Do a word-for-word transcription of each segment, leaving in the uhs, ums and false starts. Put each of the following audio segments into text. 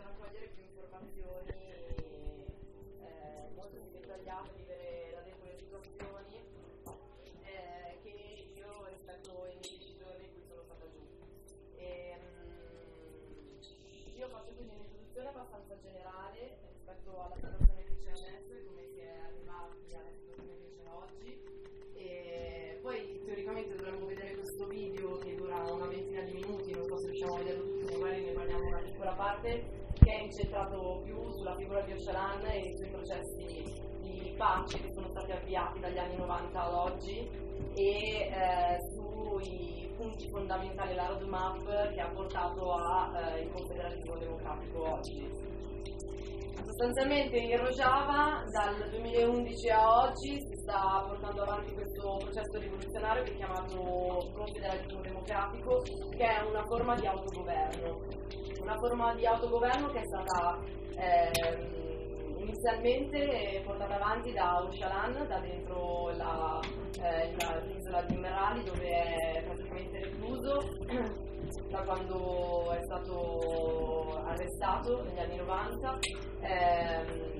raccogliere più informazioni eh, molto più dettagliate, vivere da dentro le situazioni eh, che io rispetto ai dieci giorni in cui sono stata giù. E, um, io faccio quindi un'introduzione abbastanza generale rispetto alla situazione che c'è adesso e come si è arrivati alla situazione che c'è oggi. E poi teoricamente dovremmo vedere questo video che dura una ventina di minuti, non so se riusciamo a vederlo tutti, magari ne parliamo una piccola parte, che è incentrato più sulla figura di Öcalan e sui processi di pace che sono stati avviati dagli anni novanta ad oggi e eh, sui punti fondamentali della roadmap che ha portato al eh, confederalismo democratico oggi. Sostanzialmente in Rojava dal duemilaundici a oggi si sta portando avanti questo processo rivoluzionario che è chiamato confederalismo democratico, che è una forma di autogoverno, una forma di autogoverno che è stata eh, inizialmente portata avanti da Öcalan, da dentro la, eh, la, l'isola di Merali, dove è praticamente recluso da quando è stato arrestato negli anni novanta, ehm,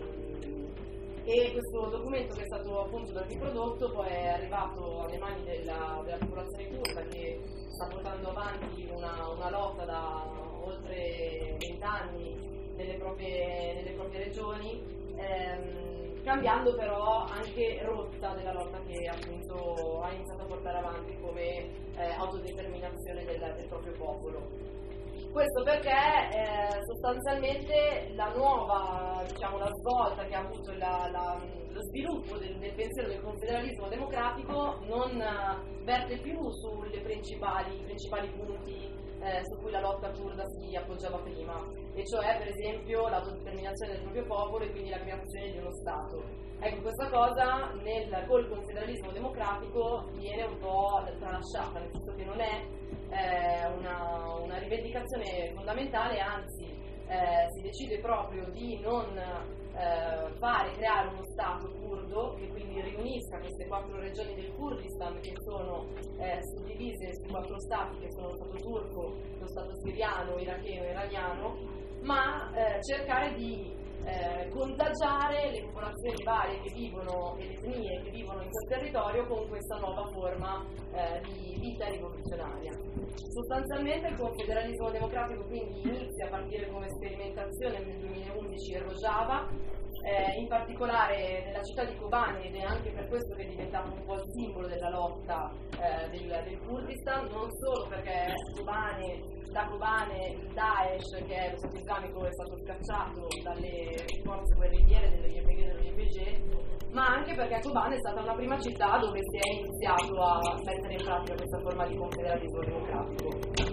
e questo documento che è stato appunto da lui prodotto poi è arrivato alle mani della, della popolazione curda, che sta portando avanti una, una lotta da oltre vent'anni nelle proprie, nelle proprie regioni, ehm, cambiando però anche rotta della lotta che appunto ha iniziato a portare avanti come eh, autodeterminazione del, del proprio popolo. Questo perché eh, sostanzialmente la nuova, diciamo, la svolta che ha avuto la, la, lo sviluppo del, del pensiero del confederalismo democratico non uh, verte più sulle principali, principali punti eh, su cui la lotta curda si appoggiava prima, e cioè per esempio l'autodeterminazione del proprio popolo e quindi la creazione di uno Stato. Ecco, questa cosa nel, col confederalismo democratico viene un po' tralasciata, nel senso che non è eh, una, una rivendicazione fondamentale, anzi eh, si decide proprio di non eh, fare, creare uno Stato curdo che quindi riunisca queste quattro regioni del Kurdistan, che sono eh, suddivise su quattro stati, che sono lo Stato turco, lo Stato siriano, iracheno e iraniano, ma eh, cercare di Eh, contagiare le popolazioni varie che vivono e le etnie che vivono in quel territorio con questa nuova forma eh, di vita rivoluzionaria. Sostanzialmente il confederalismo democratico quindi inizia a partire come sperimentazione nel duemilaundici a Rojava, eh, in particolare nella città di Kobane, ed è anche per questo che è diventato un po' il simbolo della lotta eh, del, del Kurdistan, non solo perché Kobane da Kobane il Daesh, che è lo Stato islamico, è stato scacciato dalle forze guerrigliere delle Y P G e dello Y P G, ma anche perché Kobane è stata la prima città dove si è iniziato a mettere in pratica questa forma di confederalismo democratico.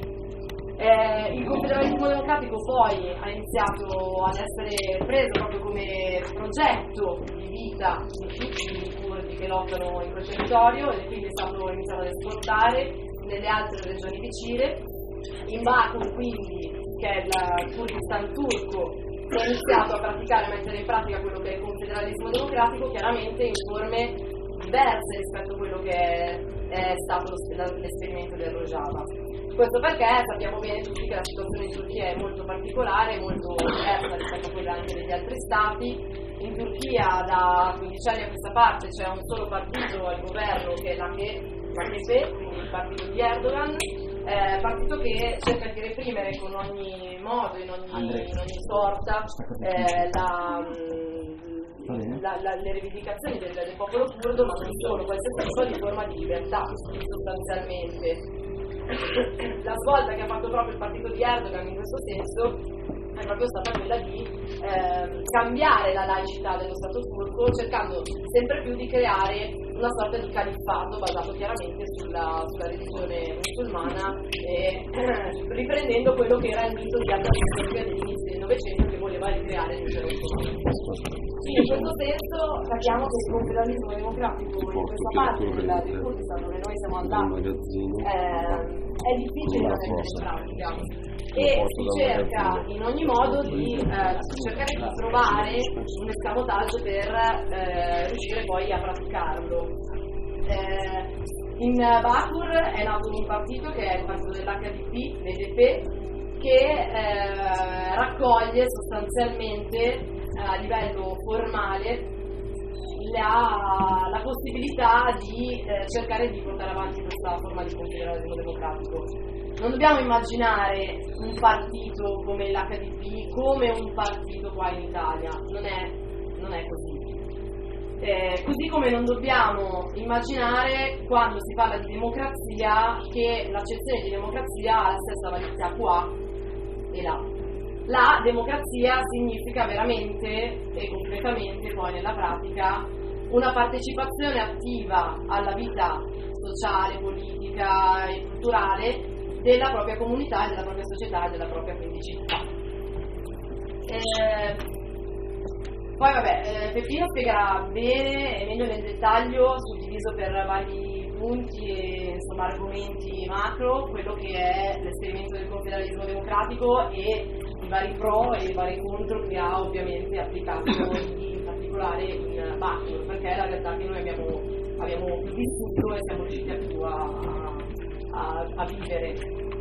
Eh, il confederalismo democratico poi ha iniziato ad essere preso proprio come progetto di vita di tutti i curdi che lottano in quel territorio, e quindi è stato iniziato ad esportare nelle altre regioni vicine. In Baku, quindi, che è il Kurdistan turco, si è iniziato a praticare, a mettere in pratica quello che è il confederalismo democratico, chiaramente in forme diverse rispetto a quello che è, è stato l'esperimento del Rojava. Questo perché sappiamo bene tutti che la situazione in Turchia è molto particolare, molto diversa rispetto a quella anche degli altri stati. In Turchia da quindici anni a questa parte c'è un solo partito al governo, che è l'A K P, quindi il partito di Erdogan, eh, partito che cerca di reprimere con ogni modo, in ogni, in ogni sorta, eh, la, la, la, le rivendicazioni del, del popolo curdo, ma non solo, qualsiasi tipo di forma di libertà, sostanzialmente. La svolta che ha fatto proprio il partito di Erdogan in questo senso è proprio stata quella di eh, cambiare la laicità dello Stato turco, cercando sempre più di creare una sorta di califfato basato chiaramente sulla, sulla religione musulmana, e eh, riprendendo quello che era il mito di Atatürk dell'inizio del Novecento, che voleva ricreare l'impero ottomano. Quindi in questo senso capiamo che il confederalismo democratico in questa parte della, del Kurdistan dove noi siamo andati eh, è difficile da mettere in pratica, e si cerca in ogni modo di eh, cercare di trovare un escamotaggio per eh, riuscire poi a praticarlo. Eh, in Bakur è nato un partito che è il partito dell'H D P, l'H D P, che eh, raccoglie sostanzialmente eh, a livello formale la, la possibilità di eh, cercare di portare avanti questa forma di confederalismo democratico. Non dobbiamo immaginare un partito come l'H D P come un partito qua in Italia, non è, non è così. Eh, così come non dobbiamo immaginare, quando si parla di democrazia, che l'accezione di democrazia ha la stessa validità qua e là. La democrazia significa veramente e concretamente poi nella pratica una partecipazione attiva alla vita sociale, politica e culturale della propria comunità, della propria società e della propria quindi città. Eh, poi vabbè, eh, Peppino spiegherà bene e meglio nel dettaglio, suddiviso per vari punti e insomma argomenti macro, quello che è l'esperimento del confederalismo democratico e i vari pro e i vari contro che ha ovviamente applicato in particolare in macro, perché è la realtà che noi abbiamo, abbiamo vissuto e siamo riusciti più a, a, a vivere.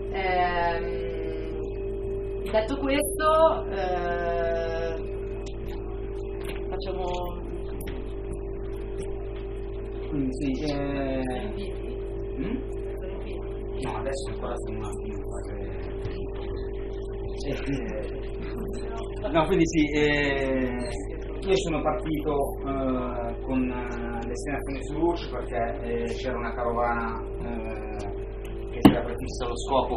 Ehm, detto questo, eh, facciamo quindi sì, eh... mm? no, adesso ancora siamo un attimo in fase. No, quindi sì, eh, io sono partito eh, con eh, destinazione su Luce perché eh, c'era una carovana eh, che si era prefissa lo scopo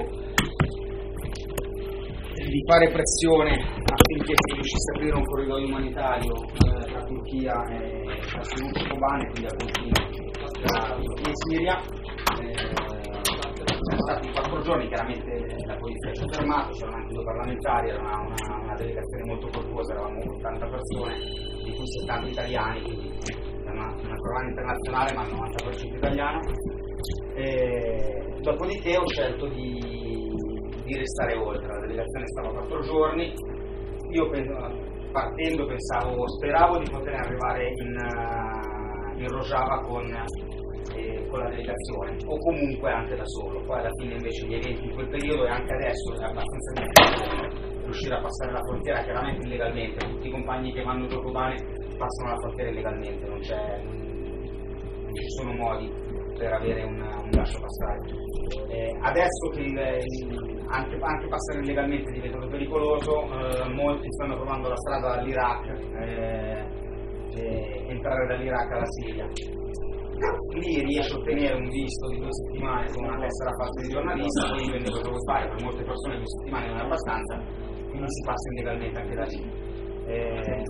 di fare pressione affinché si riuscisse a aprire un corridoio umanitario eh, tra Turchia e la Suruce Kobane, quindi al confine tra Turchia e Siria. Eh, sono stati quattro giorni, chiaramente la polizia ci ha fermato, c'erano anche due parlamentari, era una, una, una delegazione molto corposa, eravamo ottanta persone, di cui settanta italiani, quindi è una, una carovana internazionale ma il novanta per cento italiano. E, dopodiché ho scelto di, di restare oltre, la delegazione stava quattro giorni, io partendo pensavo, speravo di poter arrivare in, in Rojava con Eh, con la delegazione o comunque anche da solo. Poi alla fine invece gli eventi in quel periodo e anche adesso è abbastanza difficile riuscire a passare la frontiera, chiaramente illegalmente. Tutti i compagni che vanno giù Kobane passano la frontiera illegalmente, non, c'è, non ci sono modi per avere un, un lascio passare. Eh, adesso che il, il, anche, anche passare illegalmente è diventato pericoloso, eh, molti stanno provando la strada dall'Iraq, eh, eh, entrare dall'Iraq alla Siria. Lì riesce a ottenere un visto di due settimane con una tessera falsa di giornalista, poi dipende da cosa vuoi fare, per molte persone due settimane non è abbastanza, quindi si passa illegalmente anche da lì. Eh,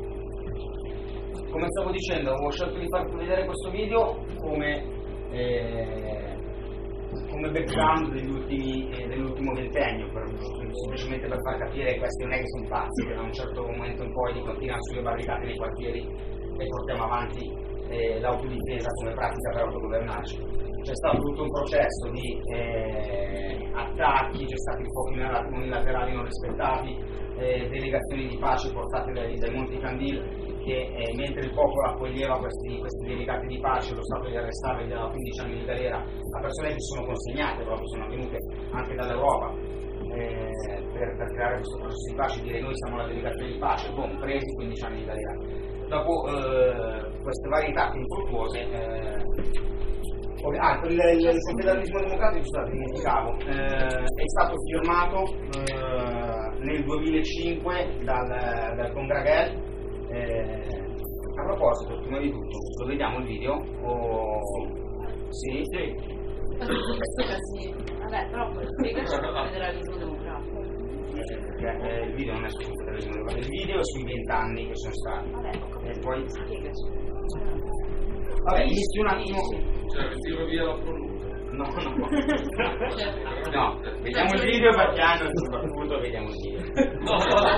come stavo dicendo, ho scelto di farvi vedere questo video come, eh, come background degli ultimi, eh, dell'ultimo ventennio, per, semplicemente per far capire che questi non è che sono pazzi, che da un certo momento in poi continuano sulle barricate nei quartieri e portiamo avanti Eh, l'autodifesa come pratica per autogovernarci. C'è stato tutto un processo di eh, attacchi, c'è stati fuochi unilaterali non rispettati, eh, delegazioni di pace portate dai, dai Monti Candil che eh, mentre il popolo accoglieva questi, questi delegati di pace, lo Stato li arrestava e gli dava quindici anni di galera a persone che sono consegnate, proprio sono venute anche dall'Europa eh, per, per creare questo processo di pace, dire noi siamo la delegazione di pace, boom, presi quindici anni di galera. Dopo eh, queste varie tappe infruttuose, eh, ah, il, il, il confederalismo democratico, scusate, dimenticavo, eh, è stato firmato eh, nel duemilacinque dal, dal Congragel. Eh, a proposito, prima di tutto, lo vediamo il video? O... Sì? Sì. Vabbè, però spiegaci il confederalismo democratico. Perché eh, il video non è sul confederalismo democratico, il video è sui vent'anni che sono stati. Vabbè, e poi spiegaci. Vabbè, inizio un attimo. Cioè, tiro via la pronuncia. No, no. No, vediamo il video perché hanno soprattutto vediamo il video. No, no, no,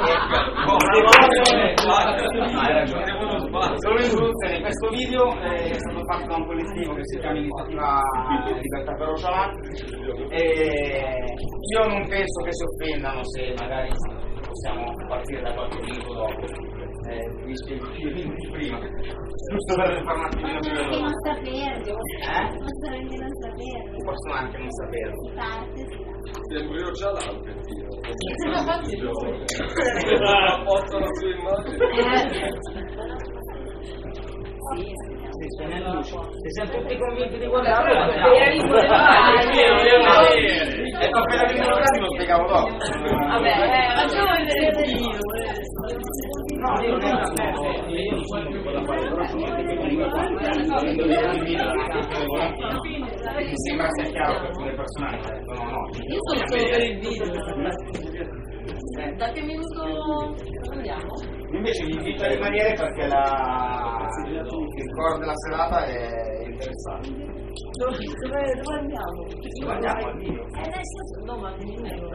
hai ragione. Solo in soluzione, questo video è stato fatto da un collettivo che si chiama Iniziativa Libertà per Ocalan e io non penso che si offendano se magari possiamo partire da qualche minuto dopo. Eh, vi spiego più minuti prima, giusto per fare un attimino più veloce. Non saperlo, Eh? possono anche non saperlo. Possono anche non saperlo. Si parte, si va. Sembro io già l'altro tiro. Apposta la sua immagine. Sì, sono in luce. Se siamo tutti convinti di guardarlo, federalismo e il federalismo democratico lo spiegavo dopo. Vabbè, eh, facciamo il federalismo. No, io non è una cosa, io non sono con la quale però sono anche mi sembra sia chiaro per alcune persone che dicono no. Io sono solo per il video. Da che minuto andiamo? Invece vi invito a rimanere perché la... il core della serata è interessante. Dove, dove, dove andiamo? Dove andiamo al video? Eh, adesso no, ma che minuto?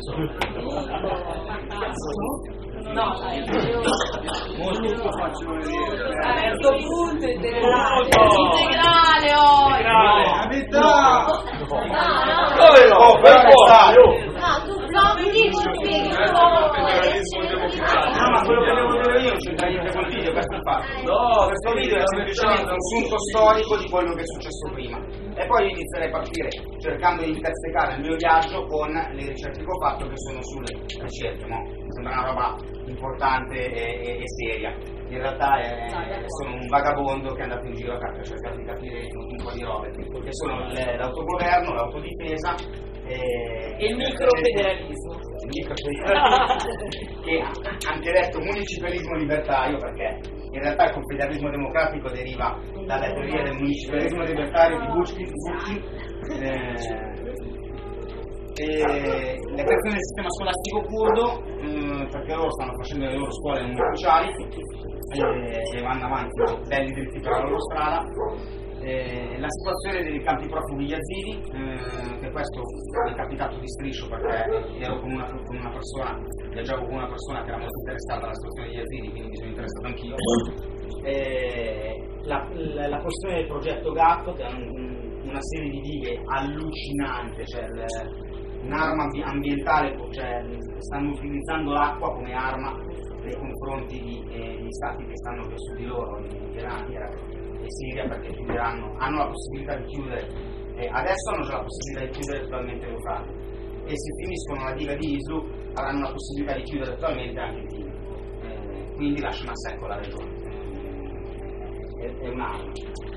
No, dai, io... Molto faccio vedere. A questo punto integrale. Integrale, oh! A metà! No, no. Dove no? Per forza! No, tu no, mi dici, spieghi No, ma quello che devo dire io non c'entra niente col video, questo è il fatto. No, questo video è semplicemente un sunto storico di quello che è successo prima. E poi inizierei a partire cercando di intersecare il mio viaggio con le ricerche che ho fatto, che sono sulle ricerche, no? Sembra una roba importante e, e, e seria. In realtà è, sono un vagabondo che è andato in giro a cercare di capire un, un po' di robe, che sono le, l'autogoverno, l'autodifesa e, e il microfederalismo. Il microfederalismo, che anche detto municipalismo libertario, perché in realtà il confederalismo democratico deriva dalla teoria del municipalismo libertario di Bushkin, eh, e la creazione del sistema scolastico curdo, eh, perché loro stanno facendo le loro scuole non ufficiali e, e vanno avanti belli dritti per la loro strada. Eh, la situazione dei campi profughi yazidi, eh, che questo mi è capitato di striscio perché ero con una, con una persona, viaggiavo con una persona che era molto interessata alla situazione degli yazidi, quindi mi sono interessato anch'io. Eh, la, la, la questione del progetto Gatto, che è un, una serie di dighe allucinante, cioè il, un'arma ambientale, cioè stanno utilizzando l'acqua come arma nei confronti di, eh, di stati che stanno più su di loro, in Iran, Iraq e Siria, perché chiuderanno, hanno la possibilità di chiudere, eh, adesso hanno già la possibilità di chiudere totalmente l'Eufrate, e se finiscono la diga di Islu avranno la possibilità di chiudere totalmente anche il Tigre, eh, quindi lasciano a secco la regione, eh, è, è un'arma.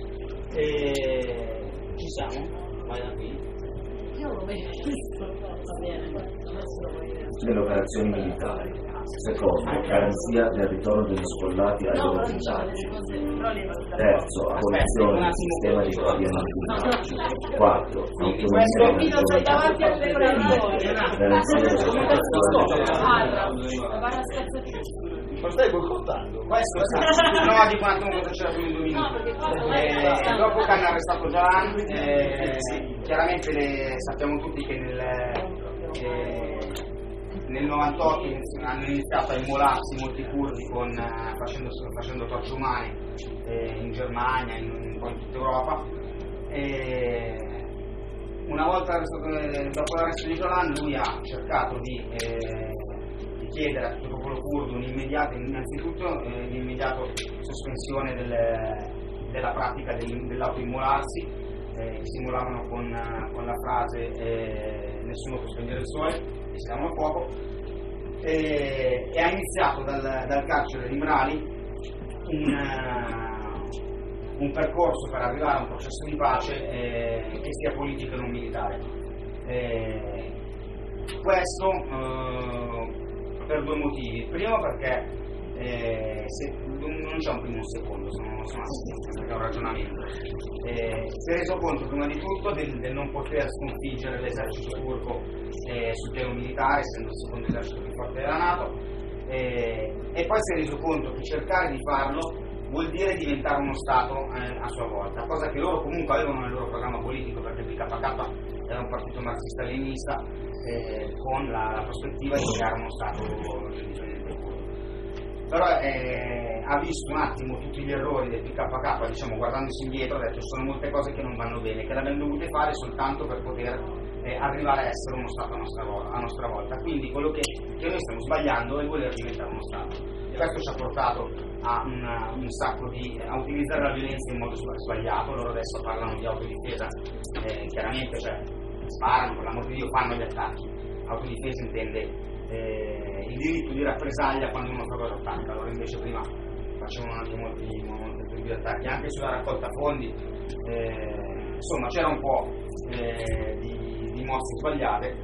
E... ci siamo? Vai da qui. Io non l'ho mai visto, va bene, adesso lo voglio vedere. Delle operazioni militari. Secondo, garanzia del ritorno degli sfollati ai loro villaggi. Terzo, abolizione del sistema di coordinamento. Quattro, autonomia della regione. davanti alle Garanzia delle Ma stai boicottando? Questo no, dico un attimo cosa c'era più di due minuti. Eh, dopo che hanno arrestato Jalan, eh, chiaramente le, sappiamo tutti che nel, eh, nel novantotto hanno iniziato a immolarsi molti curdi con, eh, facendo, facendo torce umane eh, in Germania, in, un po' in tutta Europa. E una volta arrestato, dopo l'arresto di Jalan, lui ha cercato di eh, chiedere a tutto il popolo curdo un'immediata, innanzitutto eh, l'immediata sospensione del, della pratica del, dell'autoimmolarsi, eh, si immolavano con, con la frase eh, nessuno può spegnere il sole, e si davano a fuoco, e, e ha iniziato dal, dal carcere di Mrali un, uh, un percorso per arrivare a un processo di pace eh, che sia politico e non militare. Eh, questo uh, per due motivi. Il primo perché eh, se, non c'è un primo o un secondo, sono, sono perché è un ragionamento. Eh, si è reso conto prima di tutto del, del non poter sconfiggere l'esercito turco eh, sul piano militare, essendo il secondo esercito più forte della NATO, eh, e poi si è reso conto che cercare di farlo vuol dire diventare uno Stato eh, a sua volta, cosa che loro comunque avevano nel loro programma politico, perché il P K K era un partito marxista-leninista eh, con la, la prospettiva di creare uno Stato indipendente curdo. Però eh, ha visto un attimo tutti gli errori del P K K, diciamo, guardandosi indietro, ha detto ci sono molte cose che non vanno bene, che l'abbiamo dovute fare soltanto per poter eh, arrivare a essere uno Stato a nostra, a nostra volta. Quindi quello che, che noi stiamo sbagliando è voler diventare uno Stato. E questo ci ha portato a una, un sacco di a utilizzare la violenza in modo sbagliato. Loro adesso parlano di autodifesa, eh, chiaramente, cioè sparano, per l'amor di Dio, fanno gli attacchi. autodifesa intende eh, il diritto di rappresaglia quando uno fa cosa attacca, allora invece prima facevano anche molti, molti più attacchi, anche sulla raccolta fondi, eh, insomma c'era un po' eh, di, di mosse sbagliate.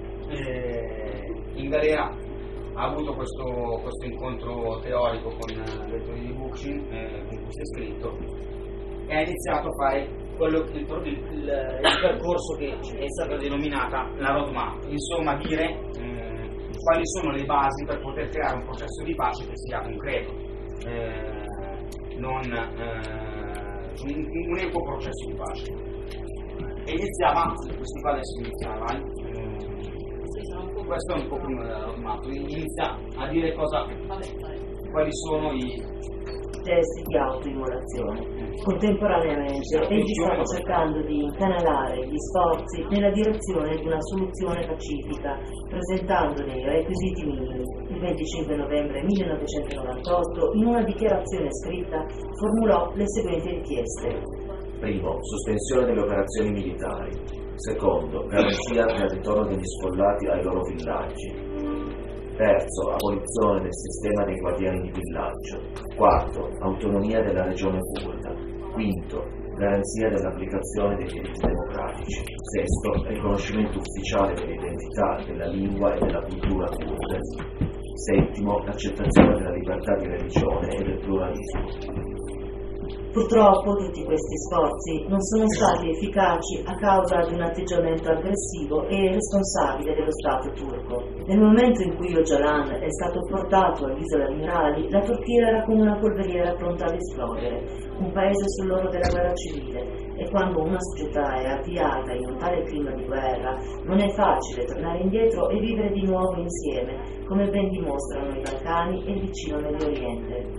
Eh, in galera ha avuto questo, questo incontro teorico con l'elettore di Bookchin, eh, con cui si è scritto, e ha iniziato a fare quello, il, il, il, il percorso che è stata denominata la roadmap, insomma dire eh, quali sono le basi per poter creare un processo di pace che sia concreto, eh, non eh, un, un equo processo di pace. E iniziava, questi qua adesso iniziava, questo è un po' prima della roadmap, inizia a dire cosa, quali sono i testi di autoimmolazione. Contemporaneamente egli stava cercando di incanalare gli sforzi nella direzione di una soluzione pacifica, presentandone i requisiti minimi. Il venticinque novembre millenovecentonovantotto, in una dichiarazione scritta, formulò le seguenti richieste. Primo, sospensione delle operazioni militari. Secondo, garanzia del ritorno degli sfollati ai loro villaggi. Terzo, abolizione del sistema dei guardiani di villaggio. Quarto, autonomia della regione curda. Quinto, garanzia dell'applicazione dei diritti democratici. Sesto, riconoscimento ufficiale dell'identità, della lingua e della cultura kurde. Settimo, accettazione della libertà di religione e del pluralismo. Purtroppo tutti questi sforzi non sono stati efficaci a causa di un atteggiamento aggressivo e irresponsabile dello Stato turco. Nel momento in cui Öcalan è stato portato all'isola Amirali, la Turchia era come una polveriera pronta ad esplodere, un paese sull'orlo della guerra civile, e quando una società è avviata in un tale clima di guerra non è facile tornare indietro e vivere di nuovo insieme, come ben dimostrano i Balcani e il vicino Medio Oriente.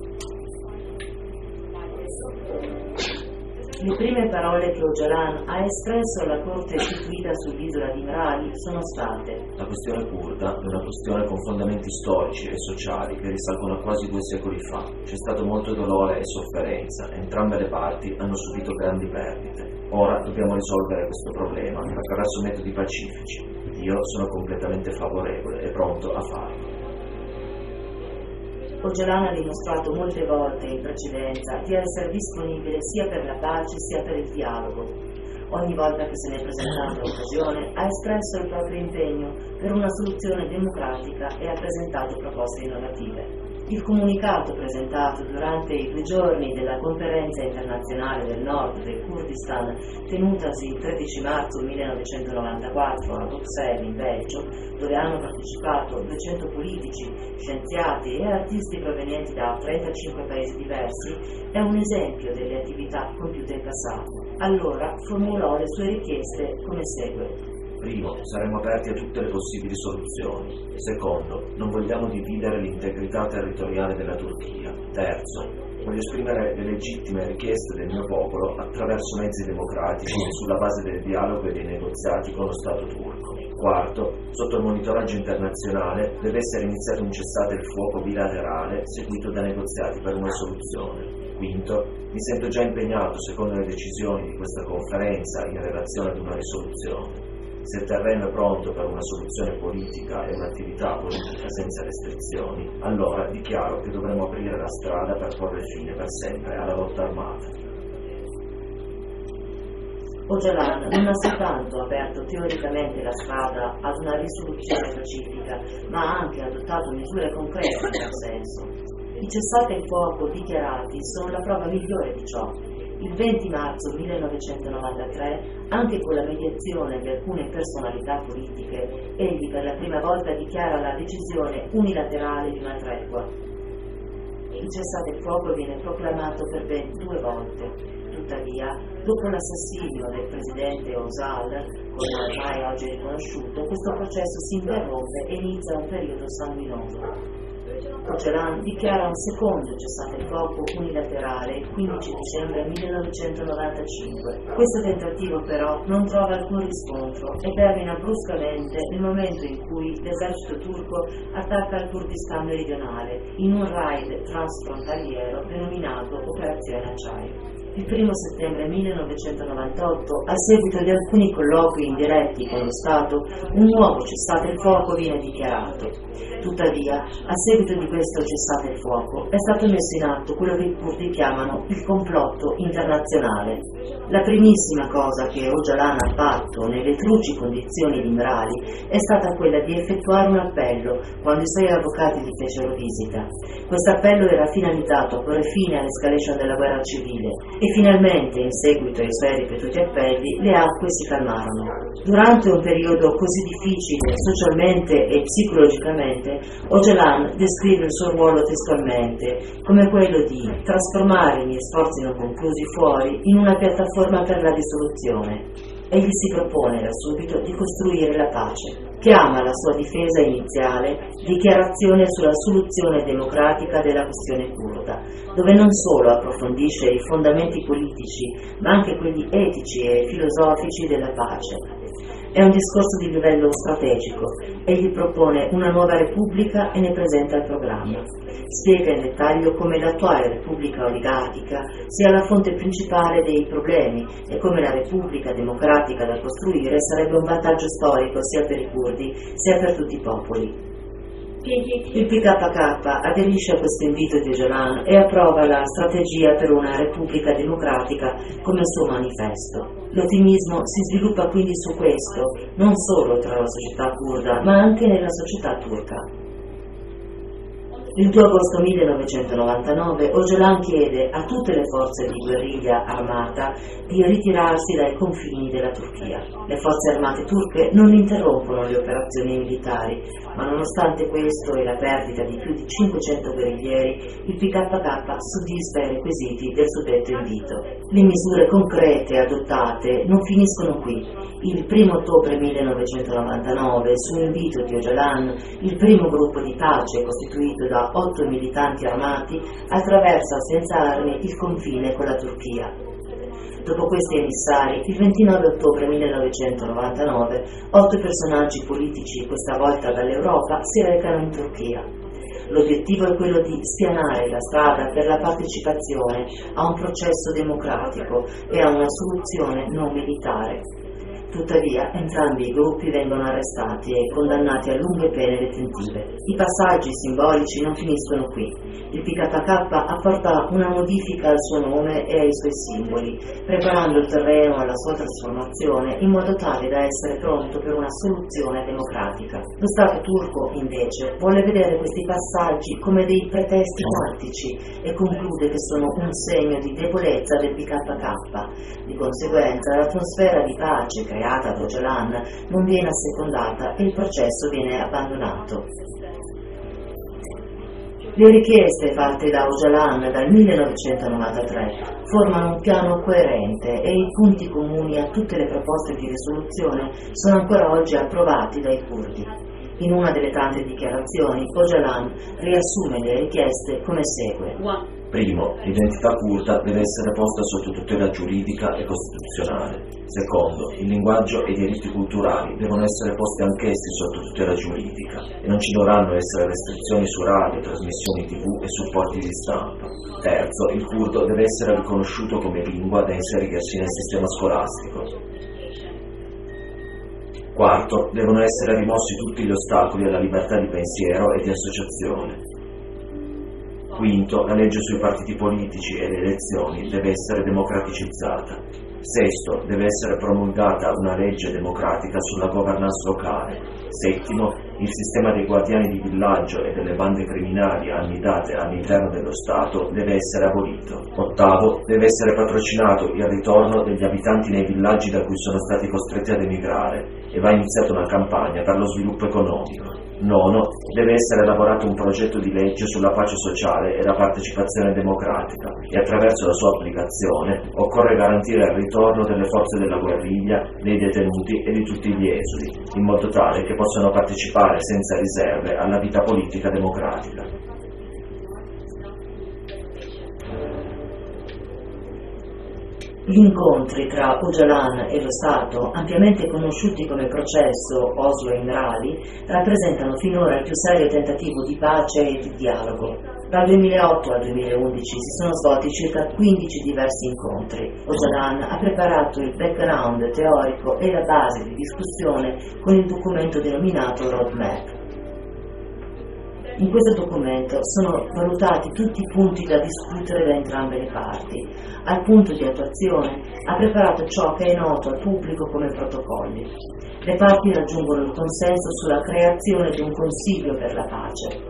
Le prime parole che Öcalan ha espresso alla corte istituita sull'isola di Merali sono state: la questione curda è una questione con fondamenti storici e sociali che risalgono a quasi due secoli fa. C'è stato molto dolore e sofferenza, entrambe le parti hanno subito grandi perdite. Ora dobbiamo risolvere questo problema attraverso metodi pacifici. Io sono completamente favorevole e pronto a farlo. Öcalan ha dimostrato molte volte in precedenza di essere disponibile sia per la pace sia per il dialogo. Ogni volta che se ne è presentata l'occasione ha espresso il proprio impegno per una soluzione democratica e ha presentato proposte innovative. Il comunicato presentato durante i due giorni della conferenza internazionale del nord del Kurdistan, tenutasi il tredici marzo millenovecentonovantaquattro a Bruxelles in Belgio, dove hanno partecipato duecento politici, scienziati e artisti provenienti da trentacinque paesi diversi, è un esempio delle attività compiute in passato. Allora formulò le sue richieste come segue. Primo, saremo aperti a tutte le possibili soluzioni. Secondo, non vogliamo dividere l'integrità territoriale della Turchia. Terzo, voglio esprimere le legittime richieste del mio popolo attraverso mezzi democratici sulla base del dialogo e dei negoziati con lo Stato turco. Quarto, sotto il monitoraggio internazionale deve essere iniziato un cessate il fuoco bilaterale seguito da negoziati per una soluzione. Quinto, mi sento già impegnato secondo le decisioni di questa conferenza in relazione ad una risoluzione. Se il terreno è pronto per una soluzione politica e un'attività politica senza restrizioni, allora dichiaro che dovremo aprire la strada per porre fine per sempre alla lotta armata. Öcalan non ha soltanto aperto teoricamente la strada ad una risoluzione pacifica, ma ha anche adottato misure concrete in tal senso. I cessate il fuoco dichiarati sono la prova migliore di ciò. Il venti marzo millenovecentonovantatré, anche con la mediazione di alcune personalità politiche, egli per la prima volta dichiara la decisione unilaterale di una tregua. Il cessate il fuoco viene proclamato per ben due volte. Tuttavia, dopo l'assassinio del presidente Özal, come ormai oggi è riconosciuto, questo processo si interrompe e inizia un periodo sanguinoso. Öcalan dichiara un secondo cessate il fuoco unilaterale il quindici dicembre millenovecentonovantacinque. Questo tentativo però non trova alcun riscontro e termina bruscamente nel momento in cui l'esercito turco attacca il Kurdistan meridionale in un raid transfrontaliero denominato Operazione Acciaio. Il primo settembre millenovecentonovantotto, a seguito di alcuni colloqui indiretti con lo Stato, un nuovo cessate il fuoco viene dichiarato. Tuttavia, a seguito di questo cessate il fuoco, è stato messo in atto quello che i curdi chiamano il complotto internazionale. La primissima cosa che Öcalan ha fatto nelle truci condizioni di Imrali è stata quella di effettuare un appello quando i suoi avvocati gli fecero visita. Questo appello era finalizzato a porre fine all'escalation della guerra civile e finalmente, in seguito ai suoi ripetuti appelli, le acque si calmarono. Durante un periodo così difficile socialmente e psicologicamente, Öcalan descrive il suo ruolo testualmente come quello di trasformare i miei sforzi non conclusi fuori in una piattaforma per la risoluzione. Egli si propone da subito di costruire la pace. Chiama la sua difesa iniziale dichiarazione sulla soluzione democratica della questione curda, dove non solo approfondisce i fondamenti politici, ma anche quelli etici e filosofici della pace. È un discorso di livello strategico. Egli propone una nuova repubblica e ne presenta il programma. Spiega in dettaglio come l'attuale repubblica oligarchica sia la fonte principale dei problemi e come la repubblica democratica da costruire sarebbe un vantaggio storico sia per i curdi sia per tutti i popoli. Il P K K aderisce a questo invito di Öcalan e approva la strategia per una repubblica democratica come suo manifesto. L'ottimismo si sviluppa quindi su questo, non solo tra la società curda, ma anche nella società turca. Il due agosto millenovecentonovantanove Öcalan chiede a tutte le forze di guerriglia armata di ritirarsi dai confini della Turchia. Le forze armate turche non interrompono le operazioni militari, ma nonostante questo e la perdita di più di cinquecento guerriglieri, il P K K soddisfa i requisiti del suddetto invito. Le misure concrete adottate non finiscono qui. Il primo ottobre millenovecentonovantanove, su invito di Öcalan, il primo gruppo di pace costituito da otto militanti armati attraversa senza armi il confine con la Turchia. Dopo questi emissari, il ventinove ottobre millenovecentonovantanove, otto personaggi politici, questa volta dall'Europa, si recano in Turchia. L'obiettivo è quello di spianare la strada per la partecipazione a un processo democratico e a una soluzione non militare. Tuttavia, entrambi i gruppi vengono arrestati e condannati a lunghe pene detentive. I passaggi simbolici non finiscono qui. Il P K K apporta una modifica al suo nome e ai suoi simboli, preparando il terreno alla sua trasformazione in modo tale da essere pronto per una soluzione democratica. Lo Stato turco, invece, vuole vedere questi passaggi come dei pretesti tattici e conclude che sono un segno di debolezza del P K K. Di conseguenza, l'atmosfera di pace creata da Öcalan non viene assecondata e il processo viene abbandonato. Le richieste fatte da Öcalan dal millenovecentonovantatré formano un piano coerente e i punti comuni a tutte le proposte di risoluzione sono ancora oggi approvati dai curdi. In una delle tante dichiarazioni, Öcalan riassume le richieste come segue. Primo, l'identità curda deve essere posta sotto tutela giuridica e costituzionale. Secondo, il linguaggio e i diritti culturali devono essere posti anch'essi sotto tutela giuridica e non ci dovranno essere restrizioni su radio, trasmissioni tivù e supporti di stampa. Terzo, il curdo deve essere riconosciuto come lingua da inserirsi nel sistema scolastico. Quarto, devono essere rimossi tutti gli ostacoli alla libertà di pensiero e di associazione. Quinto, la legge sui partiti politici e le elezioni deve essere democraticizzata. Sesto, deve essere promulgata una legge democratica sulla governance locale. Settimo, il sistema dei guardiani di villaggio e delle bande criminali annidate all'interno dello Stato deve essere abolito. Ottavo, deve essere patrocinato il ritorno degli abitanti nei villaggi da cui sono stati costretti ad emigrare e va iniziata una campagna per lo sviluppo economico. Nono, deve essere elaborato un progetto di legge sulla pace sociale e la partecipazione democratica e attraverso la sua applicazione occorre garantire il ritorno delle forze della guerriglia, dei detenuti e di tutti gli esuli, in modo tale che possano partecipare senza riserve alla vita politica democratica. Gli incontri tra Öcalan e lo Stato, ampiamente conosciuti come processo Oslo-Imrali, rappresentano finora il più serio tentativo di pace e di dialogo. Dal duemilaotto al duemilaundici si sono svolti circa quindici diversi incontri. Öcalan ha preparato il background teorico e la base di discussione con il documento denominato Roadmap. In questo documento sono valutati tutti i punti da discutere da entrambe le parti. Al punto di attuazione ha preparato ciò che è noto al pubblico come protocolli. Le parti raggiungono il consenso sulla creazione di un Consiglio per la pace.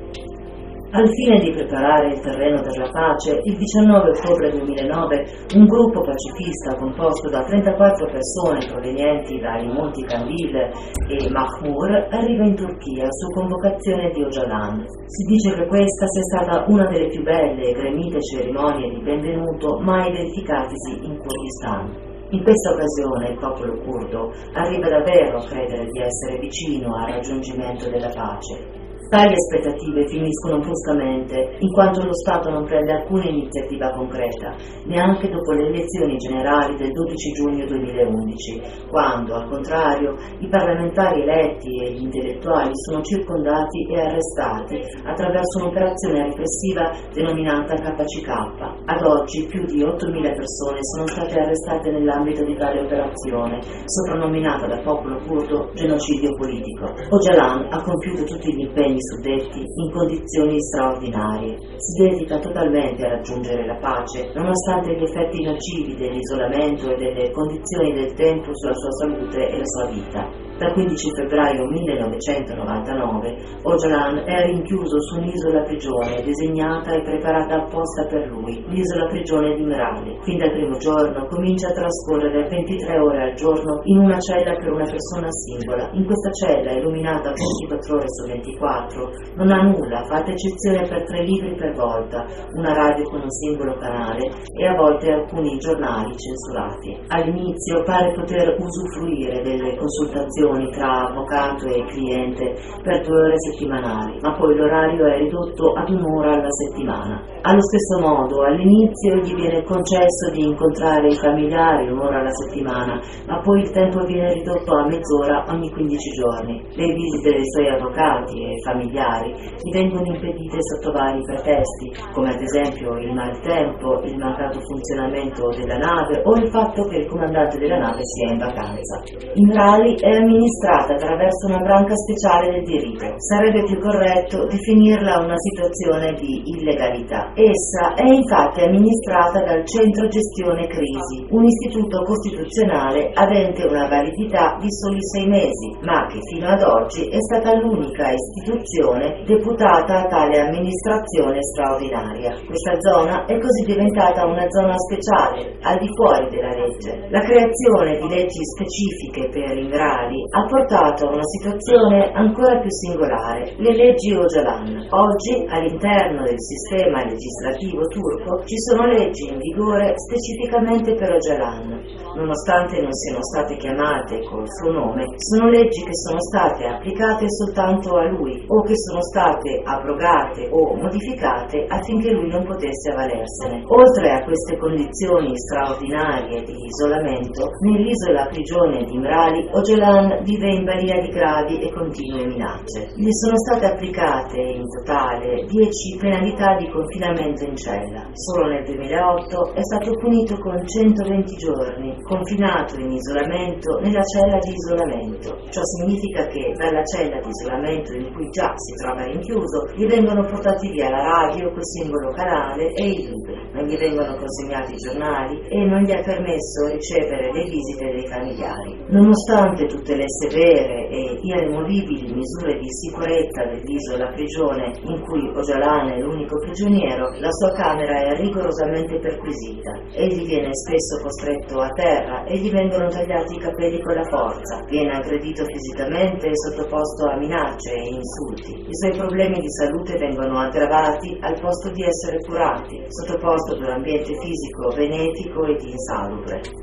Al fine di preparare il terreno per la pace, il diciannove ottobre duemilanove un gruppo pacifista composto da trentaquattro persone provenienti dai Monti Kandil e Mahmur arriva in Turchia su convocazione di Öcalan. Si dice che questa sia stata una delle più belle e gremite cerimonie di benvenuto mai verificatisi in Kurdistan. In questa occasione il popolo curdo arriva davvero a credere di essere vicino al raggiungimento della pace. Tali aspettative finiscono bruscamente, in quanto lo Stato non prende alcuna iniziativa concreta, neanche dopo le elezioni generali del dodici giugno duemilaundici, quando, al contrario, i parlamentari eletti e gli intellettuali sono circondati e arrestati attraverso un'operazione repressiva denominata K C K. Ad oggi più di ottomila persone sono state arrestate nell'ambito di tale operazione, soprannominata dal popolo curdo genocidio politico. Öcalan ha compiuto tutti gli impegni suddetti in condizioni straordinarie. Si dedica totalmente a raggiungere la pace, nonostante gli effetti nocivi dell'isolamento e delle condizioni del tempo sulla sua salute e la sua vita. Dal quindici febbraio millenovecentonovantanove Öcalan è rinchiuso su un'isola prigione disegnata e preparata apposta per lui, l'isola prigione di Imrali. Fin dal primo giorno comincia a trascorrere ventitré ore al giorno in una cella per una persona singola. In questa cella, illuminata ventiquattro ore su ventiquattro, non ha nulla, fatta eccezione per tre libri per volta, una radio con un singolo canale e a volte alcuni giornali censurati. All'inizio pare poter usufruire delle consultazioni tra avvocato e cliente per due ore settimanali, ma poi l'orario è ridotto ad un'ora alla settimana. Allo stesso modo, all'inizio gli viene concesso di incontrare i familiari un'ora alla settimana, ma poi il tempo viene ridotto a mezz'ora ogni quindici giorni. Le visite dei suoi avvocati e familiari gli vengono impedite sotto vari pretesti, come ad esempio il maltempo, il mancato funzionamento della nave o il fatto che il comandante della nave sia in vacanza. Imrali è amministrata attraverso una branca speciale del diritto. Sarebbe più corretto definirla una situazione di illegalità. Essa è infatti amministrata dal Centro Gestione Crisi, un istituto costituzionale avente una validità di soli sei mesi, ma che fino ad oggi è stata l'unica istituzione deputata a tale amministrazione straordinaria. Questa zona è così diventata una zona speciale, al di fuori della legge. La creazione di leggi specifiche per Imrali ha portato a una situazione ancora più singolare, le leggi Öcalan. Oggi, all'interno del sistema legislativo turco, ci sono leggi in vigore specificamente per Öcalan. Nonostante non siano state chiamate col suo nome, sono leggi che sono state applicate soltanto a lui o che sono state abrogate o modificate affinché lui non potesse avvalersene. Oltre a queste condizioni straordinarie di isolamento, nell'isola prigione di Imrali, Öcalan vive in balia di gravi e continue minacce. Gli sono state applicate in totale dieci penalità di confinamento in cella. Solo nel duemilaotto è stato punito con centoventi giorni, confinato in isolamento nella cella di isolamento. Ciò significa che dalla cella di isolamento in cui già si trova rinchiuso gli vengono portati via la radio col singolo canale e i libri, non gli vengono consegnati i giornali e non gli è permesso ricevere le visite dei familiari. Nonostante tutte le severe e irremovibili misure di sicurezza dell'isola prigione in cui Öcalan è l'unico prigioniero, la sua camera è rigorosamente perquisita. Egli viene spesso costretto a terra e gli vengono tagliati i capelli con la forza, viene aggredito fisicamente e sottoposto a minacce e insulti. I suoi problemi di salute vengono aggravati al posto di essere curati, sottoposto ad un ambiente fisico benefico ed insalubre.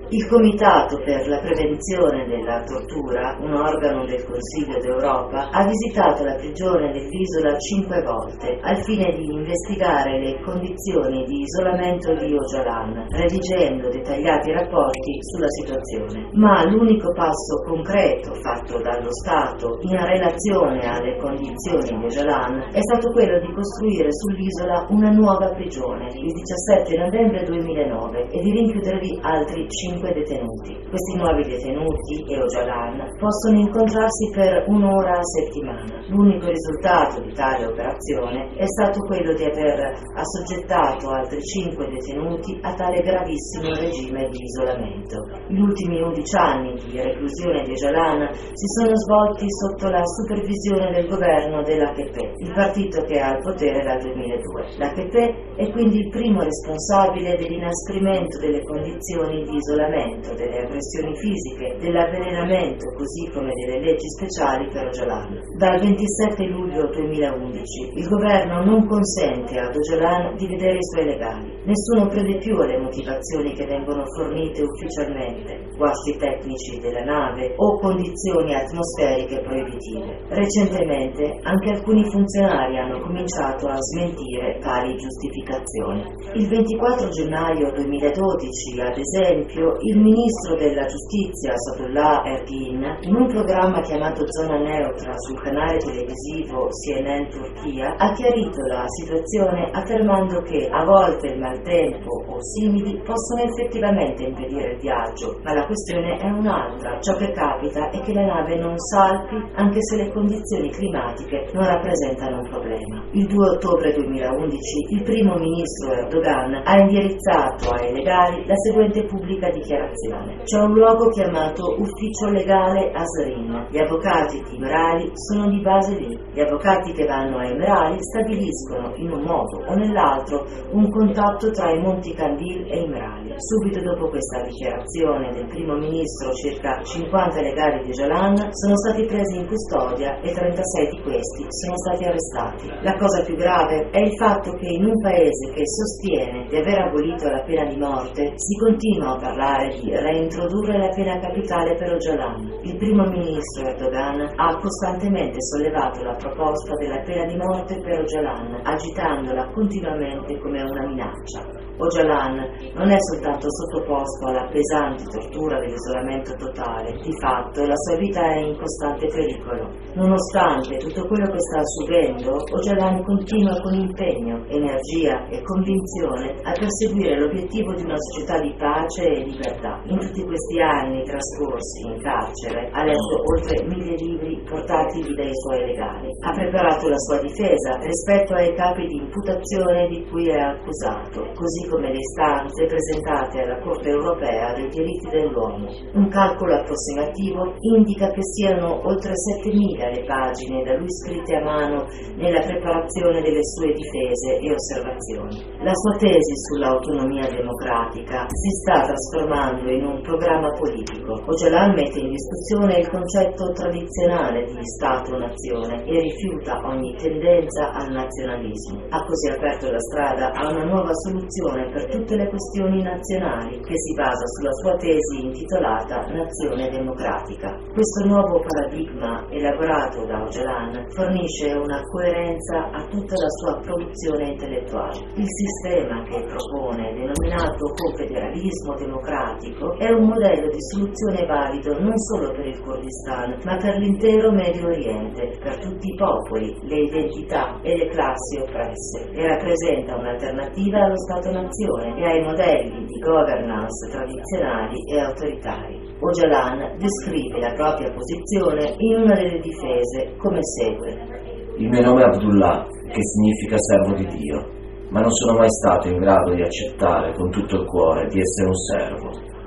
Il Comitato per la prevenzione della tortura, un organo del Consiglio d'Europa, ha visitato la prigione dell'isola cinque volte al fine di investigare le condizioni di isolamento di Öcalan, redigendo dettagliati rapporti sulla situazione. Ma l'unico passo concreto fatto dallo Stato in relazione alle condizioni di Öcalan è stato quello di costruire sull'isola una nuova prigione il diciassette novembre duemilanove e di rinchiudervi altri cinque detenuti. Questi nuovi detenuti e Öcalan possono incontrarsi per un'ora a settimana. L'unico risultato di tale operazione è stato quello di aver assoggettato altri cinque detenuti a tale gravissimo regime di isolamento. Gli ultimi undici anni di reclusione di Öcalan si sono svolti sotto la supervisione del governo dell'A K P, il partito che ha il potere dal duemiladue. L'A K P è quindi il primo responsabile dell'inasprimento delle condizioni di isolamento, delle aggressioni fisiche, dell'avvelenamento, così come delle leggi speciali per Öcalan. Dal ventisette luglio duemilaundici il governo non consente ad Öcalan di vedere i suoi legali. Nessuno crede più alle motivazioni che vengono fornite ufficialmente, guasti tecnici della nave o condizioni atmosferiche proibitive. Recentemente anche alcuni funzionari hanno cominciato a smentire tali giustificazioni. Il ventiquattro gennaio duemiladodici, ad esempio, il ministro della giustizia Sadullah Ergin, in un programma chiamato Zona Neutra sul canale televisivo C N N Turchia, ha chiarito la situazione affermando che a volte il maltempo o simili possono effettivamente impedire il viaggio, ma la questione è un'altra. Ciò che capita è che la nave non salpi anche se le condizioni climatiche non rappresentano un problema. Il due ottobre duemilaundici il primo ministro Erdogan ha indirizzato ai legali la seguente pubblica dichiarazione. C'è un luogo chiamato Ufficio Legale Asrin. Gli avvocati di Imrali sono di base lì. Gli avvocati che vanno a Imrali stabiliscono in un modo o nell'altro un contatto tra i Monti Kandil e Imrali. Subito dopo questa dichiarazione del primo ministro circa cinquanta legali di Öcalan sono stati presi in custodia e trentasei di questi sono stati arrestati. La cosa più grave è il fatto che in un paese che sostiene di aver abolito la pena di morte si continua a parlare di reintrodurre la pena capitale per Öcalan. Il primo ministro Erdogan ha costantemente sollevato la proposta della pena di morte per Öcalan, agitandola continuamente come una minaccia. Öcalan non è soltanto sottoposto alla pesante tortura dell'isolamento totale, di fatto la sua vita è in costante pericolo. Nonostante tutto quello che sta subendo, Öcalan continua con impegno, energia e convinzione a perseguire l'obiettivo di una società di pace e libertà. In tutti questi anni trascorsi in carcere ha letto oltre mille libri portati dai suoi legali. Ha preparato la sua difesa rispetto ai capi di imputazione di cui è accusato, così come le istanze presentate alla Corte europea dei diritti dell'uomo. Un calcolo approssimativo indica che siano oltre settemila le pagine da lui scritte a mano nella preparazione delle sue difese e osservazioni. La sua tesi sull'autonomia democratica si sta trasformando in un programma politico. Öcalan mette in discussione il concetto tradizionale di Stato-nazione e rifiuta ogni tendenza al nazionalismo. Ha così aperto la strada a una nuova soluzione per tutte le questioni nazionali che si basa sulla sua tesi intitolata Nazione Democratica. Questo nuovo paradigma elaborato da Öcalan fornisce una coerenza a tutta la sua produzione intellettuale. Il sistema che propone, denominato confederalismo democratico, è un modello di soluzione valido non solo per il Kurdistan, ma per l'intero Medio Oriente, per tutti i popoli, le identità e le classi oppresse, e rappresenta un'alternativa allo Stato-nazione e ai modelli di governance tradizionali e autoritari. Öcalan descrive la propria posizione in una delle difese come segue. Il mio nome è Abdullah, che significa servo di Dio, ma non sono mai stato in grado di accettare con tutto il cuore di essere un servo.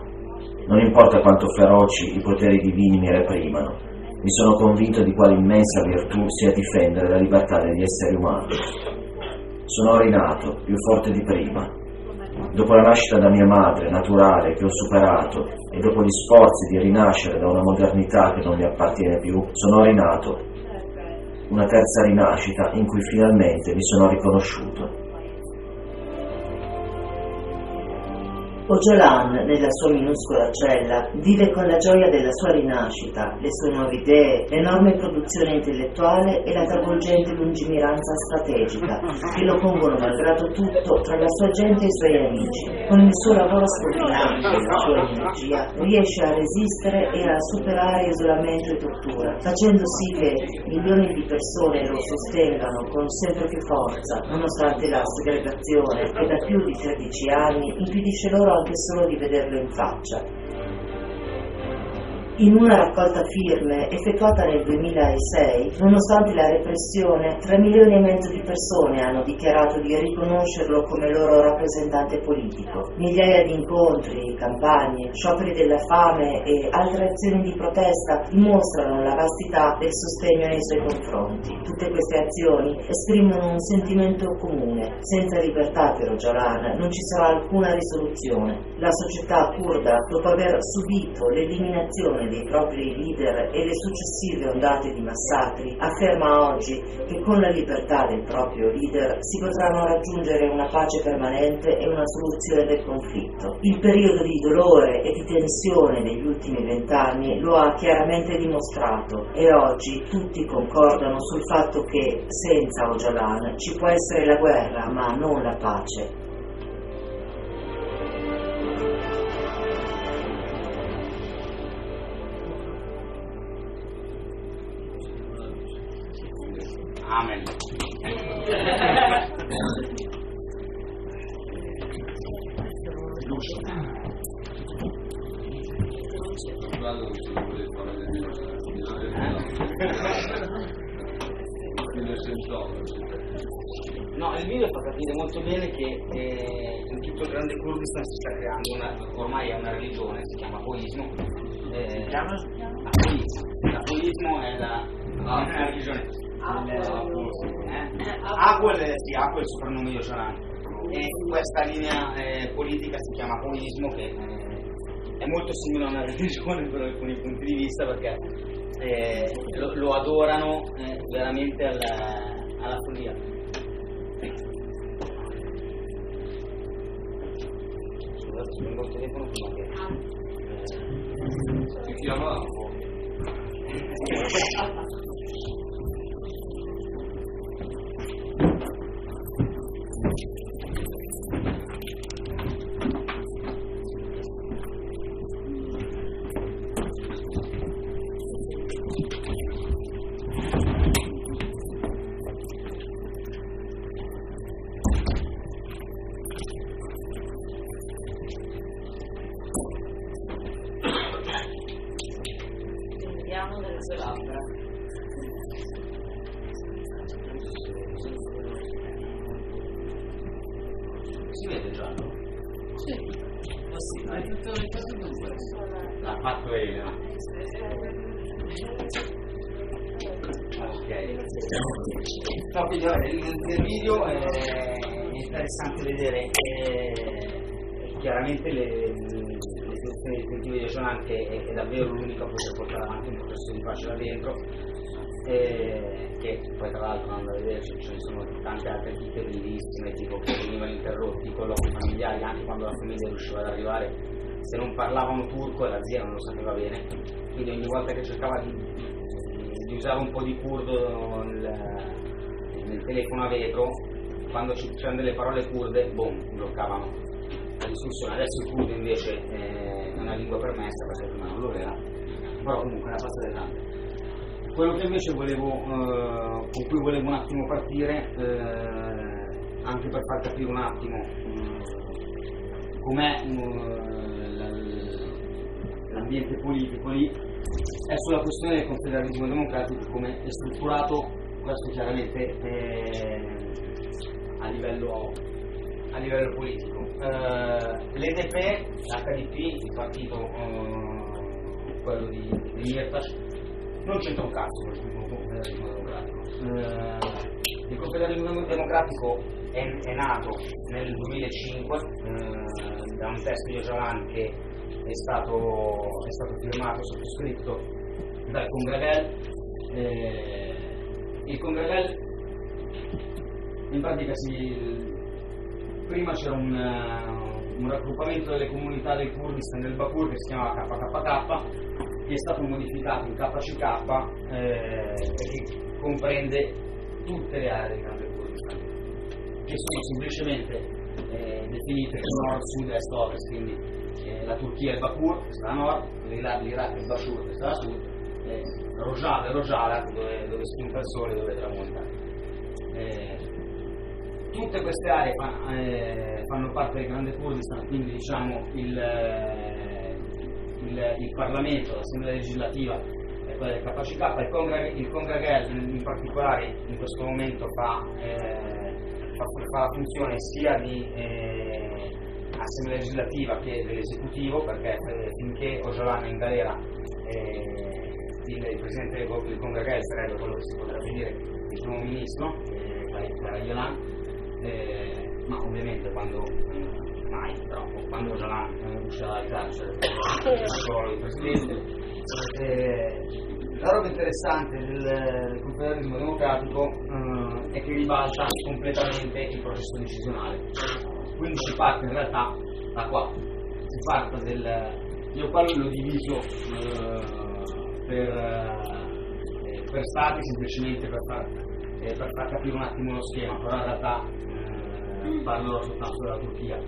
Non importa quanto feroci i poteri divini mi reprimano, mi sono convinto di quale immensa virtù sia difendere la libertà degli esseri umani. Sono rinato, più forte di prima. Dopo la nascita da mia madre, naturale, che ho superato, e dopo gli sforzi di rinascere da una modernità che non mi appartiene più, sono rinato. Una terza rinascita in cui finalmente mi sono riconosciuto. Öcalan, nella sua minuscola cella, vive con la gioia della sua rinascita, le sue nuove idee, l'enorme produzione intellettuale e la travolgente lungimiranza strategica, che lo pongono malgrado tutto tra la sua gente e i suoi amici. Con il suo lavoro sconfinante e la sua energia, riesce a resistere e a superare isolamento e tortura, facendo sì che milioni di persone lo sostengano con sempre più forza, nonostante la segregazione che da più di tredici anni impedisce loro anche solo di vederlo in faccia. In una raccolta firme effettuata nel duemilasei, nonostante la repressione, tre milioni e mezzo di persone hanno dichiarato di riconoscerlo come loro rappresentante politico. Migliaia di incontri, campagne, scioperi della fame e altre azioni di protesta dimostrano la vastità del sostegno nei suoi confronti. Tutte queste azioni esprimono un sentimento comune. Senza libertà per Öcalan non ci sarà alcuna risoluzione. La società curda, dopo aver subito l'eliminazione dei propri leader e le successive ondate di massacri, afferma oggi che con la libertà del proprio leader si potranno raggiungere una pace permanente e una soluzione del conflitto. Il periodo di dolore e di tensione degli ultimi vent'anni lo ha chiaramente dimostrato e oggi tutti concordano sul fatto che senza Öcalan ci può essere la guerra ma non la pace. Amen. No, il video fa capire molto bene che eh, in tutto il grande Kurdistan si sta creando una, ormai è una religione, si chiama Apoismo. Eh, si chiama? Apoismo. L'apoismo è la, ah, è una religione. Aquel eh? sì, Aquel è il soprannome di Öcalan. E questa linea eh, politica si chiama Apoismo, che eh, è molto simile a una religione per alcuni punti di vista, perché eh, lo, lo adorano eh, veramente alla, alla follia. Scusate, spengo il telefono prima che eh, si chiama delle sue labbra. Si vede già, no? Sì. Oh sì, Ma è tutto il questo. L'ha fatto Elena. Ok. No, quindi vabbè, il, il video è interessante vedere eh, chiaramente le, le situazioni definitive di Öcalan, che è, è davvero l'unica a poter portare avanti un processo di pace là dentro, eh, che poi tra l'altro andando a vedere ce ne sono tante altre chicche bellissime, tipo che venivano interrotti i colloqui familiari anche quando la famiglia riusciva ad arrivare, se non parlavano turco e la zia non lo sapeva bene, quindi ogni volta che cercava di, di usare un po' di curdo nel, nel telefono a vetro, quando c'erano delle parole kurde, boom, bloccavano la discussione. Adesso il kurdo invece è una lingua permessa, perché prima non lo era, però comunque è una pasta tante. Quello che invece volevo, eh, con cui volevo un attimo partire, eh, anche per far capire un attimo eh, com'è eh, l'ambiente politico lì, è sulla questione del confederalismo democratico, come è strutturato, questo chiaramente eh, a livello a livello politico. Eh, L'E D P, l'H D P, il partito eh, quello di, di Mirtas, non c'entra un cazzo con il confederalismo democratico. Eh, il confederalismo democratico è, è nato nel duemilacinque eh, da un testo di Öcalan che è stato, è stato firmato, sottoscritto dal Congregel. Eh, il Congregel in pratica si, prima c'era un, un raggruppamento delle comunità del Kurdistan del Bakur che si chiama K K K, che è stato modificato in K C K eh, e che comprende tutte le aree del Grande Kurdistan, che sono semplicemente eh, definite nord, sud, est, ovest, quindi eh, la Turchia è il Bakur, che sta a nord, l'Iraq è il Bashur, che sta a sud, eh, Rojava e Rojava, dove, dove spunta il sole e dove tramonta. Eh, tutte queste aree fa, eh, fanno parte del Grande Kurdistan, quindi diciamo il, eh, il, il Parlamento, l'Assemblea legislativa è quella del K C K, il, Congra, il Congragel in, in particolare in questo momento fa, eh, fa, fa la funzione sia di eh, Assemblea legislativa che dell'esecutivo, perché eh, finché Öcalan è in galera eh, il, il Presidente del Congragel sarebbe quello che si potrebbe dire il primo ministro, eh, Öcalan, eh, ma ovviamente quando eh, mai troppo, quando Öcalan eh, uscirà dal carcere solo il Presidente. Eh, la roba interessante del, del confederalismo democratico eh, è che ribalta completamente il processo decisionale, quindi si parte in realtà da qua, si parte del... io qua l'ho diviso eh, per, eh, per stati semplicemente per far, eh, per far capire un attimo lo schema, però in realtà eh, parlo soltanto della Turchia.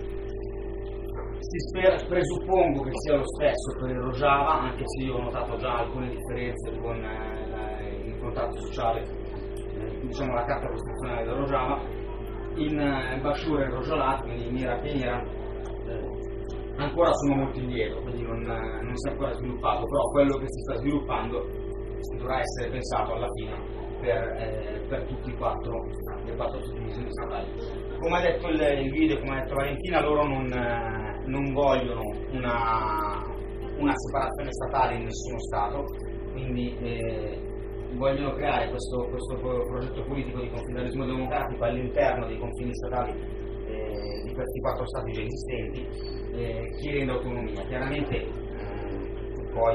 Si spera, presuppongo che sia lo stesso per il Rojava, anche se io ho notato già alcune differenze con eh, il contratto sociale, eh, diciamo la carta costituzionale del Rojava. In eh, Bashur e Rojalat, quindi in Iraq e in Iran, eh, ancora sono molto indietro, quindi non, non si è ancora sviluppato, però quello che si sta sviluppando dovrà essere pensato alla fine per, eh, per tutti i quattro, le quattro suddivisioni statali. Come ha detto il, il video, come ha detto Valentina, loro non, eh, non vogliono una, una separazione statale in nessuno Stato, quindi eh, vogliono creare questo, questo progetto politico di confederalismo democratico all'interno dei confini statali eh, di questi quattro Stati già esistenti, eh, chiedendo autonomia. Chiaramente eh, poi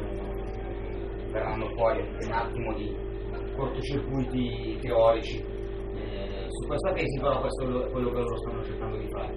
eh, verranno fuori un attimo di cortocircuiti teorici eh, su questa tesi, però questo è quello che loro stanno cercando di fare.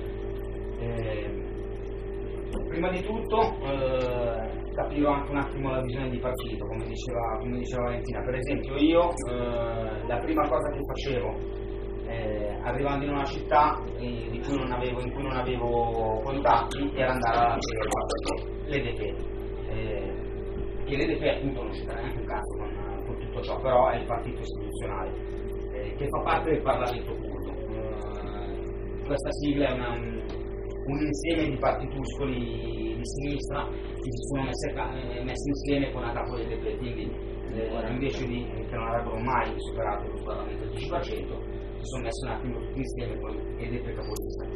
Eh, prima di tutto eh, capirò anche un attimo la visione di partito, come diceva, come diceva Valentina. Per esempio io eh, la prima cosa che facevo eh, arrivando in una città eh, di cui non avevo, in cui non avevo contatti era andare a l'E D P, eh, e l'E D P appunto non c'entra neanche un cazzo con, con tutto ciò, però è il partito istituzionale eh, che fa parte del Parlamento curdo. Eh, questa sigla è una, un insieme di partituscoli di sinistra che si sono messi, messi insieme con a capo del D P, quindi eh, invece di che non avrebbero mai superato il Parlamento il dieci per cento si sono messi un attimo tutti insieme con il D P capolista.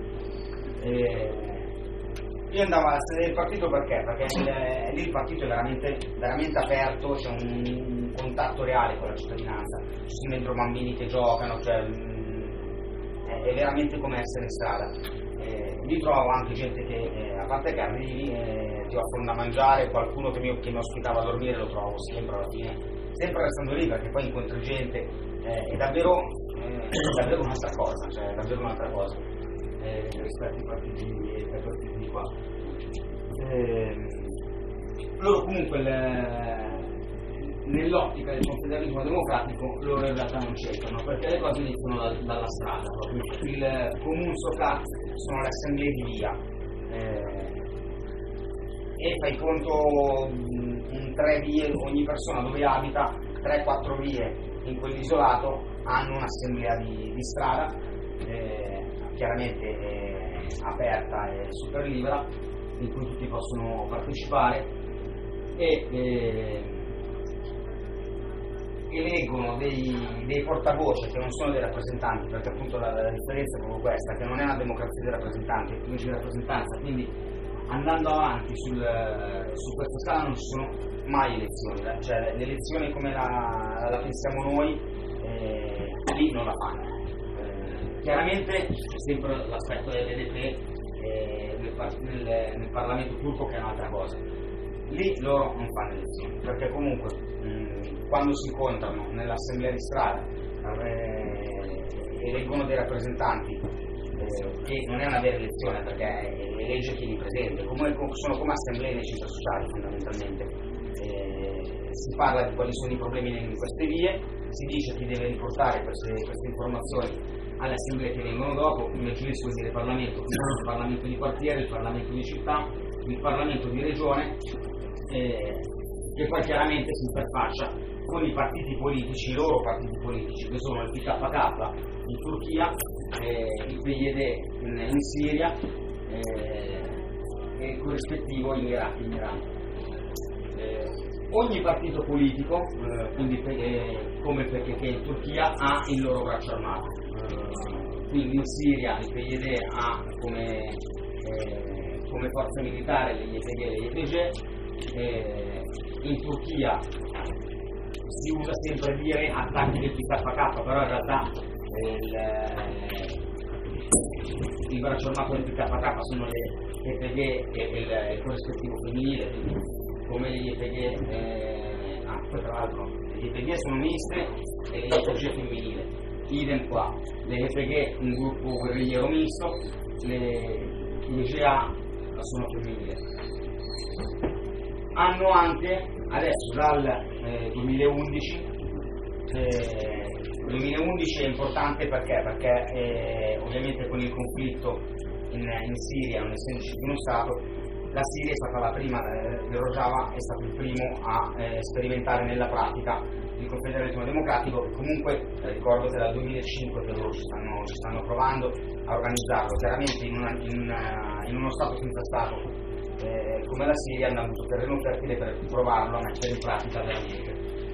Eh, io andavo alla sede del partito perché? Perché il, lì il partito è veramente, veramente aperto, c'è un, un contatto reale con la cittadinanza, ci sono dentro bambini che giocano, cioè, mh, è, è veramente come essere in strada. Eh, lì trovo anche gente che, eh, a parte che arrivi, eh, ti offrono da mangiare, qualcuno che mi, che mi ospitava a dormire lo trovo sempre alla fine, sempre restando lì, perché poi incontri gente, eh, è davvero, eh, è davvero un'altra cosa, cioè è davvero un'altra cosa eh, rispetto ai partiti, ai partiti di qua. Eh, loro comunque le, nell'ottica del confederalismo democratico loro in realtà non c'entrano, perché le cose iniziano da, dalla strada. Il comune socat sono le assemblee di via eh, e fai conto in tre vie, ogni persona dove abita, tre quattro vie in quell'isolato hanno un'assemblea di, di strada eh, chiaramente eh, aperta e super libera, in cui tutti possono partecipare e eh, eleggono dei, dei portavoce che non sono dei rappresentanti, perché appunto la, la differenza è proprio questa, che non è una democrazia dei rappresentanti, è più di rappresentanza, quindi andando avanti sul, su questa scala non ci sono mai elezioni, cioè le elezioni come la, la pensiamo noi eh, lì non la fanno. Eh, chiaramente c'è sempre l'aspetto dell'E D P eh, nel, nel, nel Parlamento turco, che è un'altra cosa. Lì loro non fanno elezioni, perché comunque mh, quando si incontrano nell'assemblea di strada eh, eleggono dei rappresentanti eh, che non è una vera elezione perché elegge chi li presenta, come, sono come assemblee nei centri sociali fondamentalmente. Eh, si parla di quali sono i problemi in queste vie, si dice chi deve riportare queste, queste informazioni alle assemblee che vengono dopo, nel giudizio vuol dire Parlamento, il Parlamento di quartiere, il Parlamento di città, il Parlamento di regione, eh, che poi chiaramente si interfaccia con i partiti politici, i loro partiti politici, che sono il P K K in Turchia, eh, il P Y D in, in Siria eh, e il corrispettivo in Iraq. In Iran. Eh, ogni partito politico, eh, quindi eh, come il P K K in Turchia, ha il loro braccio armato. Eh, quindi in Siria il P Y D ha come, eh, come forza militare le Y P G e le Y P G, eh, in Turchia si usa sempre dire attacchi del P K K, però in realtà eh, il, il braccio armato del P K K sono le Y P G e il, il corrispettivo femminile, quindi come le Y P G, eh, ah, poi tra l'altro le Y P G sono miste e le Y P G femminile, idem qua, le Y P G un gruppo guerrigliero misto, le Y G A sono femminili. Hanno anche adesso dal eh, duemilaundici, eh, duemilaundici è importante perché? Perché eh, ovviamente con il conflitto in, in Siria, non essendoci più uno Stato, la Siria è stata la prima, eh, Rojava è stato il primo a eh, sperimentare nella pratica il confederalismo democratico, che comunque eh, ricordo che dal duemilacinque che loro ci stanno, ci stanno provando a organizzarlo, chiaramente in, una, in, una, in uno Stato senza Stato eh, come la Siria hanno avuto terreno fertile per provarlo a mettere in pratica veramente.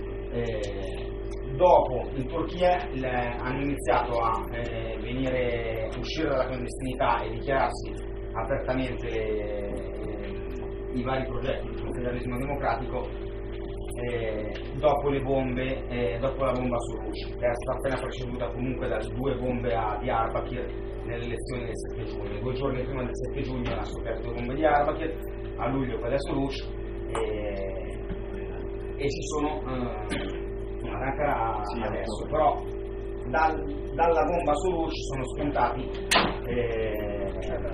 Eh, dopo in Turchia le, hanno iniziato a eh, venire, uscire dalla clandestinità e dichiararsi apertamente le, i vari progetti di confederalismo democratico eh, dopo le bombe, eh, dopo la bomba su Rush, che è stata appena preceduta comunque da due bombe a Diyarbakir nelle elezioni del sette giugno. Due giorni prima del sette giugno hanno scoperto le bombe di Diyarbakir, a luglio quelle su Rush e, e ci sono eh, anche adesso, però dal, dalla bomba su Rush sono spuntati eh,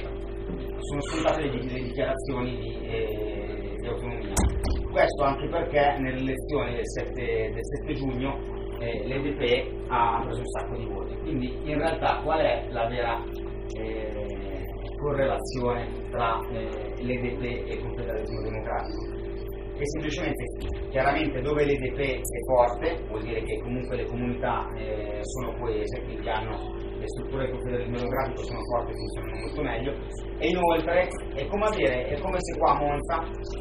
sono spuntate le, le dichiarazioni di, eh, di autonomia. Questo anche perché nelle elezioni del sette giugno eh, l'E D P ha preso un sacco di voti. Quindi in realtà qual è la vera eh, correlazione tra eh, l'E D P e il confederalismo democratico? Che semplicemente, chiaramente dove l'E D P è forte, vuol dire che comunque le comunità eh, sono coese, quindi hanno le strutture del confederalismo democratico sono forti e funzionano molto meglio, e inoltre è come avere, è come se qua a Monza,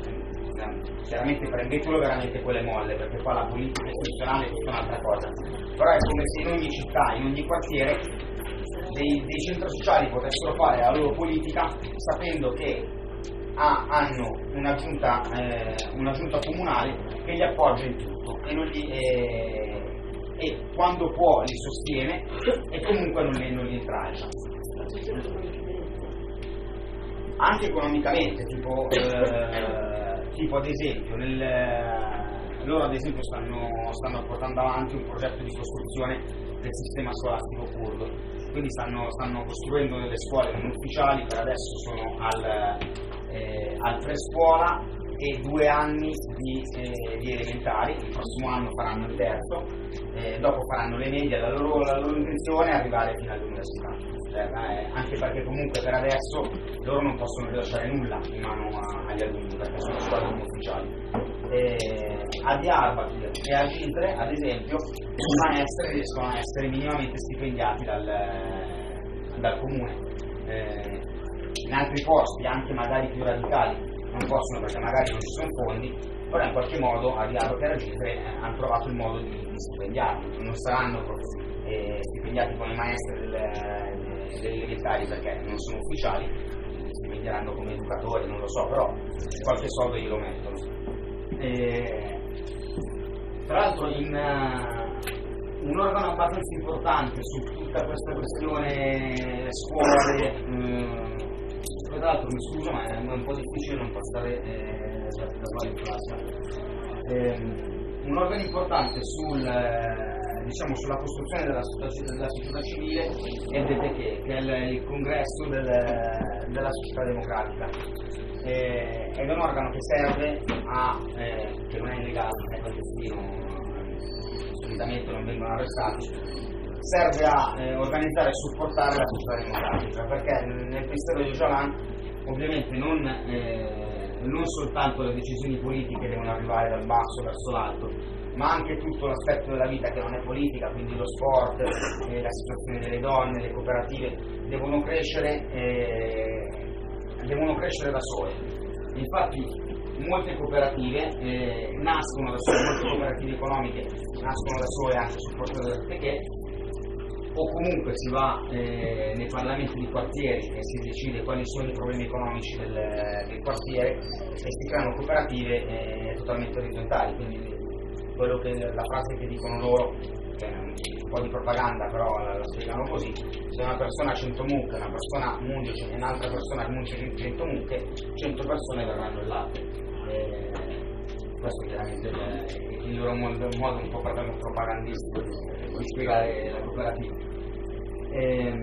eh, chiaramente prendetelo veramente quelle molle, perché qua la politica istituzionale è tutta un'altra cosa, però è come se in ogni città, in ogni quartiere dei, dei centri sociali potessero fare la loro politica sapendo che ah, hanno una giunta, eh, una giunta comunale che li appoggia in tutto e non gli, eh, e quando può li sostiene e comunque non li, non li intralcia. Anche economicamente, tipo, eh, tipo ad esempio, nel, loro ad esempio stanno, stanno portando avanti un progetto di costruzione del sistema scolastico curdo, quindi stanno, stanno costruendo delle scuole non ufficiali, per adesso sono al, eh, al prescuola e due anni di, eh, di elementari, il prossimo anno faranno il terzo, eh, dopo faranno le medie, la loro, la loro intenzione è arrivare fino all'università, eh, anche perché comunque per adesso loro non possono rilasciare nulla in mano a, agli alunni perché sono scuole non ufficiali. Eh, a Diyarbakir e a Cidre, ad esempio, i maestri riescono a essere minimamente stipendiati dal, dal comune. Eh, in altri posti, anche magari più radicali, non possono perché magari non ci sono fondi, però in qualche modo a Diyarbakir e a Cidre eh, hanno trovato il modo di, di stipendiarli. Non saranno eh, stipendiati come maestri del, delle elementari perché non sono ufficiali, li stipendieranno come educatori, non lo so, però qualche soldo glielo mettono. Eh, tra l'altro in uh, un organo abbastanza importante su tutta questa questione scuole, um, tra l'altro mi scuso ma è un po' difficile non passare eh, da fare in classe, eh, un organo importante sul, diciamo sulla costruzione della società, della società civile e il D P C, che è il, il congresso del, della società democratica. Eh, ed è un organo che serve a, eh, che non è illegale, non è clandestino, solitamente non vengono arrestati, serve a eh, organizzare e supportare la società democratica, perché nel pensiero di Öcalan ovviamente non, eh, non soltanto le decisioni politiche devono arrivare dal basso verso l'alto, ma anche tutto l'aspetto della vita che non è politica, quindi lo sport, eh, la situazione delle donne, le cooperative, devono crescere, eh, devono crescere da sole. Infatti molte cooperative eh, nascono da sole, molte cooperative economiche nascono da sole anche sul porto del P T, o comunque si va eh, nei parlamenti di quartieri e si decide quali sono i problemi economici del, del quartiere e si creano cooperative eh, totalmente orizzontali, quindi quello che la frase che dicono loro, che è un po' di propaganda però la, la spiegano così: se una persona ha cento mucche, una persona munge e un'altra persona munge cento mucche, cento persone verranno il latte. Eh, questo chiaramente è il loro modo, modo un po' propagandistico di, di spiegare la cooperativa. Eh,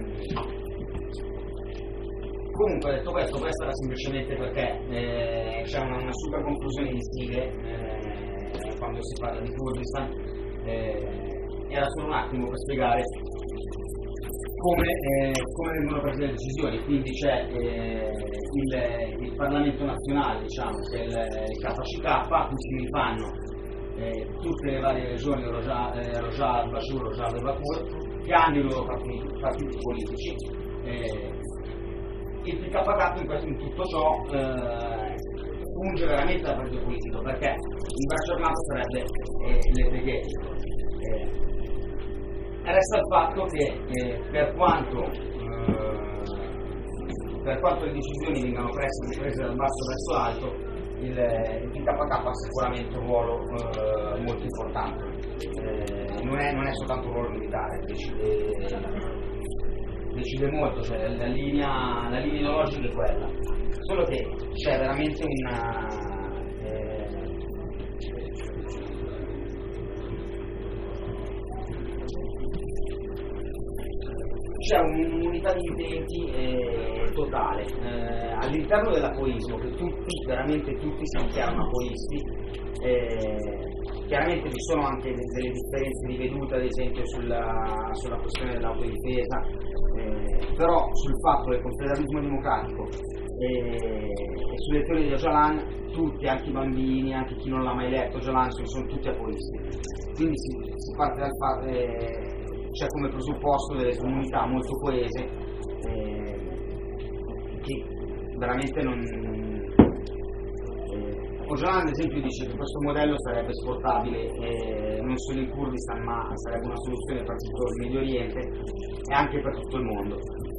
comunque, detto questo, questo era semplicemente perché eh, c'è una, una super confusione di stile eh, quando si parla di Kurdistan. Eh, era solo un attimo per spiegare come, eh, come vengono prese le decisioni. Quindi c'è eh, il, il Parlamento nazionale, diciamo, che è il, il K C K, a cui si rifanno eh, tutte le varie regioni, Rojava, eh, Rojava, Bashur, Rojava e Bakur, che hanno i loro partiti, partiti politici. Eh, il P K K in, questo, in tutto ciò eh, funge veramente da partito politico, perché il braccio armato sarebbe eh, l'E P G. Eh, resta il fatto che eh, per quanto eh, per quanto le decisioni vengano prese, prese dal basso verso l'alto, il, il P K K ha sicuramente un ruolo eh, molto importante. Eh, non, è, non è soltanto un ruolo militare, decide, decide molto, cioè la linea, la linea ideologica è quella, solo che c'è veramente una eh, c'è un'unità di intenti eh, totale eh, all'interno dell'apoismo, che tutti, veramente tutti si dichiarano apoisti. Eh, chiaramente vi sono anche delle differenze di veduta, ad esempio sulla, sulla questione dell'autodifesa, eh, però sul fatto del confederalismo democratico eh, e sulle teorie di Öcalan tutti, anche i bambini, anche chi non l'ha mai letto Öcalan, sono, sono tutti apoisti. Quindi si, si parte dal fatto eh, c'è come presupposto delle comunità molto coese eh, che veramente non eh, Öcalan ad esempio dice che questo modello sarebbe esportabile eh, non solo in Kurdistan, ma sarebbe una soluzione per tutto il Medio Oriente e anche per tutto il mondo.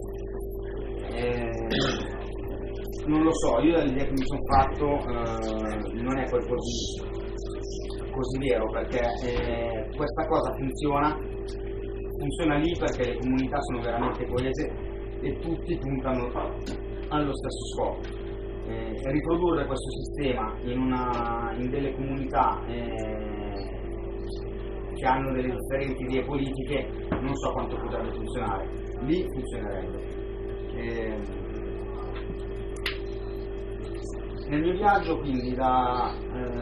Eh, non lo so, io dall'idea che mi sono fatto eh, non è poi così, così vero, perché eh, questa cosa funziona funziona lì perché le comunità sono veramente coese e tutti puntano allo stesso scopo. Eh, riprodurre questo sistema in, una, in delle comunità eh, che hanno delle differenti idee politiche non so quanto potrebbe funzionare. Lì funzionerebbe. Eh, nel mio viaggio quindi da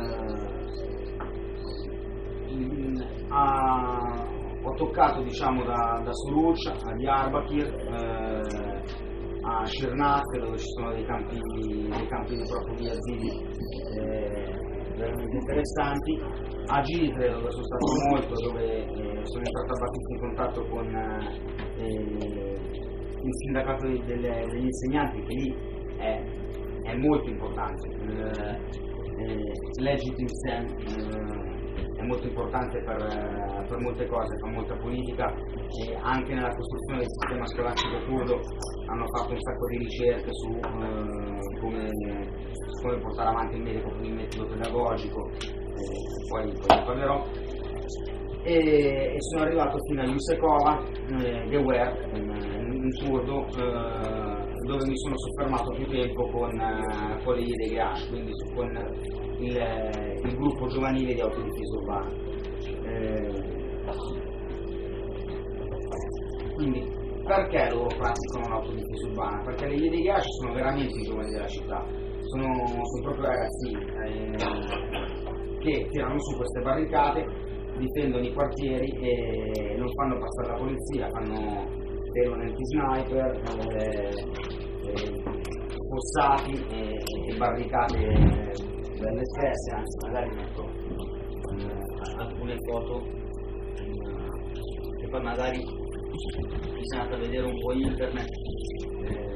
eh, a ho toccato, diciamo, da, da Suruc a Diyarbakir eh, a Shirnak, dove ci sono dei campi, dei campi di profughi yazidi eh, veramente interessanti, a Gizre, dove sono stato molto, dove eh, sono entrato abbastanza in contatto con eh, il sindacato delle, degli insegnanti, che lì è, è molto importante. Eh, eh, Legitim Sem eh, è molto importante per, per molte cose, fa molta politica, e anche nella costruzione del sistema scolastico curdo hanno fatto un sacco di ricerche su eh, come, su come portare avanti il metodo, il metodo pedagogico, eh, poi, poi ne parlerò. E, e sono arrivato fino a Yusekova, eh, Gewer, in, in curdo, eh, dove mi sono soffermato più tempo con, eh, con le I D E G H, quindi su, con il, il gruppo giovanile di autodifesa urbana. Eh, Quindi perché loro praticano l'autodifesa urbana? Perché le I D H sono veramente i giovani della città, sono, sono proprio ragazzini eh, che tirano su queste barricate, difendono i quartieri e non fanno passare la polizia, fanno telo anti-sniper, eh, eh, fossati e, e barricate belle stesse, anzi magari metto eh, alcune foto eh, e poi magari bisogna andare a vedere un po' internet. eh,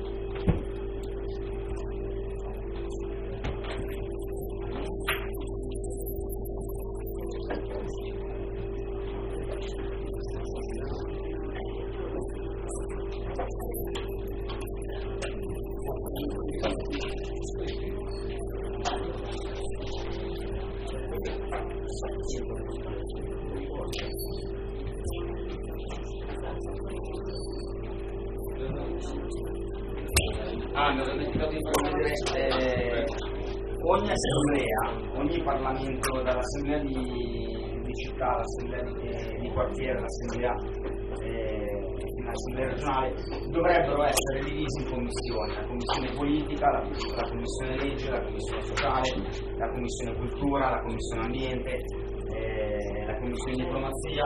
Ah, mi ho dimenticato di far vedere eh, ogni assemblea, ogni Parlamento, dall'assemblea di, di città, l'assemblea di, eh, di quartiere, l'assemblea eh, l'assemblea regionale, dovrebbero essere divisi in commissioni: la commissione politica, la, la commissione legge, la commissione sociale, la commissione cultura, la commissione ambiente, eh, la commissione diplomazia.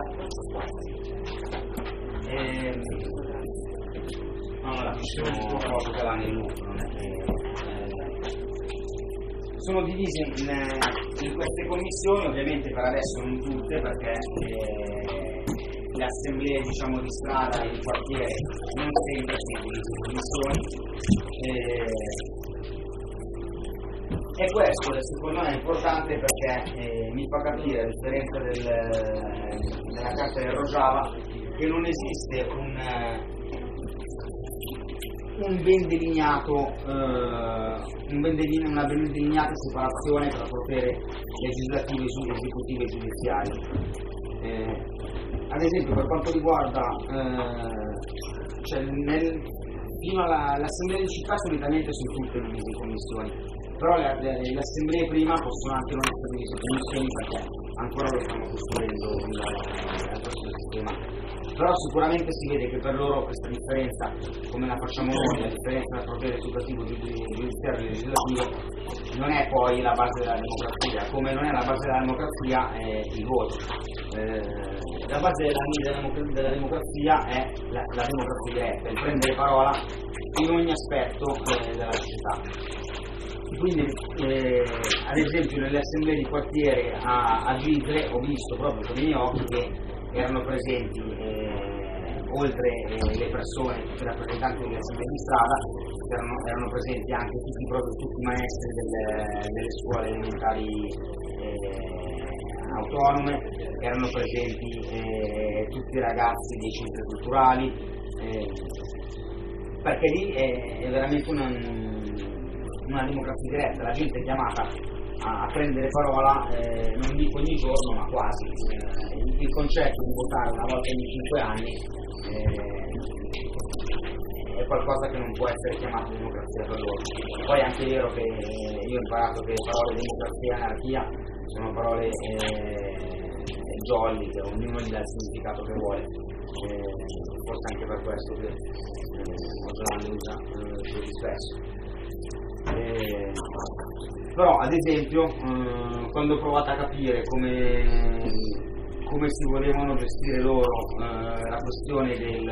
Eh, No, la fissione proprio che va nel lucro, non è che, eh, sono divise in, in queste commissioni, ovviamente per adesso non tutte, perché eh, le assemblee, diciamo, di strada e di quartiere non sempre sono divise in commissioni. Eh, e questo secondo me è importante perché eh, mi fa capire, a differenza del, della carta del Rojava, che non esiste un un ben delineato, eh, un ben deline, una ben delineata separazione tra potere legislativo, esecutivo e giudiziario. Eh, ad esempio, per quanto riguarda eh, cioè nel, fino all'assemblea di città solitamente sono tutte divise in commissioni, però le, le, le assemblee prima possono anche non essere divise in commissioni perché ancora lo stanno costruendo il questo sistema. Però sicuramente si vede che per loro questa differenza, come la facciamo noi, la differenza tra potere educativo, giudiziario e legislativo, non è poi la base della democrazia, come non è la base della democrazia eh, il voto. Eh, la base della, della, della democrazia è la, la democrazia diretta, il prendere parola in ogni aspetto eh, della società. Quindi eh, ad esempio nelle assemblee di quartiere a, a Gigle ho visto proprio con i miei occhi che erano presenti eh, oltre eh, le persone, tutti i rappresentanti delle assemblee di strada, erano, erano presenti anche tutti, proprio, tutti i maestri delle, delle scuole elementari eh, autonome, erano presenti eh, tutti i ragazzi dei centri culturali, eh, perché lì è, è veramente una, una democrazia diretta, la gente è chiamata a prendere parola, eh, non dico ogni giorno ma quasi. Eh, il concetto di votare una volta ogni cinque anni eh, è qualcosa che non può essere chiamato democrazia per loro. Poi è anche vero che eh, io ho imparato che le parole democrazia e anarchia sono parole eh, jolly, che ognuno gli dà il significato che vuole. Eh, forse anche per questo che eh, lo usa eh, spesso. Eh, però ad esempio eh, quando ho provato a capire come, come si volevano gestire loro eh, la questione del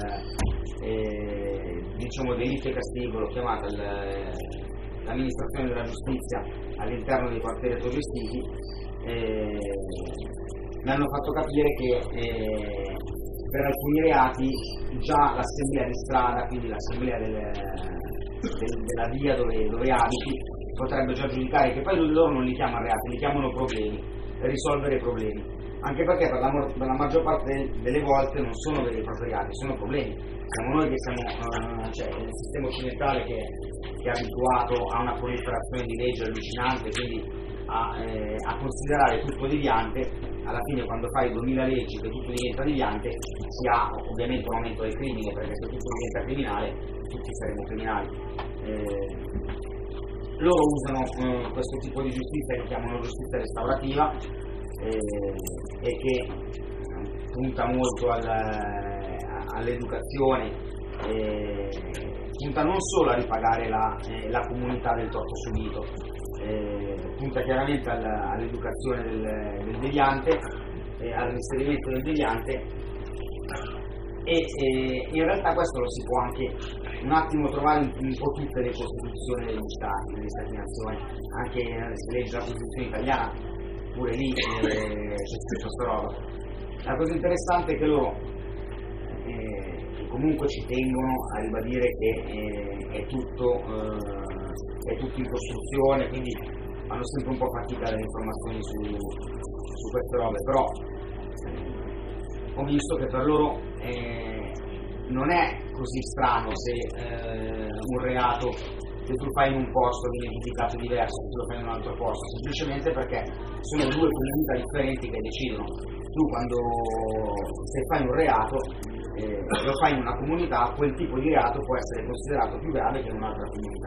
eh, diciamo delitto e castigo, l'ho chiamata l'amministrazione della giustizia all'interno dei quartieri autogestiti, eh, mi hanno fatto capire che eh, per alcuni reati già l'assemblea di strada, quindi l'assemblea del, del, della via dove, dove abiti, potrebbe già giudicare, che poi loro non li chiamano reati, li chiamano problemi, per risolvere i problemi, anche perché per la, per la maggior parte delle volte non sono veri e propri reati, sono problemi. Siamo noi che siamo, uh, cioè il sistema occidentale che, che è abituato a una proliferazione di leggi allucinante, quindi a, eh, a considerare tutto deviante. Alla fine quando fai duemila leggi che tutto diventa deviante, si ha ovviamente un aumento del crimine, perché se tutto diventa criminale tutti saremo criminali. Eh, loro usano eh, questo tipo di giustizia che chiamano giustizia restaurativa eh, e che punta molto al, all'educazione, eh, punta non solo a ripagare la, eh, la comunità del torto subito, eh, punta chiaramente alla, all'educazione del, del deviante, eh, all'inserimento del deviante, e eh, in realtà questo lo si può anche un attimo trovare un, un po' tutte le costituzioni degli stati, degli stati nazioni, anche eh, se legge la Costituzione italiana, pure lì eh, c'è scritto questa roba. La cosa interessante è che loro eh, comunque ci tengono a ribadire che eh, è, tutto, eh, è tutto in costruzione, quindi fanno sempre un po' fatica delle informazioni su, su queste robe, però eh, ho visto che per loro eh, non è così strano se eh, un reato che tu fai in un posto viene giudicato diverso se lo fai in un altro posto, semplicemente perché sono due comunità differenti che decidono. Tu quando se fai un reato eh, lo fai in una comunità, quel tipo di reato può essere considerato più grave che in un'altra comunità.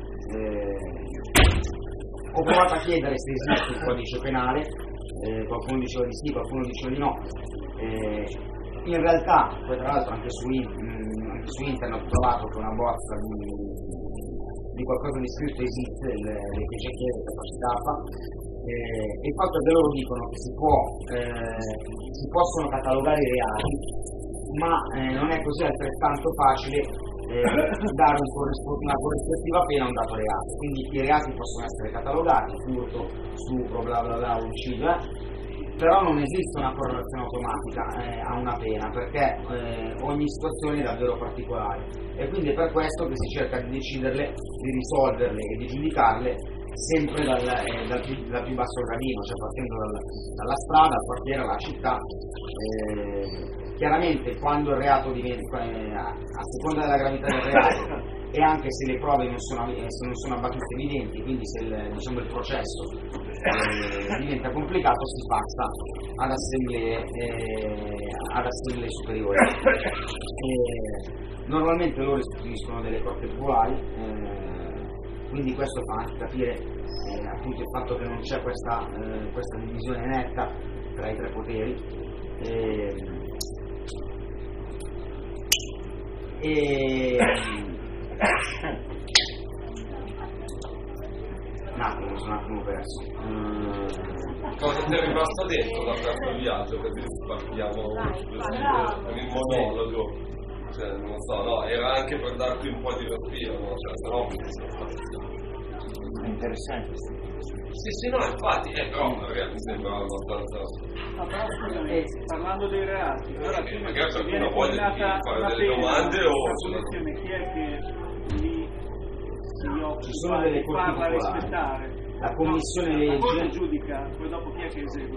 Eh, ho provato a chiedere se esiste il codice penale, eh, qualcuno diceva di sì, qualcuno diceva di no. Eh, in realtà, poi tra l'altro anche su, in, anche su internet ho trovato che una bozza di, di qualcosa di scritto esiste, le P C K, le capacità. Eh, il fatto è che loro dicono che si, può, eh, si possono catalogare i reati, ma eh, non è così altrettanto facile eh, dare un corrispo- una corrispettiva pena a un dato reato. Quindi i reati possono essere catalogati, furto, stupro, bla bla bla, omicidio, eh, però non esiste una correlazione automatica eh, a una pena, perché eh, ogni situazione è davvero particolare, e quindi è per questo che si cerca di deciderle, di risolverle e di giudicarle sempre dal, eh, dal, più, dal più basso gradino, cioè partendo dal, dalla strada, dal quartiere, alla città. Eh, chiaramente quando il reato diventa, eh, a seconda della gravità del reato e anche se le prove non sono, eh, se non sono abbastanza evidenti, quindi se il, diciamo, il processo eh, diventa complicato, si passa ad assemblee, eh, ad assemblee superiori. Eh, normalmente loro istituiscono delle corti popolari, eh, quindi questo fa anche capire eh, appunto il fatto che non c'è questa, eh, questa divisione netta tra i tre poteri. Eh, e un attimo, sono un attimo perso. Mm. Cosa ti è rimasto dentro da questo viaggio? Così partiamo con il monologo. Cioè, non so, no, era anche per darti un po' di respiro, no? Cioè, se no... È interessante. Sì, sì, no, infatti, eh, però magari mi sembra abbastanza... No, però scusami, parlando dei reati, allora eh, prima magari che viene qualcuno voglia di combinata fare una delle pena, domande o... la punizione, chi è che lì si Ci sono occupa delle di corti farla popolari. rispettare? La commissione No, la corte legge, giudica, poi dopo chi è che esegue?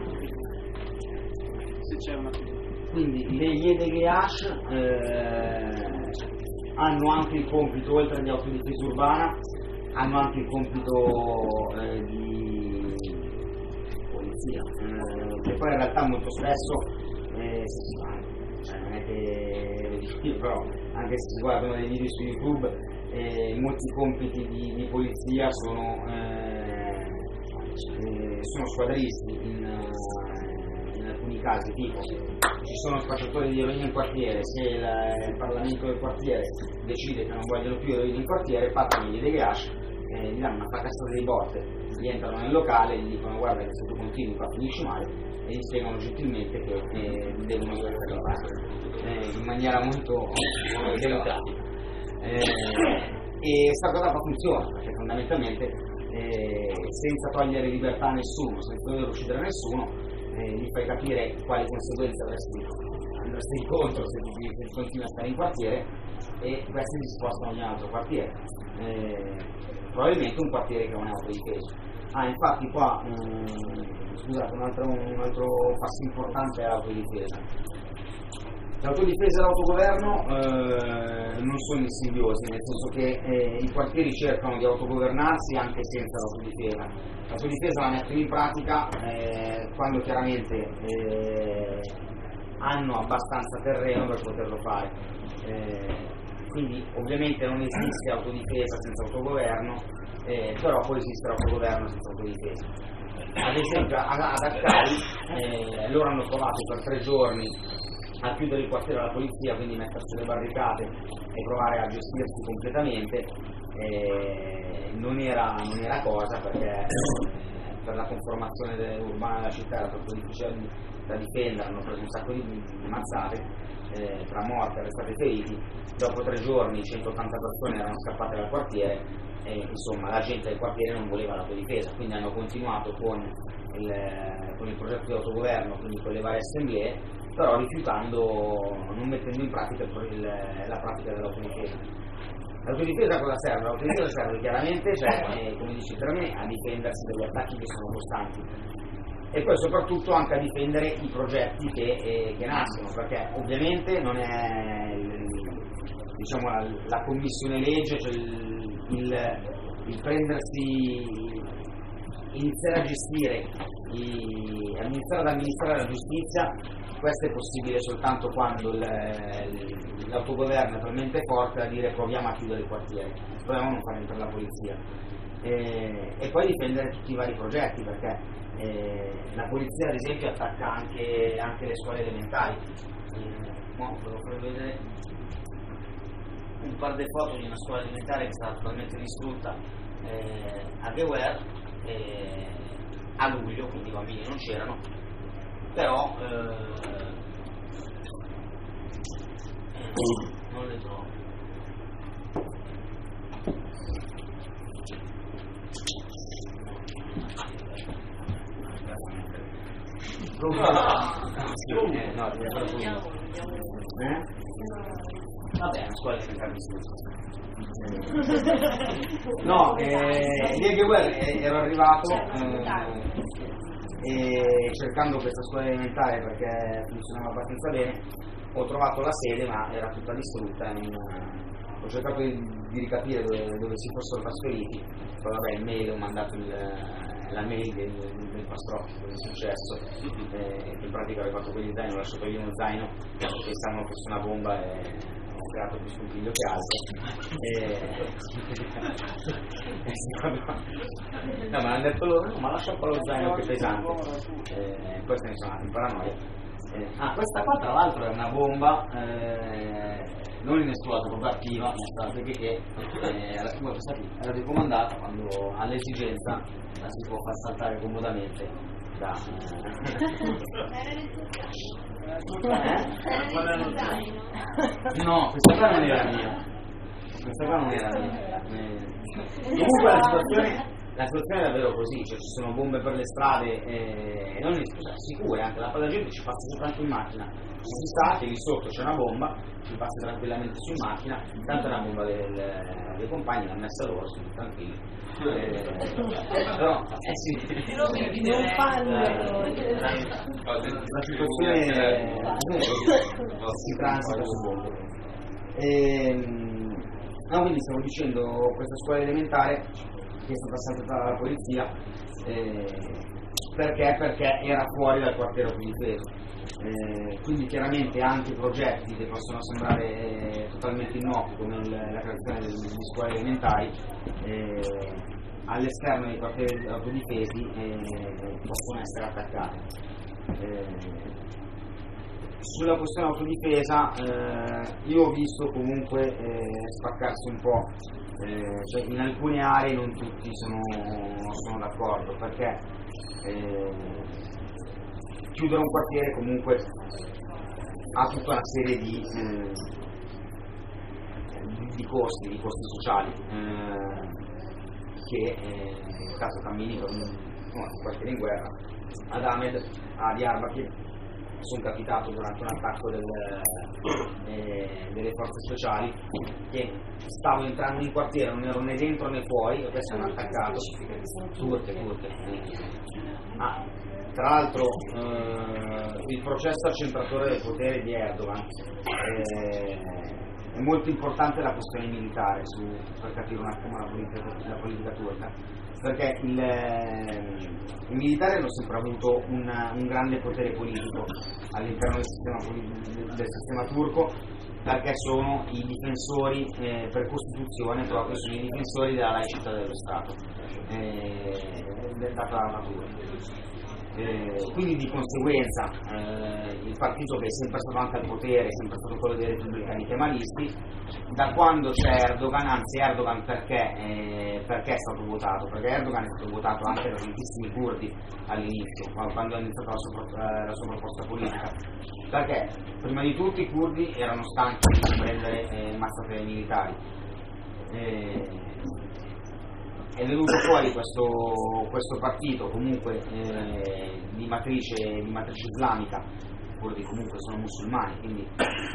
Se c'è una pena. quindi le I E D G H eh, hanno anche il compito, oltre agli autodifesa urbana, hanno anche il compito eh, di polizia, eh, che poi in realtà molto spesso eh, si fa, cioè non è che però anche se si guardano dei video su YouTube, eh, molti compiti di, di polizia sono, eh, eh, sono squadristi in, in alcuni casi, tipo ci sono spacciatori di eroina in quartiere, se il, il Parlamento del quartiere decide che non vogliono più eroina in quartiere, partono gli D G H, eh, gli danno una fracassata di botte, gli entrano nel locale e gli dicono guarda che se tu continui qua finisci male, e gli spiegano gentilmente che eh, devono essere eh, in maniera molto eh, delicata. Eh, e sta cosa fa funziona, perché fondamentalmente eh, senza togliere libertà a nessuno, senza dover uccidere nessuno, eh, gli fai capire quali conseguenze avresti, andresti incontro se, se continui a stare in quartiere, e questi si spostano in un altro quartiere, eh, probabilmente un quartiere che non è autodifeso. Ah, infatti qua mh, scusate, un altro, un altro passo importante è l'autodifesa. L'autodifesa e l'autogoverno eh, non sono in simbiosi, nel senso che eh, i quartieri cercano di autogovernarsi anche senza l'autodifesa. L'autodifesa la mettono in pratica eh, quando chiaramente eh, hanno abbastanza terreno per poterlo fare. Eh, quindi ovviamente non esiste autodifesa senza autogoverno, eh, però può esistere autogoverno senza autodifesa. Ad esempio ad Accari eh, loro hanno provato per tre giorni a chiudere il quartiere alla polizia, quindi mettersi le barricate e provare a gestirsi completamente, eh, non, era, non era cosa, perché eh, per la conformazione de- urbana della città era troppo difficile da difendere, hanno preso un sacco di, di mazzate, eh, tra morti, arrestati e feriti. Dopo tre giorni centottanta persone erano scappate dal quartiere e insomma la gente del quartiere non voleva l'autodifesa, quindi hanno continuato con il, con il progetto di autogoverno, quindi con le varie assemblee, però rifiutando, non mettendo in pratica il, il, la pratica dell'autodifesa. L'autodifesa cosa serve? L'autodifesa serve chiaramente, cioè, eh, come dice Termine, a difendersi dagli attacchi che sono costanti, e poi soprattutto anche a difendere i progetti che, eh, che nascono, perché ovviamente non è il, diciamo, la, la commissione legge, cioè il, il, il prendersi, iniziare a gestire, i, iniziare ad amministrare la giustizia. Questo è possibile soltanto quando il, l'autogoverno è talmente forte da dire proviamo a chiudere il quartiere, proviamo a non far entrare la polizia, e, e poi difendere tutti i vari progetti, perché eh, la polizia ad esempio attacca anche, anche le scuole elementari. Eh, no, volevo far vedere un par di foto di una scuola elementare che è stata totalmente distrutta eh, a Gewer eh, a luglio, quindi i bambini non c'erano, però eh, eh, non le trovo. eh, no, deve fare pulito. Eh? Vabbè, è una scuola elementare di no, eh, lì a Gewer ero arrivato eh, e cercando questa scuola elementare perché funzionava abbastanza bene, ho trovato la sede ma era tutta distrutta, in, uh, ho cercato di, di ricapire dove, dove si fossero trasferiti, poi vabbè il mail, ho mandato il, la mail del, del pastrocchio, cosa è successo, eh, in pratica avevo fatto quegli zaino, ho lasciato lì uno zaino pensando che fosse una bomba e ho creato più scompiglio che altro e... no, ma hanno detto loro, no, ma lascia un po' lo zaino che è pesante, eh, poi se ne sono andati in paranoia. Eh, ah, questa qua tra l'altro è una bomba eh, non inesplosa, proprio attiva, perché che eh, era, era ricomandata quando all'esigenza la si può far saltare comodamente da eh? No, questa qua non era mia, questa qua non era mia. Eh, comunque la situazione La situazione è davvero così, cioè ci sono bombe per le strade e non scusa, sicure, anche la, la gente ci passa soltanto in macchina, ci si sta che lì sotto c'è una bomba, ci passa tranquillamente su in macchina, intanto è una bomba dei, dei compagni, l'ha messa loro, sono tranquilli. Eh, però, eh sì, non fanno la, la situazione è si transita su bombe. E, no, quindi stavo dicendo, questa scuola elementare che è stata saltata dalla polizia eh, perché? Perché era fuori dal quartiere autodifeso, eh, quindi chiaramente anche progetti che possono sembrare eh, totalmente innocui come il, la creazione di scuole elementari eh, all'esterno dei quartieri autodifesi eh, possono essere attaccati. Eh, sulla questione autodifesa eh, io ho visto comunque eh, spaccarsi un po', eh, cioè in alcune aree non tutti sono, sono d'accordo, perché eh, chiudere un quartiere comunque ha tutta una serie di, eh, di, di costi, di costi sociali eh, che eh, nel caso cammini per un, un quartiere in guerra. Ad Ahmed, a Diyarbakir, sono capitato durante un attacco del, eh, delle forze speciali che stavo entrando in quartiere, non ero né dentro né fuori e poi sono attaccato turche, turche. Ah, tra l'altro eh, il processo accentratore del potere di Erdogan eh, è molto importante la questione militare su, per capire un attimo la politica, la politica turca, perché il, i militari hanno sempre avuto un, un grande potere politico all'interno del sistema, del sistema turco, perché sono i difensori eh, per Costituzione, proprio sono i difensori della laicità dello Stato, eh, data la natura. Eh, quindi di conseguenza eh, il partito che è sempre stato anche al potere, è sempre stato quello dei repubblicani kemalisti, da quando c'è Erdogan, anzi Erdogan perché, eh, perché è stato votato? Perché Erdogan è stato votato anche da tantissimi curdi all'inizio, quando ha iniziato la sua, la sua proposta politica, perché prima di tutto i curdi erano stanchi di prendere eh, massacri militari. Eh, è venuto fuori questo, questo partito comunque eh, di, matrice, di matrice islamica, curdi comunque sono musulmani, quindi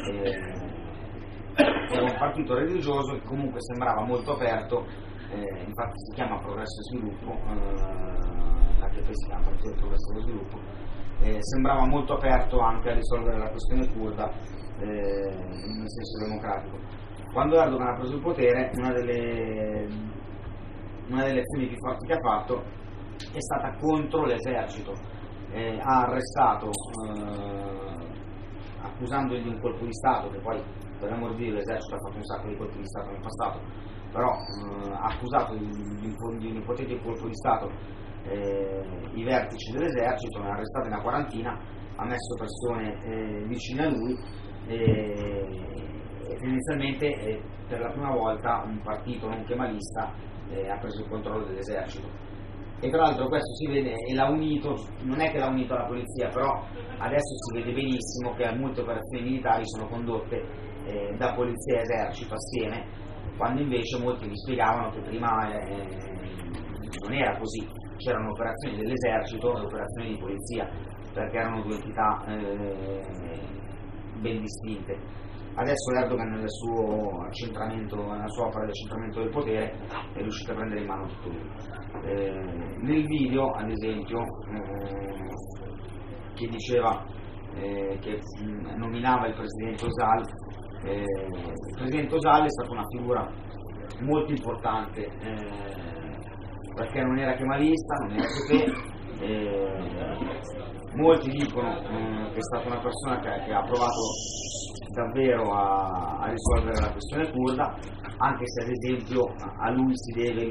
eh, era un partito religioso che comunque sembrava molto aperto, eh, infatti si chiama Progresso e Sviluppo, eh, la che si chiama Partito del Progresso e Sviluppo, eh, sembrava molto aperto anche a risolvere la questione curda eh, in senso democratico. Quando Erdogan ha preso il potere, una delle una delle azioni più forti che ha fatto è stata contro l'esercito, eh, ha arrestato eh, accusandogli di un colpo di Stato, che poi per amor di Dio l'esercito ha fatto un sacco di colpi di Stato nel passato, però eh, ha accusato di, di, un, di un ipotetico colpo di Stato eh, i vertici dell'esercito, ne ha arrestate una quarantina, ha messo persone eh, vicine a lui e, e tendenzialmente eh, per la prima volta un partito non kemalista Eh, ha preso il controllo dell'esercito, e tra l'altro questo si vede e l'ha unito, non è che l'ha unito alla polizia, però adesso si vede benissimo che molte operazioni militari sono condotte eh, da polizia e esercito assieme, quando invece molti mi spiegavano che prima eh, non era così, c'erano operazioni dell'esercito e operazioni di polizia, perché erano due entità eh, ben distinte. Adesso Erdogan nel suo accentramento, nella sua opera di accentramento del potere è riuscito a prendere in mano tutto lui. Eh, nel video, ad esempio, eh, che diceva eh, che mh, nominava il presidente Özal, eh, il presidente Özal è stata una figura molto importante eh, perché non era kemalista, non era S P, eh, molti dicono eh, che è stata una persona che, che ha provato davvero a, a risolvere la questione curda, anche se ad esempio a lui si deve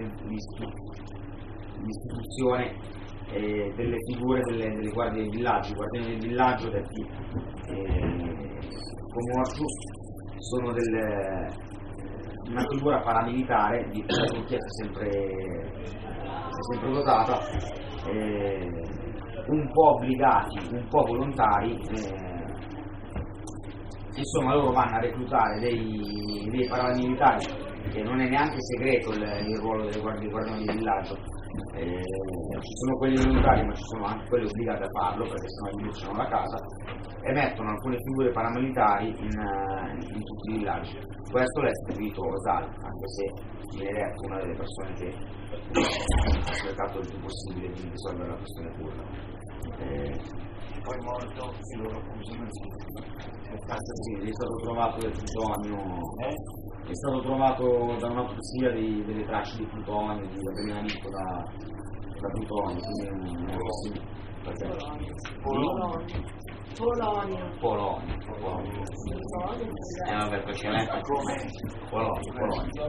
l'istituzione eh, delle figure delle, delle guardie del villaggio. I guardiani del villaggio, detti eh, Komorcu, sono delle, una figura paramilitare di cui la Turchia si è sempre, si è sempre dotata, eh, un po' obbligati, un po' volontari. Eh, Insomma, loro vanno a reclutare dei, dei paramilitari, che non è neanche segreto il, il ruolo delle guardie guardiani di villaggio. Eh, ci sono quelli volontari, ma ci sono anche quelli obbligati a farlo, perché sennò gli bruciano la casa, e mettono alcune figure paramilitari in, in tutti i villaggi. Questo l'ha istituito Özal, anche se viene detto una delle persone che ha cercato il più possibile di risolvere la questione curda. Eh, poi morto si loro accusano sì, è stato trovato del plutonio, eh? È stato trovato da un'autopsia di, delle tracce di plutonio, di avvelenamento da, da plutonio, quindi non è possibile. Polonia. Polonia. Polonia. Polonia. Eh vabbè, perché lei fa come? Polonia, Polonia.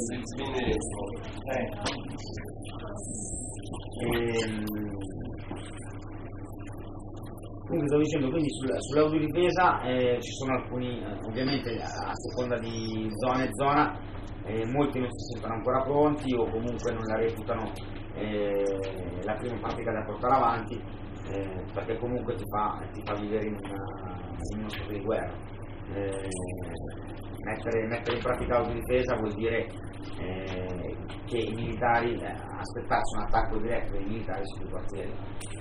Ehm Comunque stavo dicendo, quindi sul, sull'autodifesa eh, ci sono alcuni, eh, ovviamente a seconda di zona e zona, eh, molti non si sentono ancora pronti o comunque non la reputano eh, la prima pratica da portare avanti, eh, perché comunque ti fa, ti fa vivere in, una, in uno stato di guerra. Eh, mettere, mettere in pratica l'autodifesa vuol dire eh, che i militari, eh, aspettarsi un attacco diretto dei militari sui quartieri.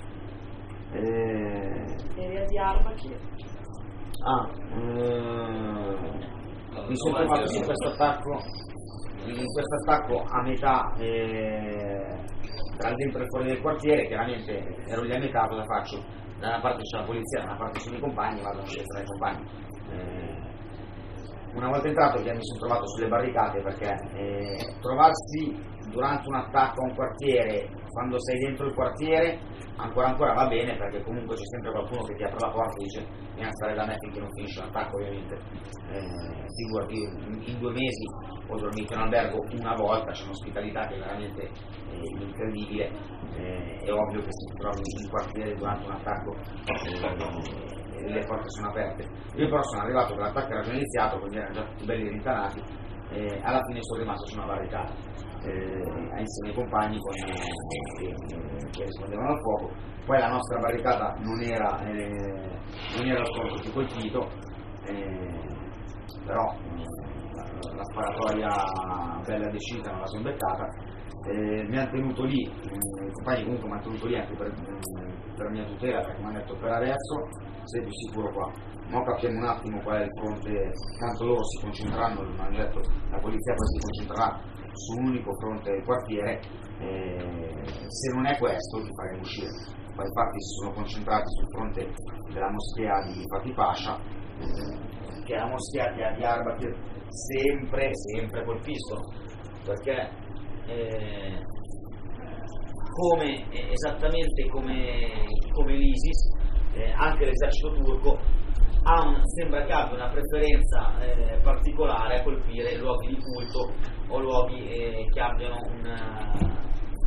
Eh, Area di Armaki. Ah, eh, mi sono trovato in questo attacco, in questo attacco a metà eh, tra il dentro e fuori del quartiere. Chiaramente ero lì a metà, cosa faccio? Da una parte c'è la polizia, da una parte sono i compagni, vado a scegliere i compagni. Eh, una volta entrato mi sono trovato sulle barricate, perché eh, trovarsi durante un attacco a un quartiere, quando sei dentro il quartiere, ancora ancora va bene, perché comunque c'è sempre qualcuno che ti apre la porta e dice vieni a stare da me finché non finisce l'attacco, ovviamente. Eh, figurati, in, in due mesi ho dormito in albergo una volta, c'è un'ospitalità che è veramente eh, incredibile, eh, è ovvio che se ti trovi in quartiere durante un attacco eh, le porte sono aperte. Io però sono arrivato che l'attacco era già iniziato, quindi erano già tutti belli rintanati, eh, alla fine sono rimasto su una barricata eh, insieme ai compagni con, eh, che, che rispondevano al fuoco. Poi la nostra barricata non era, eh, non era il punto più colpito, eh, però eh, la sparatoria bella decisa non la sono beccata, eh, mi hanno tenuto lì, eh, i compagni comunque mi hanno tenuto lì anche per, per mia tutela, perché mi hanno detto per adesso sei più sicuro qua, ma capiamo un attimo qual è il fronte, tanto loro si concentreranno, mi hanno detto la polizia poi si concentrerà su un unico fronte del quartiere, eh, se non è questo li faremo uscire. Poi infatti si sono concentrati sul fronte della moschea di Fatih Pasha, eh, che è la moschea di Diyarbakir sempre, sempre colpiscono, perché eh, come, eh, esattamente come, come l'ISIS, eh, anche l'esercito turco ha un, sembra che abbia una preferenza eh, particolare a colpire luoghi di culto o luoghi eh, che abbiano un,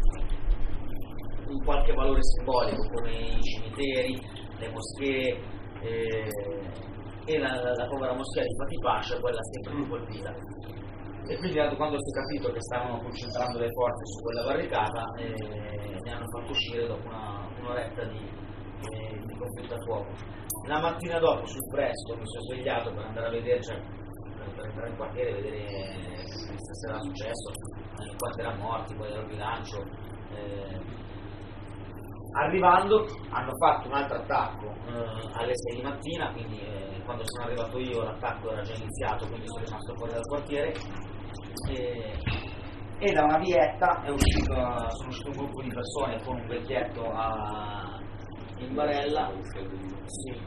un qualche valore simbolico, come i cimiteri, le moschee, eh, e la, la, la povera moschea di Fatih Pasha è quella sempre più colpita. E quindi quando si è capito che stavano concentrando le forze su quella barricata, eh, ne hanno fatto uscire dopo una, un'oretta di, eh, di conflitto a fuoco. La mattina dopo, sul presto, mi sono svegliato per andare a vedere, cioè per, per entrare in quartiere e vedere che stasera era successo, in quartiere erano morti, poi era il bilancio. Eh, Arrivando hanno fatto un altro attacco eh, alle sei di mattina, quindi eh, quando sono arrivato io l'attacco era già iniziato, quindi sono rimasto fuori dal quartiere, e, e da una vietta è uscito, sono uscito un gruppo di persone con un vecchietto a, in barella, sì,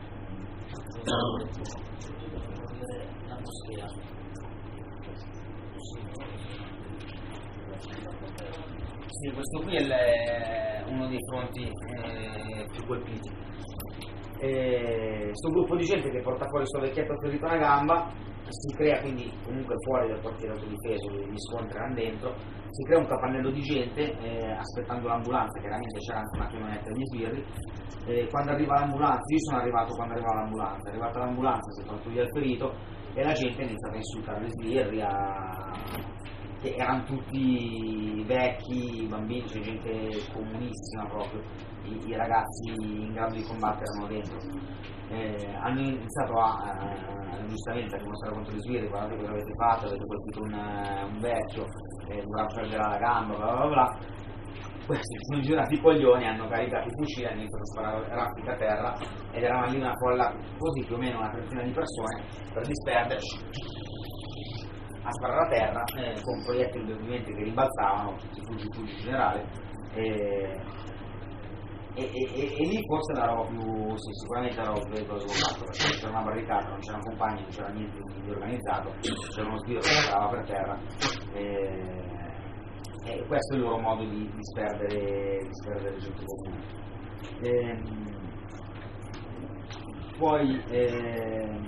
la moschea, sì, questo qui è uno dei fronti eh, più colpiti. Questo gruppo di gente che porta fuori il suo vecchietto ferito una gamba, si crea quindi comunque fuori dal quartiere autodifeso, gli scontri erano dentro, si crea un capannello di gente eh, aspettando l'ambulanza, chiaramente c'era anche una camionetta di sbirri, eh, quando arriva l'ambulanza, io sono arrivato quando arrivava l'ambulanza, è arrivata l'ambulanza, si è tolto via il ferito e la gente ha iniziato a insultare le sbirri, a... che erano tutti vecchi, bambini, cioè gente comunissima proprio, i, i ragazzi in grado di combattere erano dentro. Eh, hanno iniziato a, a giustamente a dimostrare contro gli sbirri, guardate cosa avete fatto, avete colpito un, un vecchio, eh, doveva perdere la gamba, bla bla bla. Questi sono girati i coglioni, hanno caricato i fucili, hanno iniziato a sparare raffica a terra ed eravamo lì una folla così più o meno una trentina di persone per disperderci a sparare a terra eh, con proiettili ovviamente che rimbalzavano, tutti fuggi fuggi in generale, e, e, e, e lì forse la roba più, sì, sicuramente la roba più pericolosa che ho fatto, perché c'era una barricata, non c'erano compagni, non c'era niente di organizzato, c'era uno sbirro che stava per terra, e, e questo è il loro modo di disperdere, disperdere gente comune. E, poi eh,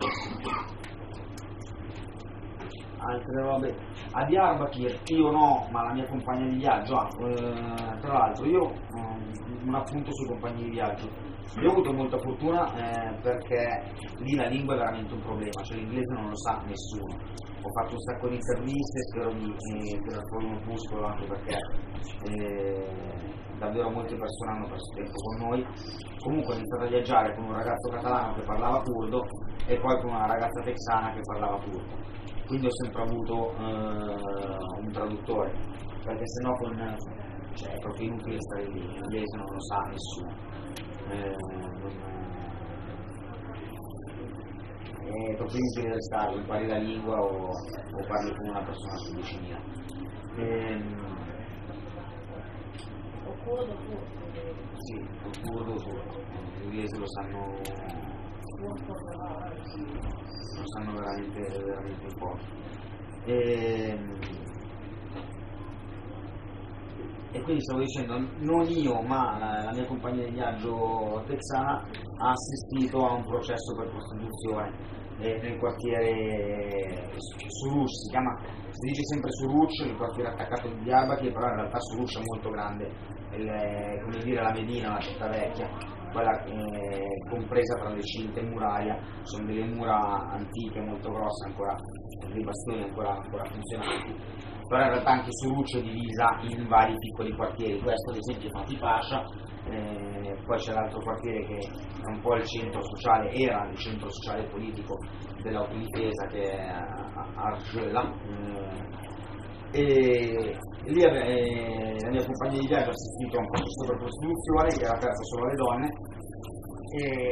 altre robe a Diyarbakir io no, ma la mia compagna di viaggio ha, eh, tra l'altro io um, un appunto sui compagni di viaggio, io ho avuto molta fortuna eh, perché lì la lingua è veramente un problema, cioè l'inglese non lo sa nessuno, ho fatto un sacco di interviste, spero di eh, tirar fuori un opuscolo anche perché eh, davvero molte persone hanno perso tempo con noi. Comunque ho iniziato a viaggiare con un ragazzo catalano che parlava curdo e poi con una ragazza texana che parlava turco, quindi ho sempre avuto eh, un traduttore, perché sennò con, cioè, è proprio inutile stare lì, l'inglese non lo sa nessuno, eh, non, è proprio inutile restare, impari la lingua o, o parli con una persona su diecimila. Ehm, o curdo turco? Sì, o curdo o turco, l'inglese lo sanno, lo sanno veramente, veramente in pochi. E, e quindi stavo dicendo, non io ma la, la mia compagna di viaggio texana ha assistito a un processo per prostituzione eh, nel quartiere Suruc, si chiama, si dice sempre Suruc, il quartiere attaccato di Diyarbakir, però in realtà Suruc è molto grande, il, come dire la Medina, la città vecchia, quella eh, compresa tra le cinte e muraglia, sono delle mura antiche molto grosse, ancora dei bastioni ancora, ancora funzionanti, però in realtà anche Suruc è divisa in vari piccoli quartieri, questo ad esempio è Fatih Pasha, eh, poi c'è l'altro quartiere che è un po' il centro sociale, era il centro sociale e politico dell'autodifesa, che è Argela, eh, e lì eh, la mia compagnia di viaggio ha assistito a un processo per prostituzione che era aperto solo alle donne e,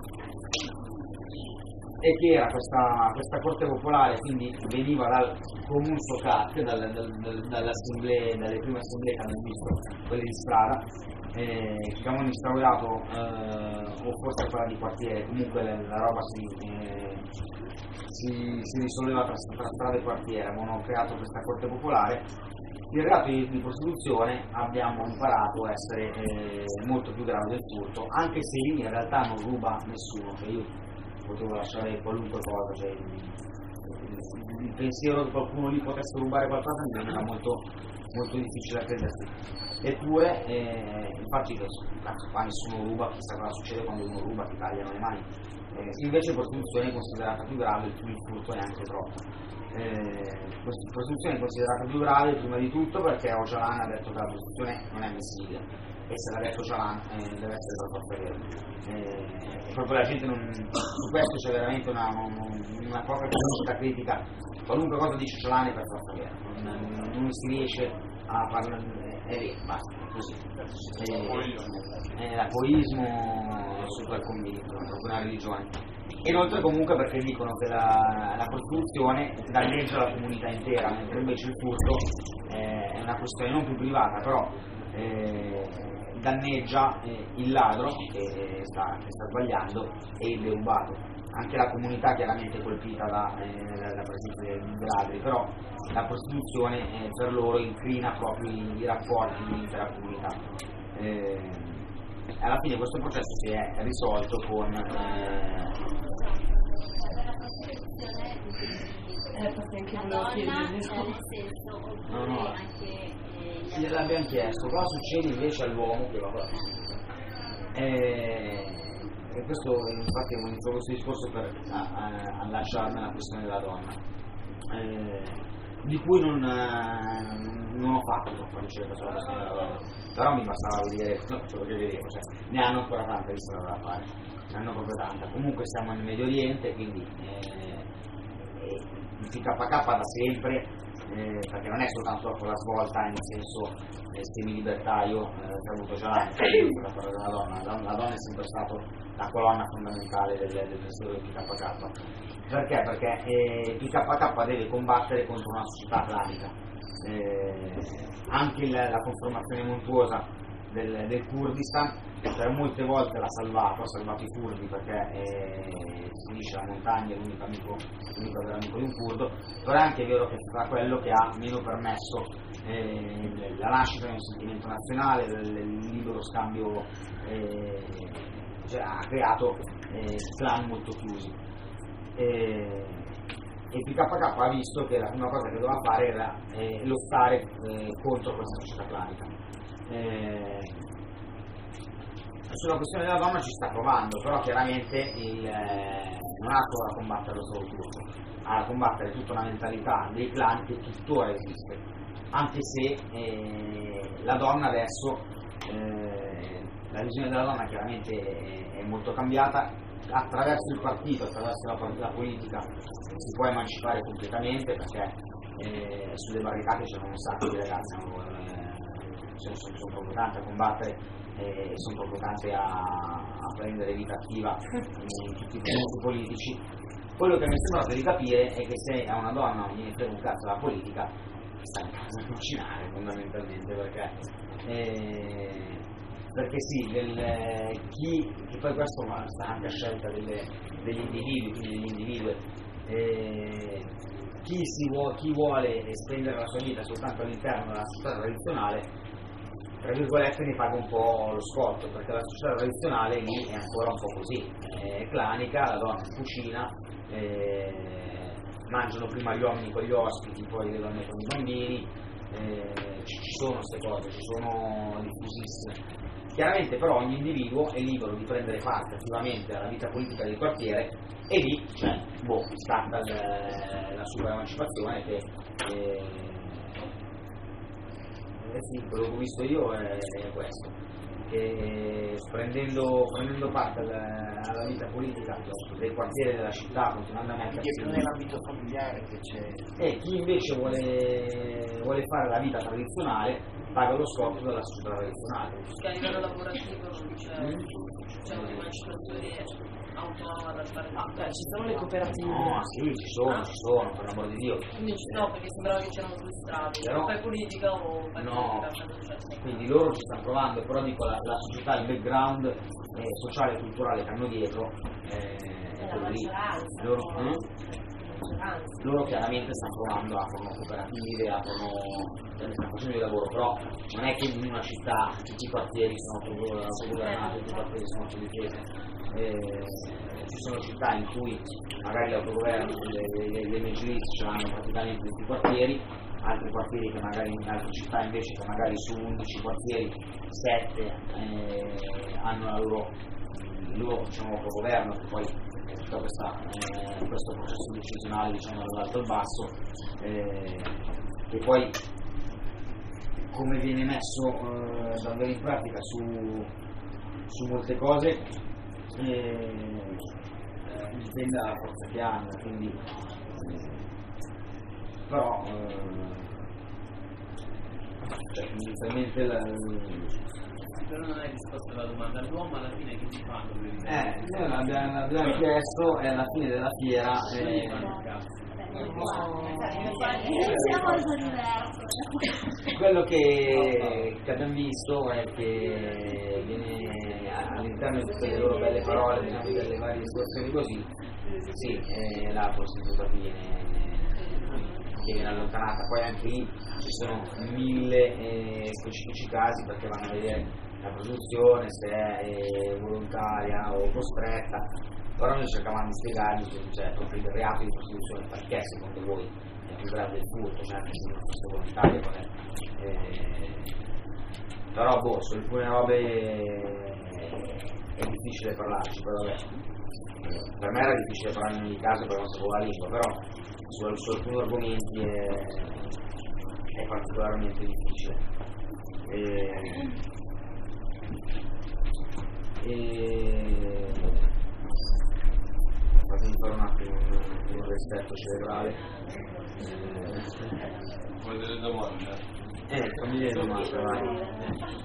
e che era questa, questa corte popolare, quindi veniva dal Comun Socat, dal, dal, dal, dalle, assemblee, dalle prime assemblee che hanno visto, quelle di strada, eh, che avevano instaurato eh, o forse quella di quartiere, comunque la, la roba si, eh, si, si risolveva tra, tra strada e quartiere, avevano creato questa corte popolare. Il reato di, di prostituzione abbiamo imparato a essere eh, molto più grave del furto, anche se lì in realtà non ruba nessuno, cioè io potevo lasciare qualunque cosa, cioè il, il, il pensiero che qualcuno lì potesse rubare qualcosa mi veniva molto, molto difficile da credersi. Eppure, eh, infatti cazzo, qua nessuno ruba, chissà cosa succede quando uno ruba, ti tagliano le mani. Eh, invece la prostituzione è considerata più grave, il furto neanche troppo. Eh, la prostituzione è considerata più grave prima di tutto perché Öcalan ha detto che la prostituzione non è ammissibile, e se l'ha detto Öcalan eh, deve essere troppo fermo. Eh, proprio la gente non, su questo c'è veramente una, una, una propria comunità critica, qualunque cosa dice Öcalan è per forza vero, non, non si riesce a parlare, è vero, basta, così. È l'apoismo super convinto, è una religione. E inoltre comunque perché dicono che la, la prostituzione danneggia la comunità intera, mentre invece il furto eh, è una questione non più privata, però eh, danneggia eh, il ladro che sta, che sta sbagliando e il derubato. Anche la comunità chiaramente è colpita da, eh, dalla presenza dei, dei ladri, però la prostituzione eh, per loro incrina proprio i, i rapporti dell'intera comunità. Eh, alla fine questo processo si è risolto con eh, eh, perché anche Madonna, chiedere nel senso, no, oppure no, anche eh, gliel'abbiamo chiesto, cosa succede invece all'uomo che va qua? Eh, e questo infatti è un inizio questo discorso per a, a, a lasciarmi la questione della donna, eh, di cui non, eh, non ho fatto troppa ricerca sulla questione della donna, però mi bastava vedere quello che vedevo, cioè, ne hanno ancora tanta di strada da fare, ne hanno proprio tanta. Comunque siamo nel Medio Oriente, quindi eh, eh, il P K K da sempre, eh, perché non è soltanto dopo la svolta in senso eh, semi-libertario eh, che ha avuto Öcalan, la parola della donna, la, la donna è sempre stata la colonna fondamentale del, del pensiero del P K K. Perché? Perché eh, il P K K deve combattere contro una società islamica. Eh, anche il, la conformazione montuosa del, del Kurdistan per molte volte l'ha salvato, ha salvato i curdi perché eh, si dice la montagna è l'unico amico, l'unico vero amico di un curdo, però è anche vero che è stato quello che ha meno permesso eh, la nascita di un sentimento nazionale, il libero scambio, eh, cioè, ha creato eh, clan molto chiusi. Eh, e il P K K ha visto che la prima cosa che doveva fare era eh, lottare eh, contro questa società clanica. Eh, sulla questione della donna ci sta provando, però chiaramente il, eh, non ha solo da combattere lo solo turco, ha da combattere tutta una mentalità dei clan che tuttora esiste, anche se eh, la donna adesso, eh, la visione della donna chiaramente è, è molto cambiata. Attraverso il partito, attraverso la, la politica si può emancipare completamente, perché eh, sulle barricate c'erano un sacco di ragazzi, no? eh, sono, sono, sono proprio tante a combattere e eh, sono proprio tante a, a prendere vita attiva in tutti i processi politici. Quello che mi è sembrato di capire è che se a una donna non gli frega un cazzo la politica, sta in casa a cucinare fondamentalmente, perché eh, perché sì, del, chi, che poi questo sta anche a scelta delle, degli individui, quindi degli individui, eh, chi, si vuole, chi vuole spendere la sua vita soltanto all'interno della società tradizionale, tra virgolette ne paga un po' lo scotto, perché la società tradizionale lì è ancora un po' così, è clanica, la donna cucina, eh, mangiano prima gli uomini con gli ospiti, poi le donne con i bambini, eh, ci, ci sono queste cose, ci sono diffusissime. Chiaramente però ogni individuo è libero di prendere parte attivamente alla vita politica del quartiere e lì cioè, boh, scatta il, la sua emancipazione che eh, eh sì, quello che ho visto io è, è questo, che prendendo, prendendo parte alla, alla vita politica del quartiere della città, continuando a mettersi non è l'ambito familiare che c'è. E chi invece vuole, vuole fare la vita tradizionale paga lo scotto della società tradizionale. Che a livello lavorativo non c'è, Mm. c'è un'emancipazione autonoma da fare. Ah, beh, ci sono le cooperative. No, sì, ci sono, ci sono, per l'amor di Dio. Quindi ci sono, perché sembrava che c'erano due strade, Però- o fai politica o fai No, politica. quindi loro ci stanno provando, però dico la, la società, il background eh, sociale e culturale che hanno dietro eh, è quello lì. Loro, eh? Loro chiaramente stanno provando, aprono cooperative, aprono, stanno facendo il lavoro, però non è che in una città tutti i quartieri sono autogovernati, tutti i quartieri sono autodifesi. Eh, ci sono città in cui magari l'autogoverno, le, le, le mejlis ce l'hanno praticamente tutti i quartieri, altri quartieri che magari in altre città invece che magari su undici quartieri sette eh, hanno la loro, il loro diciamo, autogoverno, che poi è tutto questa, eh, questo processo decisionale diciamo dall'alto al basso, eh, che poi come viene messo eh, davvero in pratica su, su molte cose eh, dipende dalla forza che hanno, quindi eh, però eh, cioè, inizialmente la, però non hai risposto alla domanda, l'uomo alla fine che ti fanno per il eh, noi l'abbiamo, l'abbiamo chiesto e alla fine della fiera eh, quello che, che abbiamo visto è che viene all'interno di tutte le loro belle parole, diciamo, delle varie situazioni così, sì, eh, la prostituta che viene, che viene allontanata, poi anche lì ci sono mille eh, specifici casi perché vanno a vedere la prostituzione, se è eh, volontaria o costretta, però noi cercavamo di spiegargli che cioè, proprio il reato di prostituzione, perché secondo voi è più grave del furto, cioè anche se non fosse volontario, eh, però boh, su alcune robe è difficile parlarci, però vabbè, per me era difficile parlare in ogni caso perché non sapevo la lingua, però su, su alcuni argomenti è, è particolarmente difficile. E, e fatemi fare un attimo un, un rispetto cerebrale. Vuoi delle domande? Eh, fammi delle domande, vai.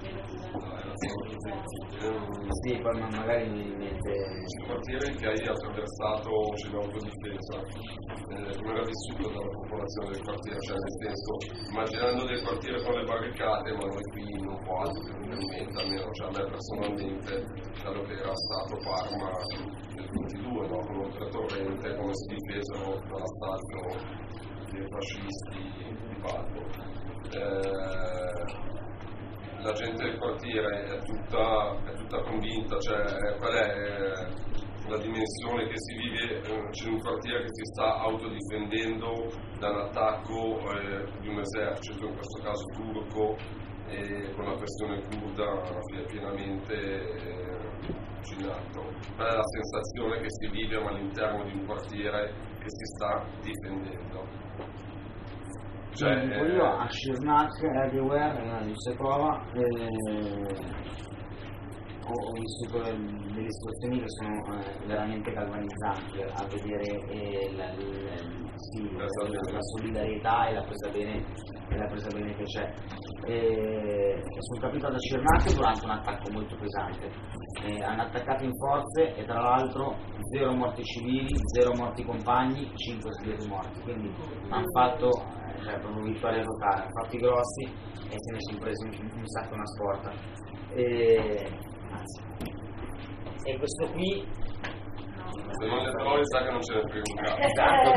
Sì, poi ma- magari mi mette... Il quartiere che hai attraversato c'è l'autodifesa, eh, come era vissuto dalla popolazione del quartiere, cioè nel senso, immaginando del quartiere con le barricate, ma noi qui non quasi, probabilmente, almeno cioè a me personalmente, quello che era stato Parma nel ventidue, no? Con Oltretorrente, come si difesero dall'assalto dei fascisti di Balbo. Eh, la gente del quartiere è tutta, è tutta convinta, cioè qual è la dimensione che si vive, c'è un quartiere che si sta autodifendendo dall'attacco eh, di un esercito, in questo caso turco, e con la questione kurda pienamente eh, in atto. Qual è la sensazione che si vive all'interno di un quartiere che si sta difendendo? Cioè, dico io a Shirnak, Everywhere, una di queste prova, eh, ho, ho vissuto delle situazioni che sono eh, veramente galvanizzanti a vedere eh, la, la, sì, la, la solidarietà e la presa bene, e la presa bene che c'è. E sono capitato a Shirnak durante un attacco molto pesante. Eh, hanno attaccato in forze e tra l'altro zero morti civili, zero morti compagni, cinque civili morti, quindi hanno fatto cioè proprio vittoria totale, fatti grossi e se ne sono presi un, un sacco una scorta. E, anzi, e questo qui se non le trovi sa che non ce ne frega un cazzo. esatto,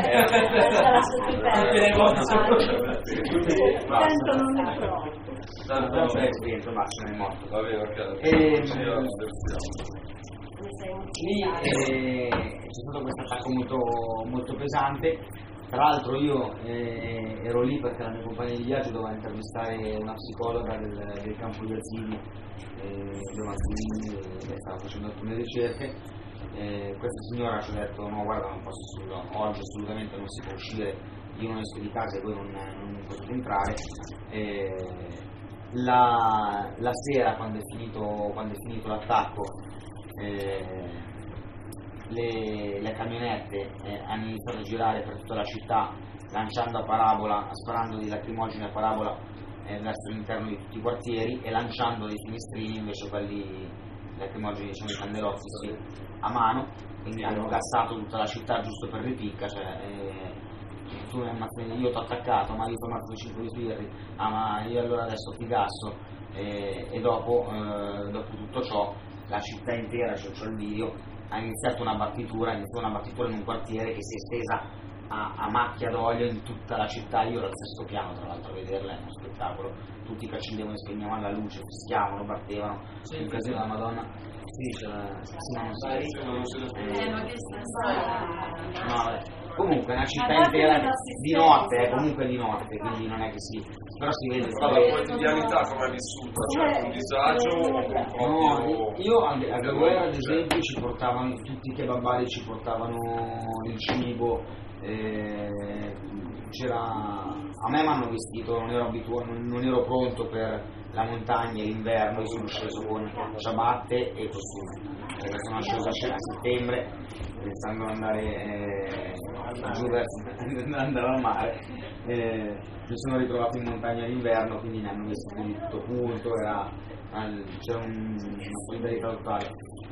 Tanto non ne trovo. tanto non è spento, ma ce n'è morto. Va bene, ok. E- Sì, Lì eh, c'è stato questo attacco molto, molto pesante. Tra l'altro io eh, ero lì perché la mia compagna di viaggio doveva intervistare una psicologa del, del campo di Azzini, eh, dove Azzini eh, stava facendo alcune ricerche. Eh, questa signora ci ha detto no guarda non posso assolutamente, oggi assolutamente non si può uscire, io non esco di casa e voi non, non potete entrare. Eh, la, la sera quando è finito, quando è finito l'attacco eh, le, le camionette eh, hanno iniziato a girare per tutta la città lanciando a parabola, sparando dei lacrimogeni a parabola eh, verso l'interno di tutti i quartieri e lanciando dei finestrini invece quelli lacrimogeni, diciamo i candelotti sì, a mano, quindi hanno gassato tutta la città giusto per ripicca, cioè eh, tu mi ammazzi, io ti ho attaccato ma io ti ho ammazzato cinque sbirri, ah ma io allora adesso ti gasso eh, e dopo, eh, dopo tutto ciò la città intera, cioè, cioè il video, ha iniziato una battitura, ha iniziato una battitura in un quartiere che si è estesa a, a macchia d'olio in tutta la città. Io ero al sesto piano tra l'altro a vederla, è uno spettacolo, tutti che accendevano e spegnevano la luce, fischiavano, battevano, sì, in casino la Madonna. Sì, cioè, sì, ma non so. Eh, ma che sta No, vabbè. Comunque è una città intera di notte, è comunque di notte, quindi non è che si. Però si vede. Ma la quotidianità come è vissuta? Cioè con disagio o con No, proprio. io a Gaguera ad esempio ci portavano, tutti i kebabari ci portavano il cibo, eh, c'era, a me mi hanno vestito, non ero abituato, non, non ero pronto per la montagna e l'inverno, io sono sceso con ciabatte e costume, perché sono sceso a settembre pensando ad andare eh, giù verso andare al mare. Eh, mi sono ritrovato in montagna d'inverno, quindi mi hanno vestito di tutto punto, era, c'era un, una solidarietà totale.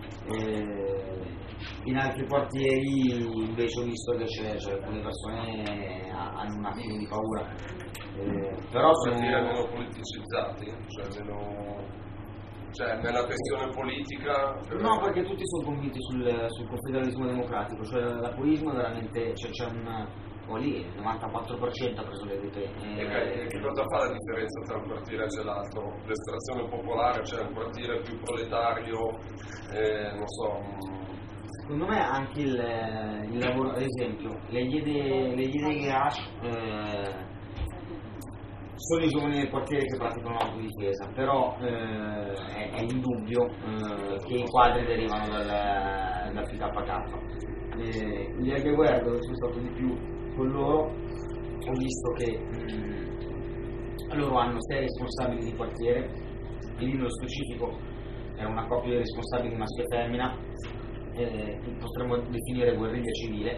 Eh, in altri quartieri invece ho visto che c'è, c'è alcune persone hanno un attimo di paura, eh, però sono meno politicizzati, cioè meno, cioè nella questione politica. No, perché tutti sono convinti sul, sul confederalismo democratico, cioè l'apolismo è veramente, cioè, c'è un po' lì il novantaquattro per cento ha preso le due. E che, che cosa fa la differenza tra un quartiere e l'altro? L'estrazione popolare, cioè un quartiere più proletario, eh, non so. Secondo me anche il, il lavoro, ad esempio, le Iede le Iede Garage eh, sono i giovani del quartiere che praticano l'autodifesa, però eh, è, è indubbio eh, che i quadri derivano dal, dal P K K. Eh, gli Ergeguer, dove sono stato di più con loro, ho visto che mh, loro hanno sei responsabili di quartiere, e lì nello specifico era una coppia di responsabili maschio e femmina, eh, potremmo definire guerriglia civile,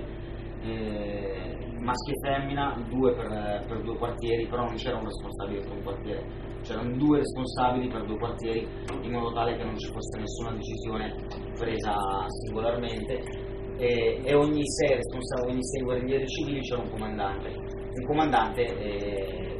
eh, maschio e femmina, due per, per due quartieri, però non c'era un responsabile per un quartiere, c'erano due responsabili per due quartieri, in modo tale che non ci fosse nessuna decisione presa singolarmente, e, e ogni sei responsabili, ogni sei guerriglieri civili c'era un comandante, un comandante eh,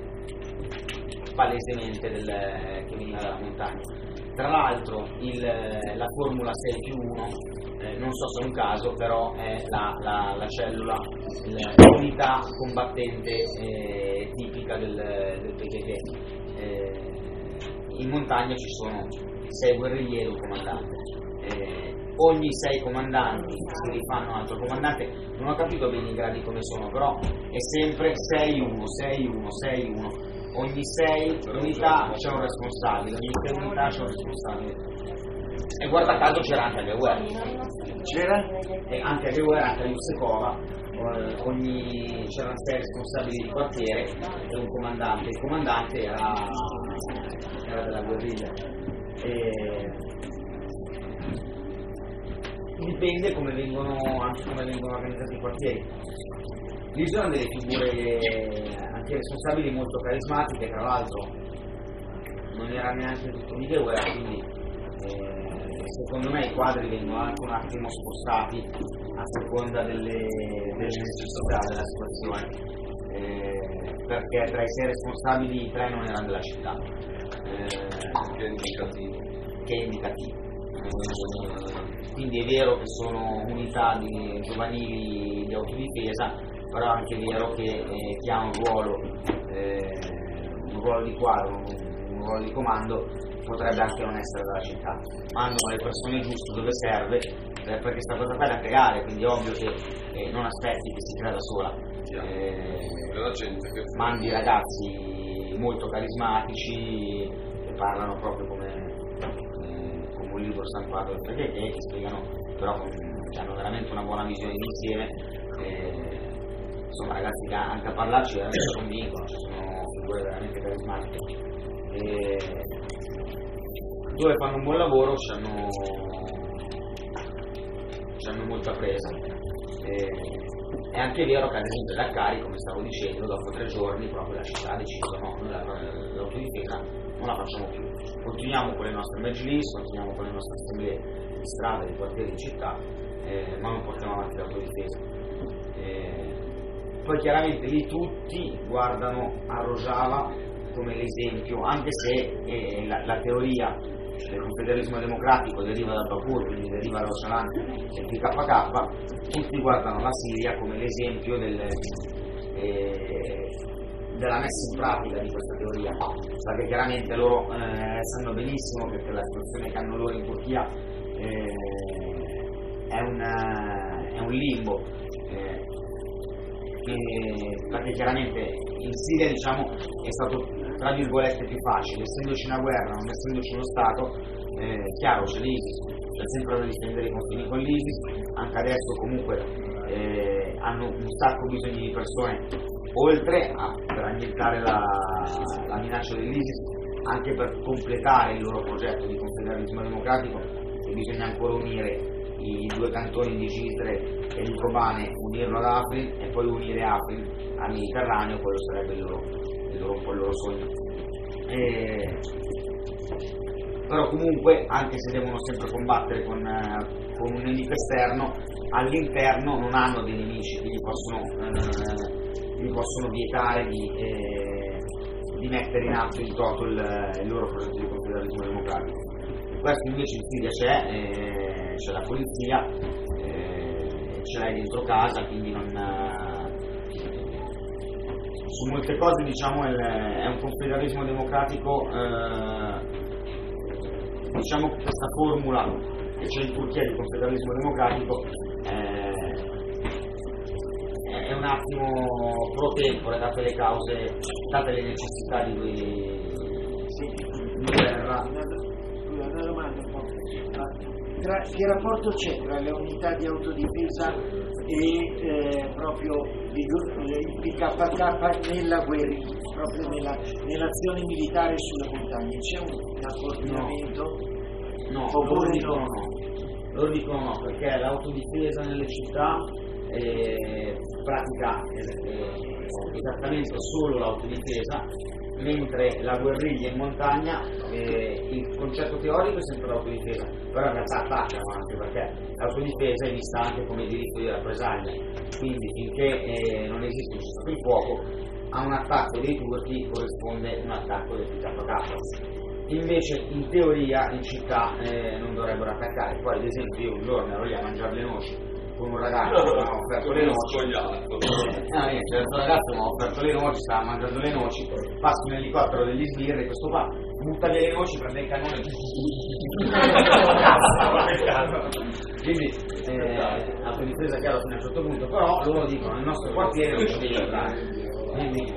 palesemente del, che veniva dalla montagna. Tra l'altro il, la Formula sei più uno, eh, non so se è un caso, però è la, la, la cellula, l'unità combattente eh, tipica del, del P K K. Eh, in montagna ci sono sei guerriglieri e un comandante. Eh, ogni sei comandanti si rifanno un altro comandante, non ho capito bene i gradi come sono, però è sempre sei uno, sei uno, sei uno. Ogni sei unità c'è un responsabile, ogni sei unità c'è un responsabile. E guarda caso c'era anche a Gaguera. C'era? E anche a Gaguera, anche a Jussekova, ogni c'erano sei responsabili di quartiere e un comandante. Il comandante era, era della guerriglia. E dipende come vengono, anche come vengono organizzati i quartieri. Lì c'erano delle figure anche responsabili molto carismatiche, tra l'altro non era neanche tutto di Gaguera, quindi eh, secondo me i quadri vengono anche un attimo spostati a seconda delle, delle necessità della situazione. eh, perché tra i sei responsabili tre non erano della città, eh, che è indicativo. Che è indicativo. Eh, quindi è vero che sono unità di giovanili di autodifesa, però è anche vero che eh, chi ha un ruolo, eh, un ruolo di quadro, un, un ruolo di comando, potrebbe anche non essere della città. Mandano le persone giuste dove serve, eh, perché sta cosa qua è da creare, quindi è ovvio che eh, non aspetti che si crea da sola. Eh, la gente che mandi ragazzi molto carismatici che parlano proprio come, eh, come un libro stampato del perché che spiegano, però con, che hanno veramente una buona visione d'insieme. Eh, insomma, ragazzi che anche a parlarci veramente convincono, ci sono figure veramente carismatiche. Eh, dove fanno un buon lavoro ci hanno, ci hanno molta presa. Eh, è anche vero che ad esempio da Cari, come stavo dicendo, dopo tre giorni proprio la città ha deciso no, noi la- l'autodifesa non la facciamo più, continuiamo con le nostre majlis, continuiamo con le nostre assemblee di strada, di quartieri, di città, eh, ma non portiamo avanti l'autodifesa. Eh, poi chiaramente lì tutti guardano a Rojava come l'esempio, anche se eh, la, la teoria del confederalismo democratico deriva dal Bakur, quindi deriva dal Ocalan del P K K, tutti guardano la Siria come l'esempio del, eh, della messa in pratica di questa teoria, perché chiaramente loro eh, sanno benissimo che la situazione che hanno loro in Turchia eh, è, una, è un limbo. Eh, che, perché chiaramente in Siria diciamo è stato tra virgolette più facile, essendoci una guerra, non essendoci uno Stato, eh, chiaro c'è l'ISIS, c'è sempre da difendere i confini con l'ISIS, anche adesso comunque eh, hanno un sacco bisogno di persone, oltre a per annientare la, la minaccia dell'ISIS, anche per completare il loro progetto di confederalismo democratico, che bisogna ancora unire i due cantoni di Gisre e di Kobane, unirlo ad Afrin e poi unire Afrin al Mediterraneo, quello sarebbe il loro, il loro, il loro sogno. E, però comunque, anche se devono sempre combattere con, con un nemico esterno, all'interno non hanno dei nemici che gli possono, eh, gli possono vietare di, eh, di mettere in atto in toto il, il loro progetto di confederalismo democratico. Questo invece in Siria c'è, eh, c'è la polizia, eh, ce l'hai dentro casa, quindi non, eh, su molte cose diciamo è, è un confederalismo democratico, eh, diciamo che questa formula che c'è in Turchia di confederalismo democratico eh, è un attimo pro tempore, date le cause, date le necessità di, di guerra. Una domanda un po'. Tra, che rapporto c'è tra le unità di autodifesa e eh, proprio il P K K nella guerriglia, proprio nella, nell'azione militare sulle montagne? C'è un coordinamento? No, oppure loro dicono no. Loro dicono no, perché l'autodifesa nelle città eh, pratica eh, esattamente solo l'autodifesa, mentre la guerriglia in montagna, eh, il concetto teorico è sempre l'autodifesa, però in realtà attaccano anche, perché l'autodifesa è vista anche come diritto di rappresaglia, quindi finché eh, non esiste un cessate il fuoco, a un attacco dei turchi corrisponde un attacco del P K K. Invece in teoria in città eh, non dovrebbero attaccare. Poi ad esempio io un giorno ero lì a mangiare le noci con un ragazzo che mi ha offerto le noci, eh, no, niente, questo ragazzo mi ha offerto le noci, stava mangiando le noci, passa un elicottero degli sbirri, questo qua butta via le noci, prende il cannone quindi eh, autodifesa chiaro fino a un certo punto, però loro dicono nel nostro quartiere non ci devi entrare, quindi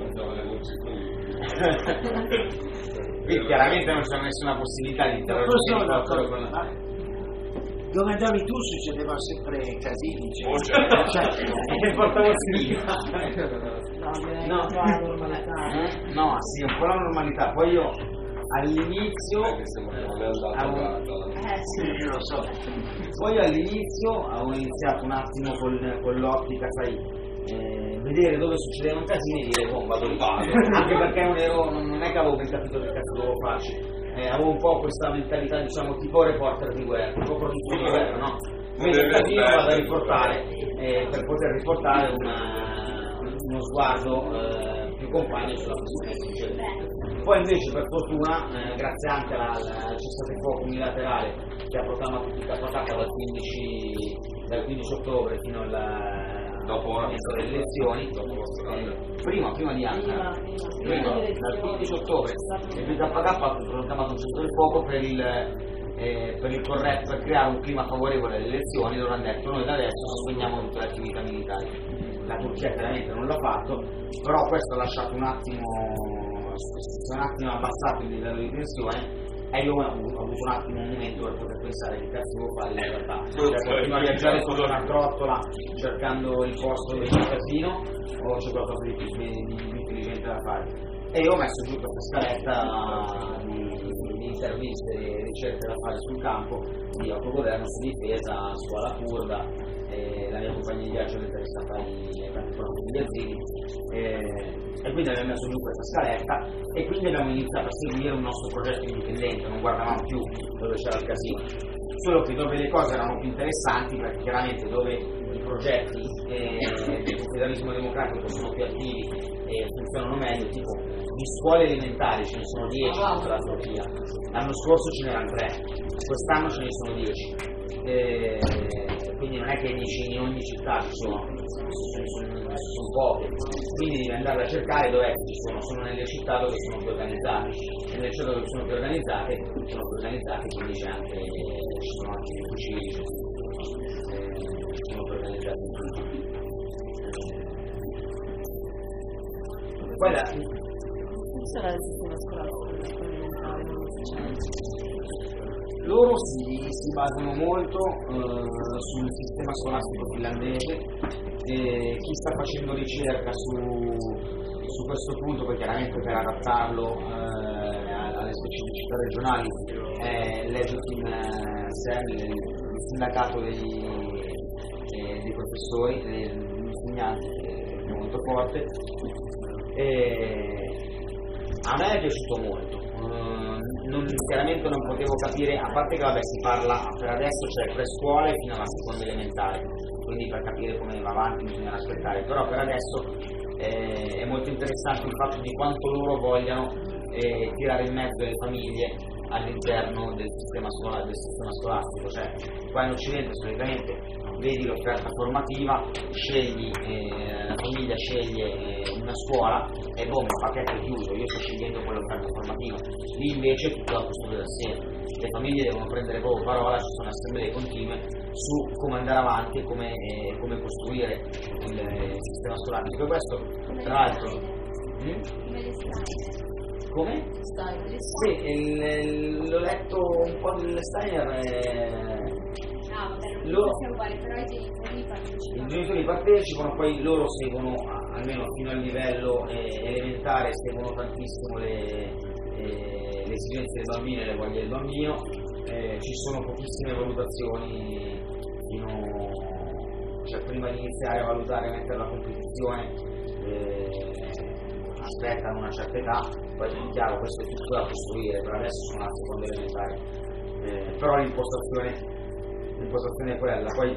quindi chiaramente non c'è nessuna possibilità di interrompere con la... Dove andavi tu succedeva sempre casini, cioè, Oh, certo. cioè, e portavo sfiga. No, normalità. no, sì, un po' la normalità. Poi io all'inizio Eh, mi sembra che non è andato avevo- bene. Eh sì, io lo so. poi all'inizio avevo iniziato un attimo con, con l'ottica, sai, eh, vedere dove succedevano casini e dire boh, vado lì, anche perché non ero, non non è che avevo ben capito che cazzo dovevo farci. Eh, avevo un po' questa mentalità, diciamo, tipo reporter di guerra, tipo produttore di guerra, no? Vedo il casino, vado a riportare, eh, per poter riportare una, uno sguardo eh, più compagno sulla questione che succede. Poi invece per fortuna, eh, grazie anche al cessate il fuoco unilaterale che ha proclamato il K K dal quindici, dal quindici ottobre fino al dopo delle elezioni, eh, prima, prima di anni, prima, dal quindici ottobre il K K ha proclamato un cessate il fuoco per il Eh, per, il corretto, per creare un clima favorevole alle elezioni. Loro hanno detto noi da adesso sospendiamo tutte le attività militari. La Turchia chiaramente non l'ha fatto, però questo ha lasciato un attimo un attimo abbassato il livello di tensione e io ho avuto, ho avuto un attimo un momento per poter pensare che cazzo devo fare in realtà, cioè continuo a viaggiare sotto una trottola cercando il posto del casino o c'è qualcosa di più di, di, di intelligente da fare, e io ho messo giù questa scaletta di interviste e ricerche da fare sul campo di autogoverno, su difesa, scuola kurda, eh, la mia compagnia di viaggio è interessata ai tanti profili di asili, eh, e quindi abbiamo messo giù questa scaletta e quindi abbiamo iniziato a seguire un nostro progetto indipendente, non guardavamo più dove c'era il casino, solo che dove le cose erano più interessanti, perché chiaramente dove i progetti eh, del federalismo democratico sono più attivi e funzionano meglio, tipo di scuole elementari ce ne sono dieci tutta la Turchia, l'anno scorso ce n'erano tre, quest'anno ce ne sono dieci, e quindi non è che dieci in ogni città ci sono, sono, sono, sono poche, quindi devi andare a cercare dove ci sono, sono nelle città dove sono più organizzate, e nelle città dove sono più organizzate, sono più organizzate, quindi c'è anche, ci sono anche i fucili, sono più organizzati in tutto. Poi la, sarà il sistema scolastico elementare non ufficiale? Loro si, si basano molto eh, sul sistema scolastico finlandese, e chi sta facendo ricerca su, su questo punto, poi chiaramente per adattarlo eh, alle specificità regionali, è l'Edukin Sem, il sindacato dei, eh, dei professori, degli insegnanti, che è molto forte. E a me è piaciuto molto, uh, non, chiaramente non potevo capire, a parte che vabbè si parla, per adesso c'è prescuola fino alla seconda elementare, quindi per capire come va avanti bisogna aspettare, però per adesso eh, è molto interessante il fatto di quanto loro vogliano eh, tirare in mezzo le famiglie all'interno del sistema, scola, del sistema scolastico, cioè qua in Occidente solitamente vedi l'offerta formativa, scegli, eh, la famiglia sceglie eh, una scuola e boh, il pacchetto è chiuso, io sto scegliendo quell'offerta formativa, lì invece tutto va costruito assieme, le famiglie devono prendere proprio parola, ci sono assemblee continue su come andare avanti e come, eh, come costruire il, il sistema scolastico, e questo tra l'altro hm? Come? Steiner. Sì, il, il, l'ho letto un po' del Steiner. Eh, Ah, vabbè, non loro, possiamo fare, però i genitori partecipano. I genitori partecipano, poi loro seguono, almeno fino al livello eh, elementare, seguono tantissimo le, eh, le esigenze del bambino e le voglie del bambino, eh, ci sono pochissime valutazioni, fino, cioè prima di iniziare a valutare e mettere la competizione, eh, aspettano una certa età, poi è chiaro questo è tutto da costruire, per adesso sono alla seconda elementare, eh, però l'impostazione l'impostazione è quella, poi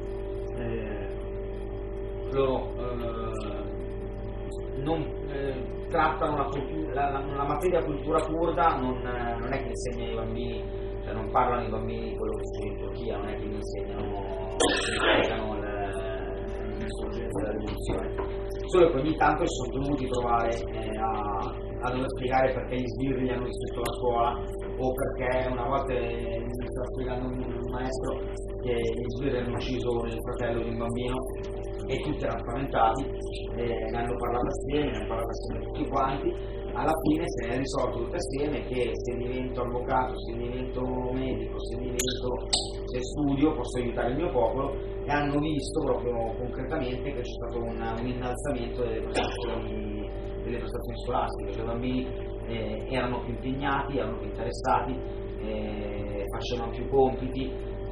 eh, loro eh, non eh, trattano la, la, la, la materia cultura kurda, non, eh, non è che insegna ai bambini, cioè non parlano ai bambini di quello che succede in Turchia, non è che gli insegnano, spiegano l'insorgenza della rivoluzione, solo che ogni tanto si sono dovuti trovare eh, a a dover spiegare perché gli sbirri gli hanno distrutto la scuola, o perché una volta mi stava spiegando un maestro che gli sbirri hanno ucciso il fratello di un bambino e tutti erano spaventati, eh, ne hanno parlato assieme, ne hanno parlato assieme tutti quanti, alla fine se ne è risolto tutto assieme che se divento avvocato, se divento medico, se divento se studio posso aiutare il mio popolo, e hanno visto proprio concretamente che c'è stato un, un innalzamento delle prestazioni delle prestazioni scolastiche, cioè i bambini eh, erano più impegnati, erano più interessati, eh, facevano più compiti,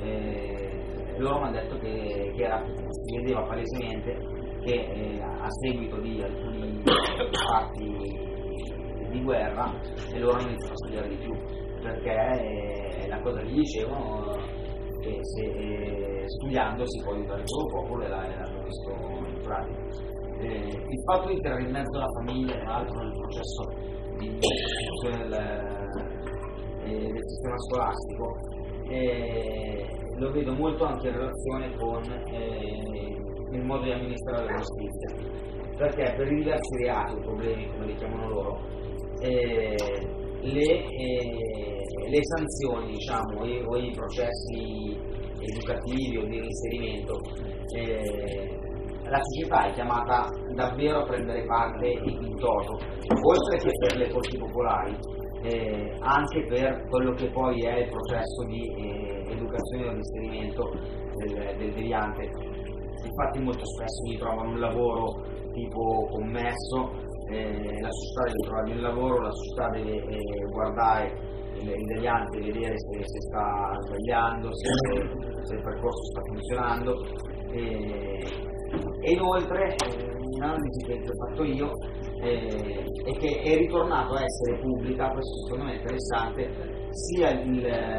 eh, loro mi hanno detto che, che era, si vedeva palesemente che eh, a seguito di alcuni fatti di guerra e loro hanno iniziato a studiare di più, perché eh, la cosa che gli dicevano che se eh, studiando si può aiutare il loro popolo e l'hanno visto in pratica. Eh, il fatto di tirare in mezzo la famiglia, tra l'altro, nel processo di istituzione del, eh, del sistema scolastico, eh, lo vedo molto anche in relazione con eh, il modo di amministrare la giustizia, perché per i diversi reati o problemi, come li chiamano loro, eh, le, eh, le sanzioni, diciamo, o i, o i processi educativi o di reinserimento, eh, la società è chiamata davvero a prendere parte in toto, oltre che per le corti popolari, eh, anche per quello che poi è il processo di eh, educazione e reinserimento del, del deviante. Infatti molto spesso mi trovano un lavoro tipo commesso, eh, la società deve trovare il lavoro, la società deve eh, guardare il, il deviante, vedere se, se sta sbagliando, se, se il percorso sta funzionando. Eh, E inoltre eh, un'analisi che ho fatto io eh, è che è ritornato a essere pubblica, questo secondo me è interessante, sia il,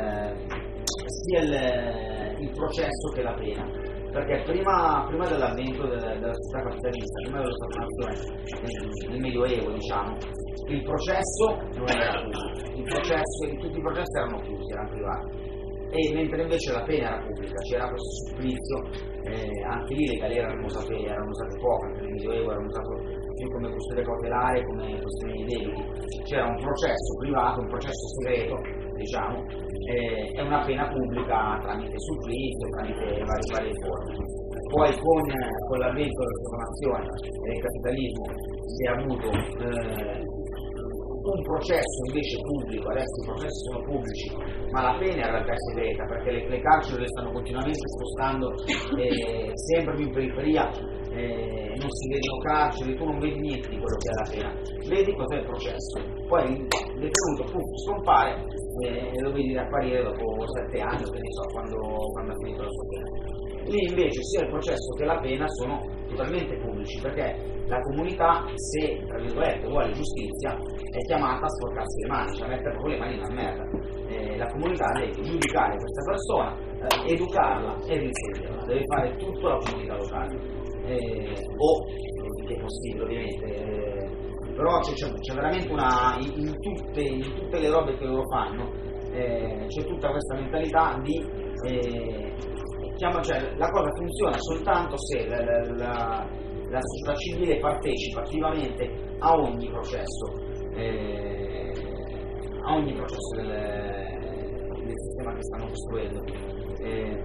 sia il, il processo che la pena, perché prima, prima dell'avvento della, della società capitalista, prima della stagnazione, nel, nel Medioevo diciamo, il processo non era pubblico, il processo, tutti i processi erano chiusi, erano privati. E mentre invece la pena era pubblica, c'era questo supplizio, eh, anche lì le galere erano usate, erano usate poco, anche nel Medioevo erano usate più come custodia cautelare, come questione di debiti, c'era un processo privato, un processo segreto, diciamo, eh, e una pena pubblica tramite supplizio, tramite varie, varie forme. Poi con, con l'avvento della trasformazione e del capitalismo si è avuto eh, un processo invece pubblico, adesso i processi sono pubblici, ma la pena in realtà è segreta, perché le, le carceri le stanno continuamente spostando eh, sempre più in periferia, eh, non si vedono carceri, tu non vedi niente di quello che è la pena, vedi cos'è il processo, poi il detenuto puff, scompare eh, e lo vedi riapparire dopo sette anni, che ne so, quando, quando ha finito la sua pena. Lì invece sia il processo che la pena sono totalmente pubblici, perché la comunità, se tra virgolette vuole giustizia, è chiamata a sporcarsi le mani, cioè a mettere proprio le mani nella merda. Eh, la comunità deve giudicare questa persona, eh, educarla e reinserirla, deve fare tutto la comunità locale, eh, o che è possibile ovviamente, eh, però c'è, c'è, c'è veramente una, in, in, tutte, in tutte le robe che loro fanno, eh, c'è tutta questa mentalità di eh, chiama, cioè, la cosa funziona soltanto se la, la, la, la società civile partecipa attivamente a ogni processo, eh, a ogni processo del, del sistema che stanno costruendo. Eh,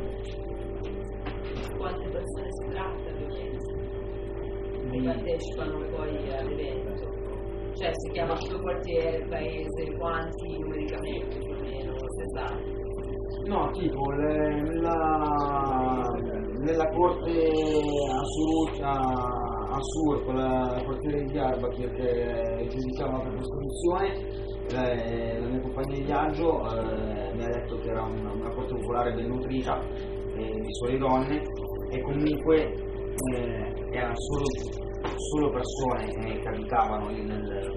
Quante persone si trattano e partecipano poi all'evento? Cioè si chiama tutto quartiere, paese, quanti numericamente più o meno, se sa? No, tipo le, nella, nella corte assoluta a Sur, con la quartiere di Diyarbakir che giudicava per costruzione, la, la mia compagna di viaggio eh, mi ha detto che era una, una corte popolare ben nutrita, eh, di sole donne, e comunque eh, erano solo, solo persone eh, che abitavano lì nel,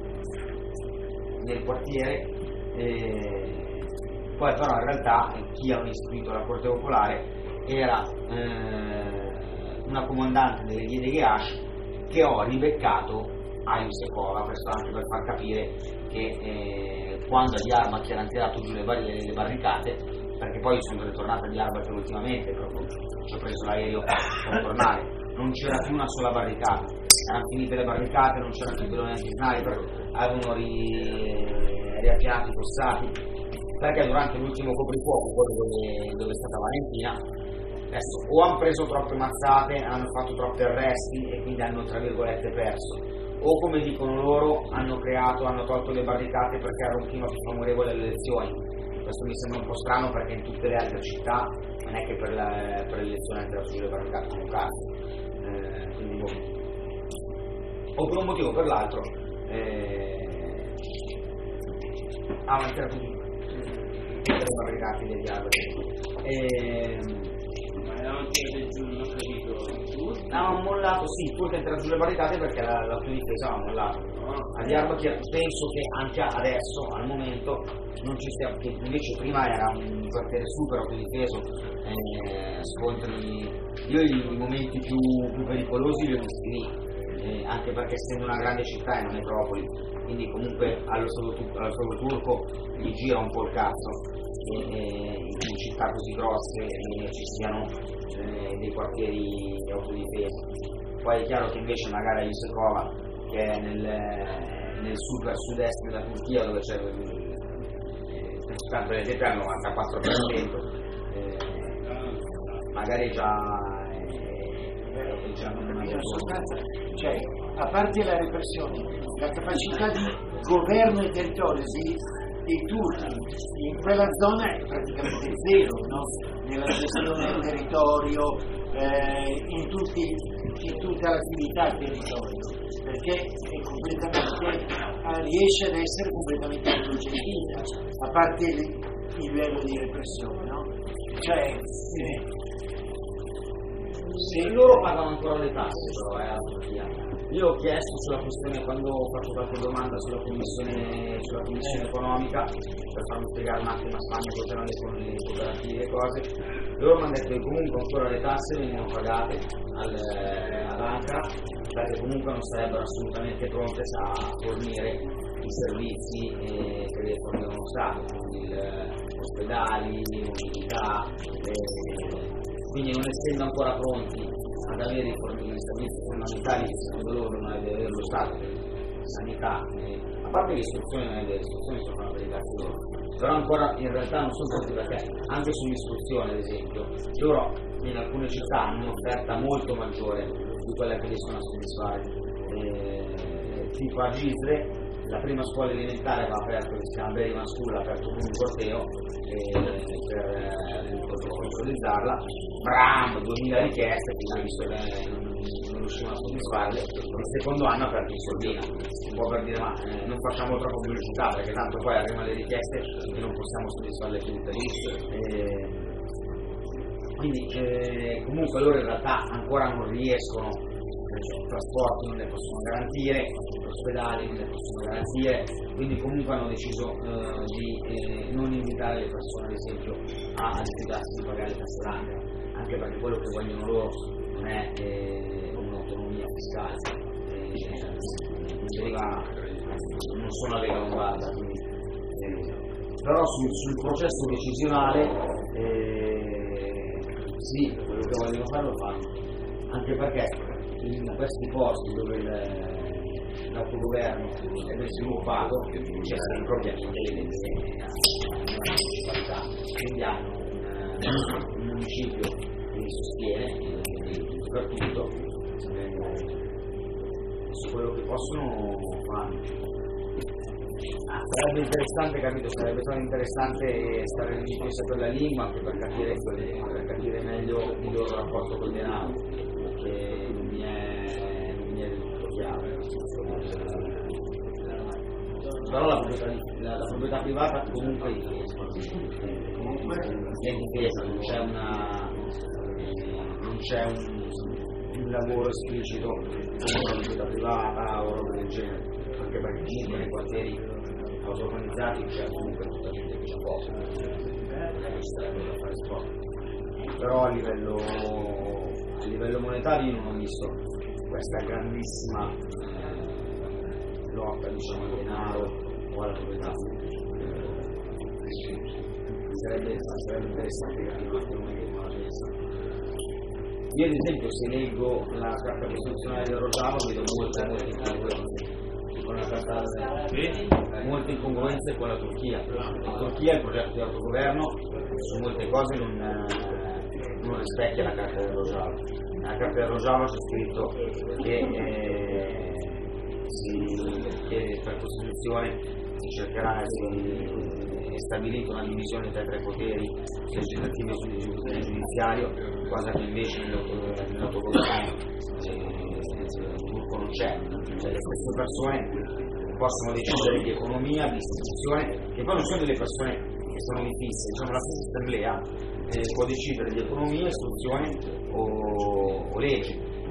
nel quartiere. Eh, Poi però in realtà chi aveva istituito la Corte Popolare era eh, una comandante delle vie dei Gheash che ho ribeccato a Yusekova, questo anche per far capire che eh, quando a Diyarbakir hanno tirato giù le, varie, le barricate, perché poi sono ritornato a Diyarbakir ultimamente, proprio ci ho preso l'aereo per tornare, non c'era più una sola barricata, erano finite le barricate, non c'erano più neanche sniper, avevano ri, riappianato i fossati, perché durante l'ultimo coprifuoco, quello dove, dove è stata Valentina, adesso o hanno preso troppe mazzate, hanno fatto troppi arresti e quindi hanno tra virgolette perso, o come dicono loro hanno creato, hanno tolto le barricate perché era un clima più favorevole alle elezioni. Questo mi sembra un po' strano perché in tutte le altre città non è che per, la, per le elezioni hanno tirato giù le barricate sono cazzo, eh, quindi boh. O per un motivo o per l'altro eh, hanno tirato giù le barricate degli alberi. Eh, Ma erano tirate giù, non ho capito. Avevano mollato, sì, pure che entrato sulle barricate perché la, l'autodifesa aveva mollato. A Diyarbakir penso che anche adesso, al momento, non ci sia, che invece prima era un quartiere super autodifeso, eh, scontri, io i, i momenti più, più pericolosi li ho visti lì, eh, anche perché essendo una grande città è una metropoli, quindi comunque allo solo, allo solo turco gli gira un po' il cazzo, e, e, in città così grosse eh, ci siano eh, dei quartieri autodifesi. Poi è chiaro che invece magari a Yusufova, che è nel, nel super sud-est della Turchia, dove c'è il tanto del al novantaquattro per cento, eh, magari già è già non è sostanza, cioè, a parte la repressione, la capacità di governo e territorio di, dei turchi in quella zona è praticamente zero, no? Nella gestione del territorio, eh, in, tutti, in tutta l'attività del territorio, perché è completamente, riesce ad essere completamente autogestita, a parte il, il livello di repressione, no? Cioè, eh, se loro pagano ancora le tasse, però è la Turchia. Io ho chiesto sulla questione, quando ho fatto qualche domanda sulla commissione, sulla commissione economica, per farmi spiegare un attimo a Spagna cosa erano le, le cooperative e cose, loro mi hanno detto che comunque ancora le tasse vengono pagate al, ad Ankara, perché comunque non sarebbero assolutamente pronte a fornire i servizi eh, che deve fornire uno Stato, quindi il, ospedali, università, eh, quindi non essendo ancora pronti ad avere i servizi fondamentali che secondo loro non deve avere lo Stato, sanità, eh, a parte le istruzioni, non è delle istruzioni sono fanno per i cazzi loro, però ancora in realtà non sono pronti, perché anche sull'istruzione ad esempio loro in alcune città hanno un'offerta molto maggiore di quella che riescono a soddisfare, eh, tipo a Gisle la prima scuola elementare va aperto, che si chiama Berivan School, aperto con un corteo eh, per, eh, per controllizzarla, bram, duemila richieste, quindi non, non riuscivano a soddisfarle. Il secondo anno ha aperto in Sorbina, un po' per dire ma eh, non facciamo troppo pubblicità perché tanto poi arrivano le richieste e non possiamo soddisfarle tutte. Eh, quindi eh, comunque loro in realtà ancora non riescono, i trasporti non le possono garantire, gli ospedali non le possono garantire, quindi comunque hanno deciso eh, di eh, non invitare le persone ad esempio a rifiutarsi di pagare le tasse d'Ankara, anche perché quello che vogliono loro non è eh, un'autonomia fiscale, eh, deriva, non sono la Lega Lombarda, quindi, eh, però sul, sul processo decisionale eh, sì, quello che vogliono fare lo fanno, anche perché in questi posti dove il, l'autogoverno è ben sviluppato c'è sempre ovviamente le municipalità, quindi hanno un, un municipio che li sostiene, soprattutto su quello che possono fanno. Ah, sarebbe interessante, capito, sarebbe stato interessante stare in difesa per la lingua, anche per capire, per capire meglio il loro rapporto col denaro, che non mi è, non mi è del tutto chiaro. Però la proprietà, la, la proprietà privata comunque è difesa, comunque è difesa, non c'è una non c'è un, un lavoro esplicito sulla proprietà privata o roba del genere, anche perché comunque nei quartieri auto-organizzati c'è comunque tutta la gente che c'è poco, da fare sport. Però a livello a livello monetario non ho visto questa grandissima eh, lotta, diciamo, al denaro o alla proprietà. Eh, sarebbe, sarebbe interessante capire anche noi che non la pensa. Io ad esempio se leggo la carta costituzionale del Rojava vedo molte molte incongruenze con la carta, molte incongruenze con la Turchia. In Turchia il progetto di autogoverno su molte cose non, non rispecchia la carta del Rojava. Nella carta del Rojava c'è scritto che, eh, si, che per Costituzione si cercherà di è stabilito una divisione tra i tre poteri legislativo e giudiziario, cosa che invece nell'autogoverno turco non c'è. Cioè, le stesse persone possono decidere di economia, di istituzione, che poi non sono delle persone che sono lì fisse, diciamo la stessa assemblea eh, può decidere di economia, istruzione o, o legge,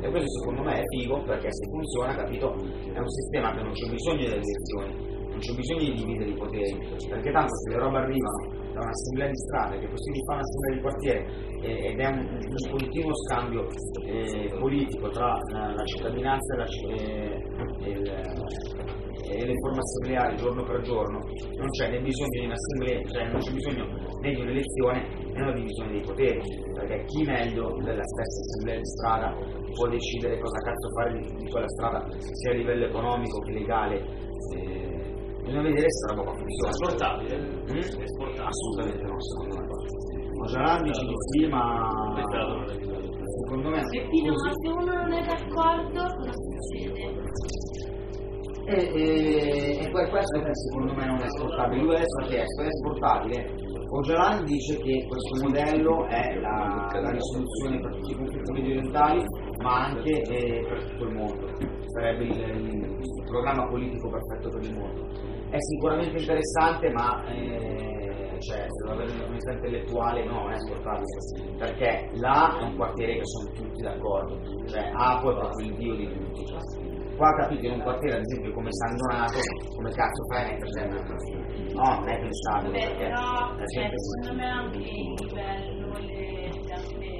E questo secondo me è figo, perché se funziona, capito, è un sistema che non c'è bisogno delle elezioni, non c'è bisogno di dividere i poteri, perché tanto se le robe arrivano da un'assemblea di strada, che poi si rifà un'assemblea di quartiere eh, ed è un, un continuo scambio eh, politico tra la, la cittadinanza e, la, eh, il, e le forme assembleari giorno per giorno, non c'è né bisogno di un'assemblea, cioè non c'è bisogno né di un'elezione né una divisione dei poteri, perché chi meglio della stessa assemblea di strada può decidere cosa cazzo fare di, di quella strada, sia a livello economico che legale. Eh, bisogna vedere se la roba qua funziona. È esportabile? Mm? È esportabile? Assolutamente no, secondo me. Mojalan dice di sì, ma secondo me E fino a se uno non è d'accordo, cosa succede? E, e, e poi questo secondo me non è esportabile. Lui adesso ha chiesto, è esportabile? Ojalan dice che questo modello è la, la risoluzione per tutti i conflitti mediorientali, ma anche eh, per tutto il mondo. Sarebbe il, il programma politico perfetto per il mondo. È sicuramente interessante, ma eh, cioè, se lo avere una comunità intellettuale no, non è esportabile, perché là è un quartiere che sono tutti d'accordo, cioè Apo è proprio il dio di tutti. Qua capite, in un quartiere ad esempio come San Donato, come cazzo fai a mettersi? No, non è pensabile. Beh, perché però la cioè, gente secondo me anche il livello, le altre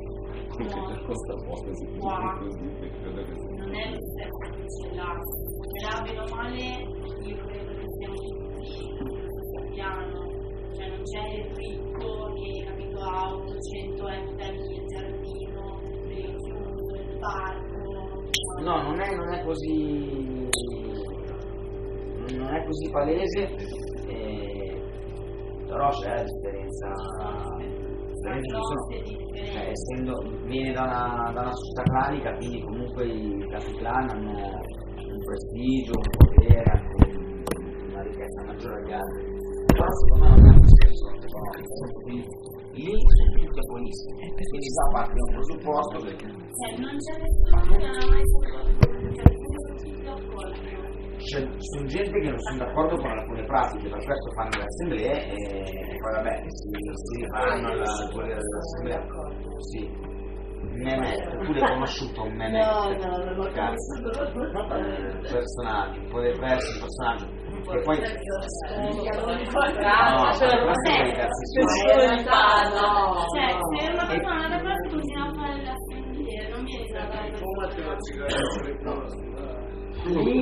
cose qua non è lo stesso che c'è là. Se là bene o male io credo che siamo tutti piano, cioè non c'è il ricco che capito ha ottocento ettari di giardino, il chiuso, il parco. no, non è, non è così non è così palese, eh, però c'è la differenza, differenza ci sono, cioè, essendo viene da una, da una società clanica, quindi comunque i capiclan hanno un prestigio, un potere, anche una ricchezza maggiore agli altri, però secondo me non è lo stesso economico, lì sono tutti abolisti, quindi già parte da un presupposto che cioè non c'è nessuno che non ha mai fatto d'accordo. c'è su gente che non sono d'accordo con alcune pratiche, per questo fanno le assemblee e, e poi vabbè si, si rifanno al volere dell'assemblea. Sì. Meme, tu l'hai conosciuto un meme? No, no, non l'ho conosciuto. Un personaggio, un po' depresso, un personaggio che poi No, no, cioè, non cioè, è cazzo no, Cioè, no. se una persona non è d'accordo continua a fare le assemblee, non viene da lì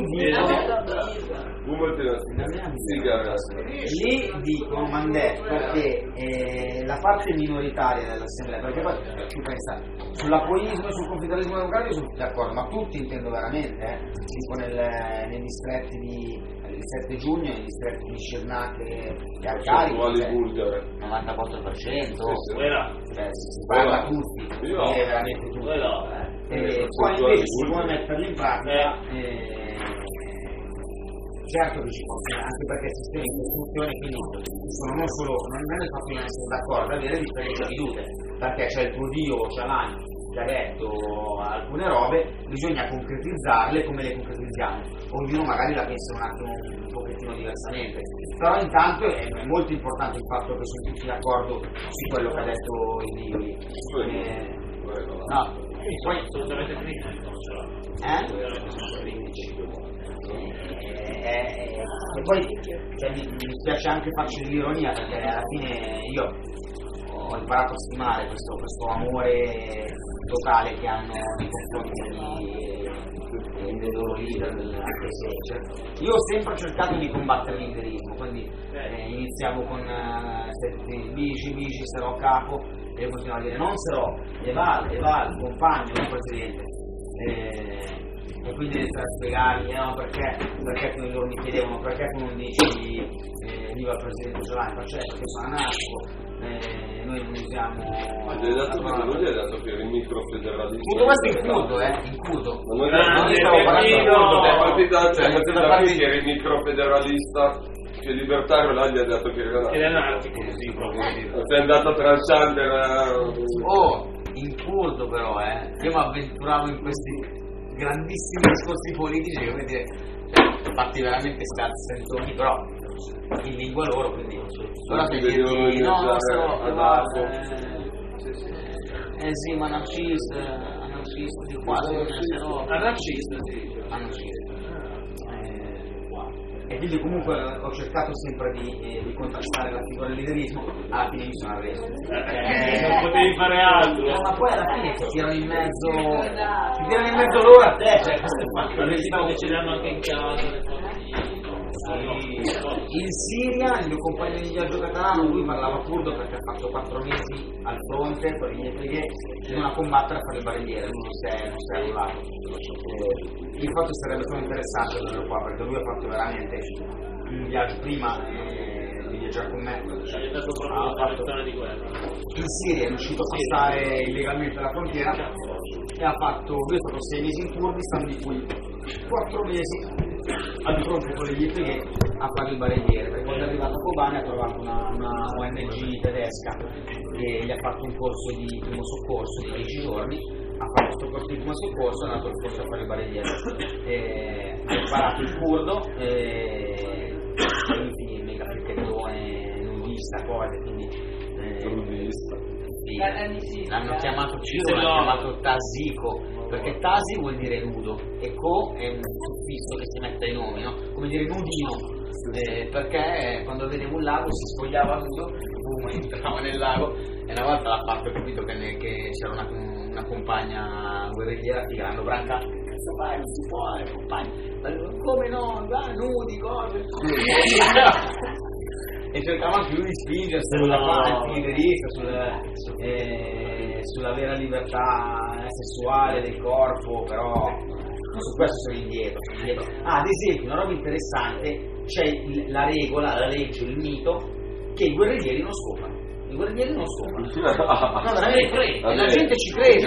lì dicono mandè perché eh, la parte minoritaria dell'assemblea, perché poi tu pensa sull'apoismo e sul conflittualismo democratico sono tutti d'accordo, ma tutti intendo veramente eh, tipo nel, nei distretti di il sette giugno, nei distretti di Scernac e, e Arcari novantaquattro per cento cioè, si parla tutti, no. è veramente tutti no. E poi invece si vuole metterli in pratica, eh, certo che ci funziona, anche perché il sistema in costruzione, quindi sono non solo, non è il fatto di non essere d'accordo, è avere differenti vedute, perché c'è il tuo Dio, Ojalan, che ha detto alcune robe, bisogna concretizzarle come le concretizziamo, ognuno magari la pensa un attimo un pochettino diversamente, però intanto è, è molto importante il fatto che sono tutti d'accordo su quello che ha detto il Dio lì. Eh, no. E poi assolutamente critici, eh? E, e, e poi cioè, mi, mi spiace anche farci dell'ironia perché alla fine io ho imparato a stimare questo, questo amore totale che hanno nei confronti dei loro leader, anche se cioè, io ho sempre cercato di combattere l'interismo, quindi eh, iniziavo con eh, bici, bici, sarò capo e continuavo a dire non sarò, Eval, Eval, compagno, non presidente. Eh, e quindi iniziare a spiegargli no, perché, perché loro mi chiedevano perché tu non dici eh, viva il presidente Ojalan, ma certo che sono anarco, eh, noi non usiamo ma gli hai dato che non gli hai dato che eri il microfederalista tutto questo in curdo eh in curdo ma non gli stavo parlando in curdo è partita cioè che eri il microfederalista che libertario là gli ha dato che era anarchico sì proprio sei andato tranciante oh in curdo però eh io mi avventuravo in questi grandissimi discorsi politici come dire cioè, fatti veramente scarsentoni però in lingua loro quindi ora se dirti no non so eh, eh sì ma anarchista anarcista di qua, Anarcista, sì. anarcista. E quindi comunque ho cercato sempre di, eh, di contrastare la figura del leaderismo, alla fine mi sono arreso. Eh, non potevi fare altro. No, ma poi alla fine ti tirano in mezzo, ti tirano in mezzo loro a te, cioè questo è fatto. Però che ce l'hanno anche in casa, le foto. In Siria il mio compagno di viaggio catalano, lui parlava curdo perché ha fatto quattro mesi al fronte con i miei non a combattere a fare il barelliere, lui non si è, non si è annullato. Il fatto sarebbe stato interessante quello qua, perché lui ha fatto veramente un viaggio prima eh, di viaggiare con me. È stato proprio una persona di guerra. In Siria è riuscito a passare illegalmente la frontiera e ha fatto, lui è stato sei mesi in Kurdistan, di cui quattro mesi al fronte con gli Y P G a fare il barelliere, perché quando è arrivato a Kobane ha trovato una, una O N G tedesca che gli ha fatto un corso di primo soccorso di dieci giorni, ha fatto questo corso di primo soccorso e è andato al corso a fare il barelliere, e ha imparato il curdo e quindi mega fricchettone, nudista, cose, quindi eh, sì, l'hanno chiamato Ciro, l'hanno chiamato Tasico, perché Tasi vuol dire nudo e Co è un suffisso che si mette ai nomi, no? Come dire nudino, eh, perché quando vedevo un lago si spogliava nudo, boom, entrava nel lago, e una volta l'ha fatto, ho capito che, ne, che c'era una, una compagna guerrigliera che l'hanno branca, cazzo fai, non si può, eh, compagna, come no, va, nudi, cose, e cercava anche lui di spingersi sulla parte leaderista, sulla, eh, sulla vera libertà sessuale del corpo, però su questo sono indietro, sono indietro. Ah, ad esempio, una roba interessante, c'è il, la regola, la legge, il mito, che i guerriglieri non scopano. I guerriglieri non scopano. No, veramente, e la gente ci crede.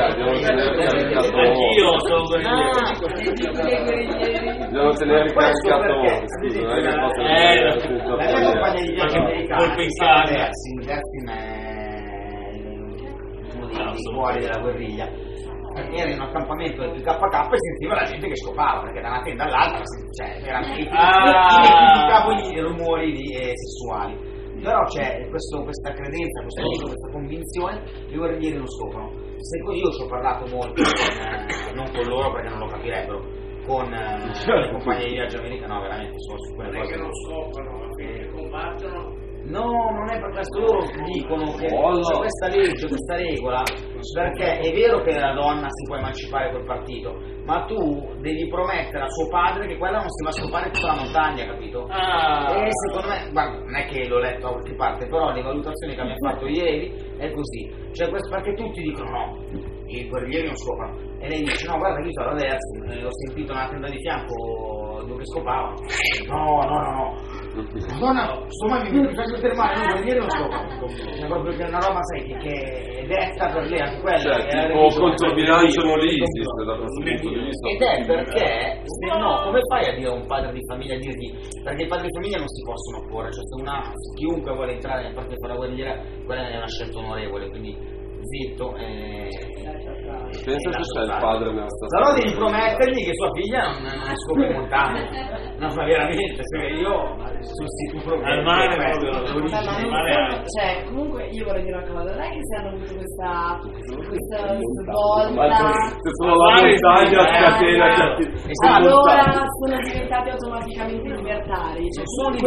Anch'io sono guerriglieri. Devo tenere caricato, scusa, non è che posso dire la mia compagnia di viaggio americana colpo in casa. Dersin, Dersin è uno dei cuori della guerriglia, era in un accampamento del P K K e sentiva la gente che scopava, perché da una tenda all'altra, cioè, veramente identificavo i rumori di, eh, sessuali. Però c'è questo, questa credenza, questo mito, questa convinzione, i guerriglieri non scopano. Se io ci ho parlato molto, con, eh, non con loro perché non lo capirebbero, con eh, le compagnie di viaggio americane, no, veramente sono su quelle cose. Non è che non scopano, che combattono. No, non è per questo, loro dicono che c'è questa legge, questa regola, perché è vero che la donna si può emancipare col partito, ma tu devi promettere a suo padre che quella non si va a scopare tutta la montagna, capito? Ah. E secondo me, guarda, non è che l'ho letto da qualche parte, però le valutazioni che abbiamo fatto ieri è così, cioè questo, perché tutti dicono no, i guerriglieri non scopano, e lei dice no, guarda, io sono adesso, ho sentito una tenda di fianco dove scopava, no, no, no, no. Madonna, sto mai mi faccio fermare, non vuol dire non so, è proprio che è una roba, sai, che, che è detta per lei anche quella. Cioè, tipo controbilanciano l'ISIS da questo punto di vista. Ed è perché, se no, come fai a dire a un padre di famiglia, a dirgli, perché i padri di famiglia non si possono opporre, cioè se una, chiunque vuole entrare nel partito per la guerrigliera, quella è una scelta onorevole, quindi zitto e... Pensa se c'è il padre nella stazione. Però devi promettergli che sua figlia non, non scopre in montagna. No, ma veramente, perché io sostituto al mare proprio Beh, ma non, cioè, comunque io vorrei dire una cosa, non è che se hanno avuto questa questa svolta, se sono la montagna a catena, allora sono diventati automaticamente libertari, cioè, sono